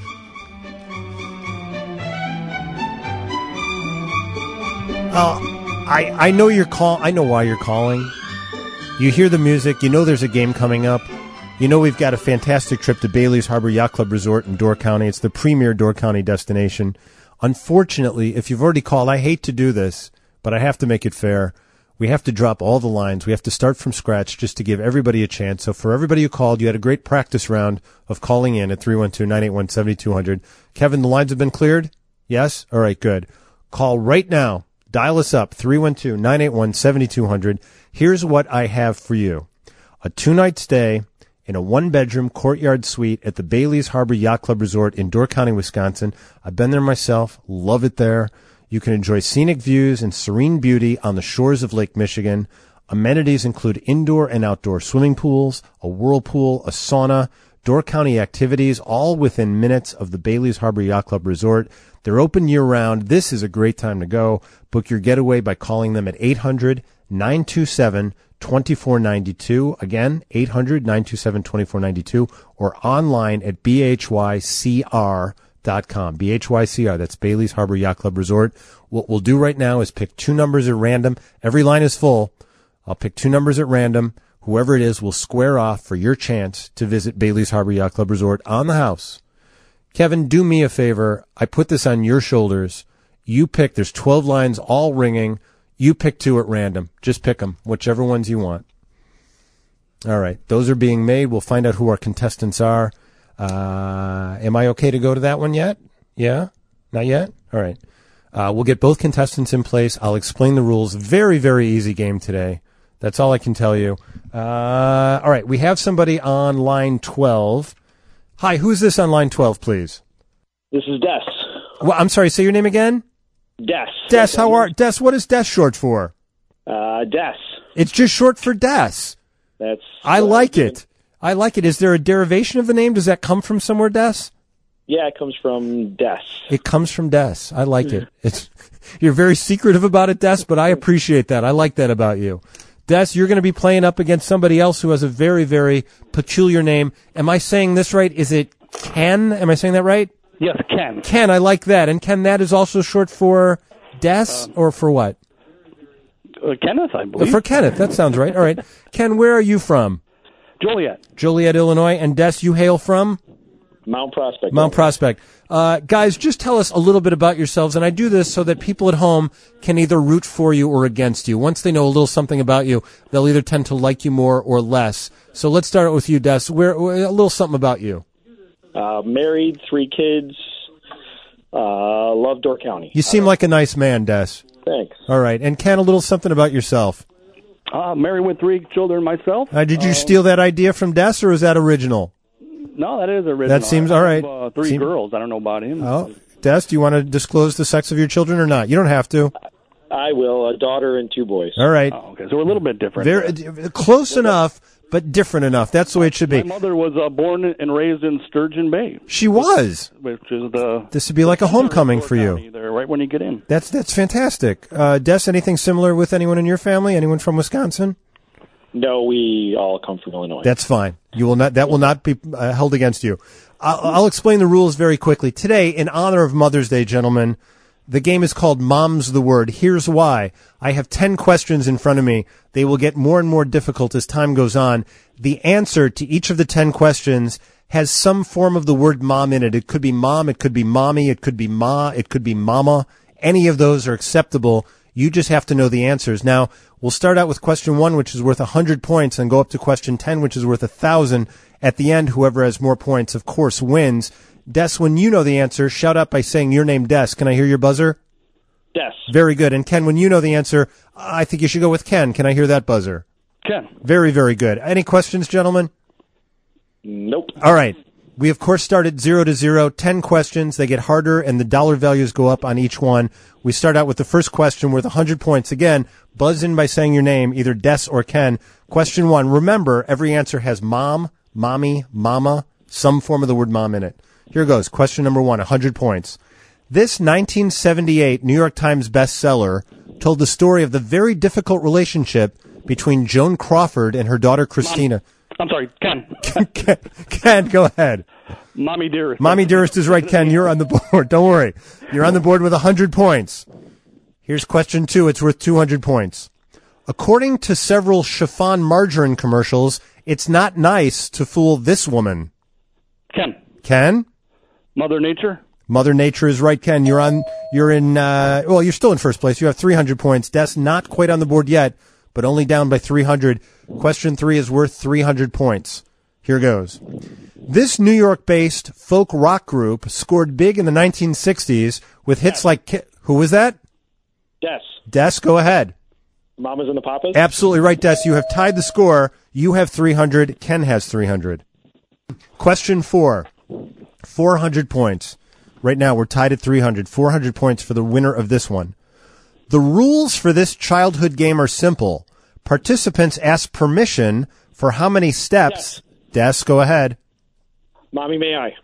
Uh, I I know you're call. I know why you're calling. You hear the music. You know there's a game coming up. You know we've got a fantastic trip to Bailey's Harbor Yacht Club Resort in Door County. It's the premier Door County destination. Unfortunately, if you've already called, I hate to do this, but I have to make it fair. We have to drop all the lines. We have to start from scratch just to give everybody a chance. So for everybody who called, you had a great practice round of calling in at three one two, nine eight one, seven two zero zero. Kevin, the lines have been cleared? Yes? All right, good. Call right now. Dial us up, three one two, nine eight one, seven two zero zero. Here's what I have for you. A two-night stay in a one-bedroom courtyard suite at the Bailey's Harbor Yacht Club Resort in Door County, Wisconsin. I've been there myself. Love it there. You can enjoy scenic views and serene beauty on the shores of Lake Michigan. Amenities include indoor and outdoor swimming pools, a whirlpool, a sauna, Door County activities, all within minutes of the Bailey's Harbor Yacht Club Resort. They're open year-round. This is a great time to go. Book your getaway by calling them at eight hundred, nine two seven, two four nine two. Again, eight hundred, nine two seven, two four nine two, or online at b h y c r dot com. B H Y C R, that's Bailey's Harbor Yacht Club Resort. What we'll do right now is pick two numbers at random. Every line is full. I'll pick two numbers at random. Whoever it is will square off for your chance to visit Bailey's Harbor Yacht Club Resort on the house. Kevin, do me a favor. I put this on your shoulders. You pick. There's twelve lines all ringing. You pick two at random. Just pick them, whichever ones you want. All right. Those are being made. We'll find out who our contestants are. Uh, am I okay to go to that one yet? Yeah? Not yet? All right. Uh, we'll get both contestants in place. I'll explain the rules. Very, very easy game today. That's all I can tell you. Uh, all right. We have somebody on line twelve. Hi, who's this on line twelve, please? This is Des. Well, I'm sorry. Say your name again? Des. Des, how are Des? What is Des short for? Uh, Des. It's just short for Des. That's. I like it. I like it. Is there a derivation of the name? Does that come from somewhere, Des? Yeah, it comes from Des. It comes from Des. I like it. It's you're very secretive about it, Des, but I appreciate that. I like that about you. Des, you're going to be playing up against somebody else who has a very, very peculiar name. Am I saying this right? Is it Ken? Am I saying that right? Yes, Ken. Ken, I like that. And Ken, that is also short for Des Um, or for what? Uh, Kenneth, I believe. For Kenneth. That sounds right. All right. Ken, where are you from? Joliet. Joliet, Illinois. And Des, you hail from? Mount Prospect. Mount Prospect. Uh, guys, just tell us a little bit about yourselves, and I do this so that people at home can either root for you or against you. Once they know a little something about you, they'll either tend to like you more or less. So let's start with you, Des. Where, where, a little something about you. Uh, married, three kids. Uh, love Door County. You seem like a nice man, Des. Thanks. All right. And Ken, a little something about yourself. Uh, married with three children myself. Uh, did you Uh, steal that idea from Des, or is that original? No, that is original. That seems I all have, right. Uh, three Seem- girls. I don't know about him. Oh, Des, do you want to disclose the sex of your children or not? You don't have to. I will. A daughter and two boys. All right. Oh, okay, so we're a little bit different. Very, close enough, but different enough. That's the way it should be. My mother was uh, born and raised in Sturgeon Bay. She was. Which is the... This would be like a homecoming for you. There, right when you get in. That's that's fantastic. Uh, Des, anything similar with anyone in your family? Anyone from Wisconsin? No, we all come from Illinois. That's fine. You will not. That will not be uh, held against you. I'll, I'll explain the rules very quickly. Today, in honor of Mother's Day, gentlemen, the game is called Mom's the Word. Here's why. I have ten questions in front of me. They will get more and more difficult as time goes on. The answer to each of the ten questions has some form of the word mom in it. It could be mom, it could be mommy, it could be ma, it could be mama. Any of those are acceptable. You just have to know the answers. Now, we'll start out with question one, which is worth one hundred points, and go up to question ten, which is worth one thousand. At the end, whoever has more points, of course, wins. Des, when you know the answer, shout out by saying your name, Des. Can I hear your buzzer? Des. Very good. And Ken, when you know the answer, I think you should go with Ken. Can I hear that buzzer? Ken. Very, very good. Any questions, gentlemen? Nope. All right. We, of course, start at zero to zero. Ten questions. They get harder, and the dollar values go up on each one. We start out with the first question worth one hundred points. Again, buzz in by saying your name, either Des or Ken. Question one. Remember, every answer has mom, mommy, mama, some form of the word mom in it. Here goes. Question number one, one hundred points. This nineteen seventy-eight New York Times bestseller told the story of the very difficult relationship between Joan Crawford and her daughter Christina. I'm sorry, Ken. Ken, Ken, go ahead. Mommy Dearest. Mommy Dearest is right, Ken. You're on the board. Don't worry. You're on the board with one hundred points. Here's question two. It's worth two hundred points. According to several chiffon margarine commercials It's not nice to fool this woman. Ken. Ken? Mother Nature. Mother Nature is right, Ken. You're on, you're in, uh, well, you're still in first place. You have three hundred points. Des, not quite on the board yet, but only down by three hundred. Question three is worth three hundred points. Here goes. This New York-based folk rock group scored big in the nineteen sixties with hits Des. like, Ki- who was that? Des. Des, go ahead. Mamas and the Papas? Absolutely right, Des. You have tied the score. You have three hundred. Ken has three hundred. Question four. four hundred points. Right now, we're tied at three hundred. four hundred points for the winner of this one. The rules for this childhood game are simple. Participants ask permission for how many steps. Des, go ahead. Mommy, may I?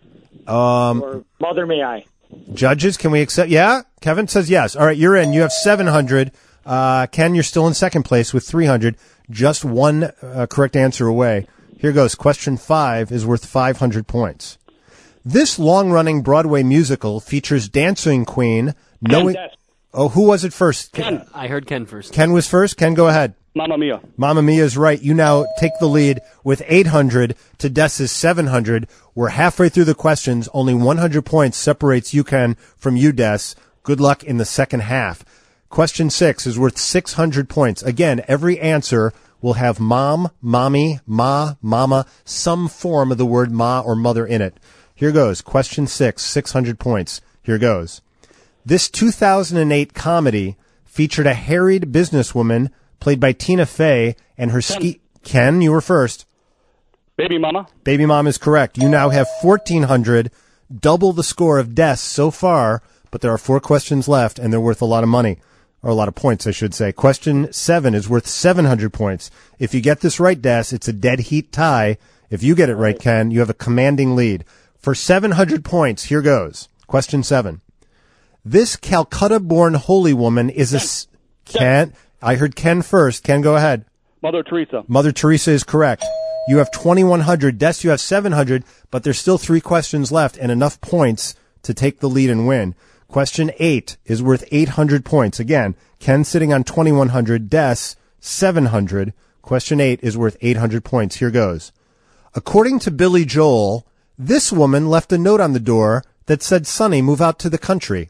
Um, Or Mother, may I? Judges, can we accept? Yeah? Kevin says yes. All right, you're in. You have seven hundred. Uh, Ken, you're still in second place with three hundred. Just one uh, correct answer away. Here goes. Question five is worth five hundred points. This long-running Broadway musical features dancing queen. Knowing. Des. Oh, who was it first? Ken. I heard Ken first. Ken was first. Ken, go ahead. Mamma Mia. Mamma Mia is right. You now take the lead with eight hundred to Des's seven hundred. We're halfway through the questions. Only one hundred points separates you, Ken, from you, Des. Good luck in the second half. Question six is worth six hundred points. Again, every answer will have mom, mommy, ma, mama, some form of the word ma or mother in it. Here goes. Question six, six hundred points. Here goes. This two thousand eight comedy featured a harried businesswoman played by Tina Fey and her ski... Ken, you were first. Baby Mama. Baby Mom is correct. You now have fourteen hundred, double the score of Des so far, but there are four questions left, and they're worth a lot of money. Or a lot of points, I should say. Question seven is worth seven hundred points. If you get this right, Des, it's a dead heat tie. If you get it right, Ken, you have a commanding lead. For seven hundred points, here goes. Question seven. This Calcutta-born holy woman is a... s- Ken, I heard Ken first. Ken, go ahead. Mother Teresa. Mother Teresa is correct. You have twenty-one hundred. Des, you have seven hundred, but there's still three questions left and enough points to take the lead and win. Question eight is worth eight hundred points. Again, Ken sitting on twenty-one hundred, Des, seven hundred. Question eight is worth eight hundred points. Here goes. According to Billy Joel, this woman left a note on the door that said, Sonny, move out to the country.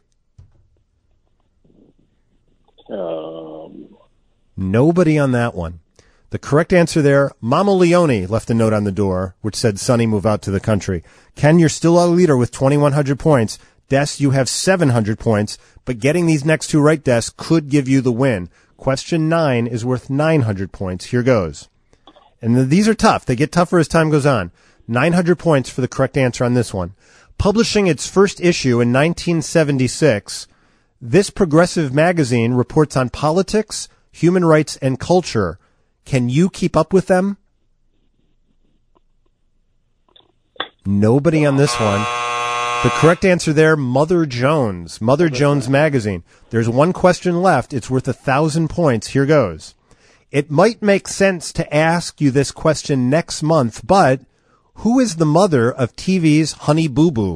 Um, Nobody on that one. The correct answer there, Mama Leone left a note on the door which said, Sonny, move out to the country. Ken, you're still a leader with twenty-one hundred points. Des, you have seven hundred points, but getting these next two right, Des, could give you the win. Question nine is worth nine hundred points. Here goes. And th- these are tough. They get tougher as time goes on. nine hundred points for the correct answer on this one. Publishing its first issue in nineteen seventy-six, this progressive magazine reports on politics, human rights, and culture. Can you keep up with them? Nobody on this one. The correct answer there, Mother Jones. Mother Jones Magazine. There's one question left. It's worth a thousand points. Here goes. It might make sense to ask you this question next month, but who is the mother of T V's Honey Boo Boo?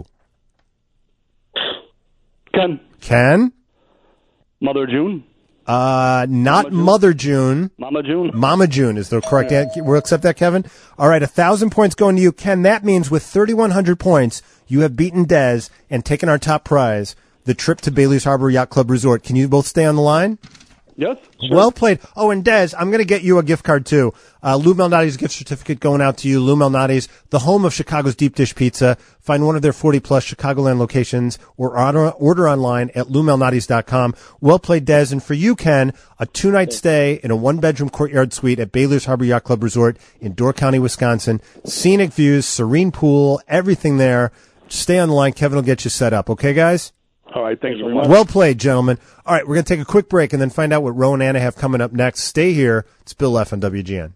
Ken. Ken? Mother June. Uh, not Mother June. Mama June. Mama June is the correct answer. We'll accept that, Kevin. All right, a thousand points going to you, Ken. That means with thirty-one hundred points, you have beaten Des and taken our top prize, the trip to Bailey's Harbor Yacht Club Resort. Can you both stay on the line? Yes. Sure. Well played. Oh, and Des, I'm going to get you a gift card too. Uh, Lou Malnati's gift certificate going out to you. Lou Malnati's, the home of Chicago's deep dish pizza. Find one of their forty plus Chicagoland locations or order, order online at lou malnatis dot com. Well played, Des. And for you, Ken, a two night stay in a one bedroom courtyard suite at Bailey's Harbor Yacht Club Resort in Door County, Wisconsin. Scenic views, serene pool, everything there. Stay on the line. Kevin will get you set up. Okay, guys? All right, thanks very much. Well played, gentlemen. All right, we're going to take a quick break and then find out what Roe and Anna have coming up next. Stay here. It's Bill Leff on W G N.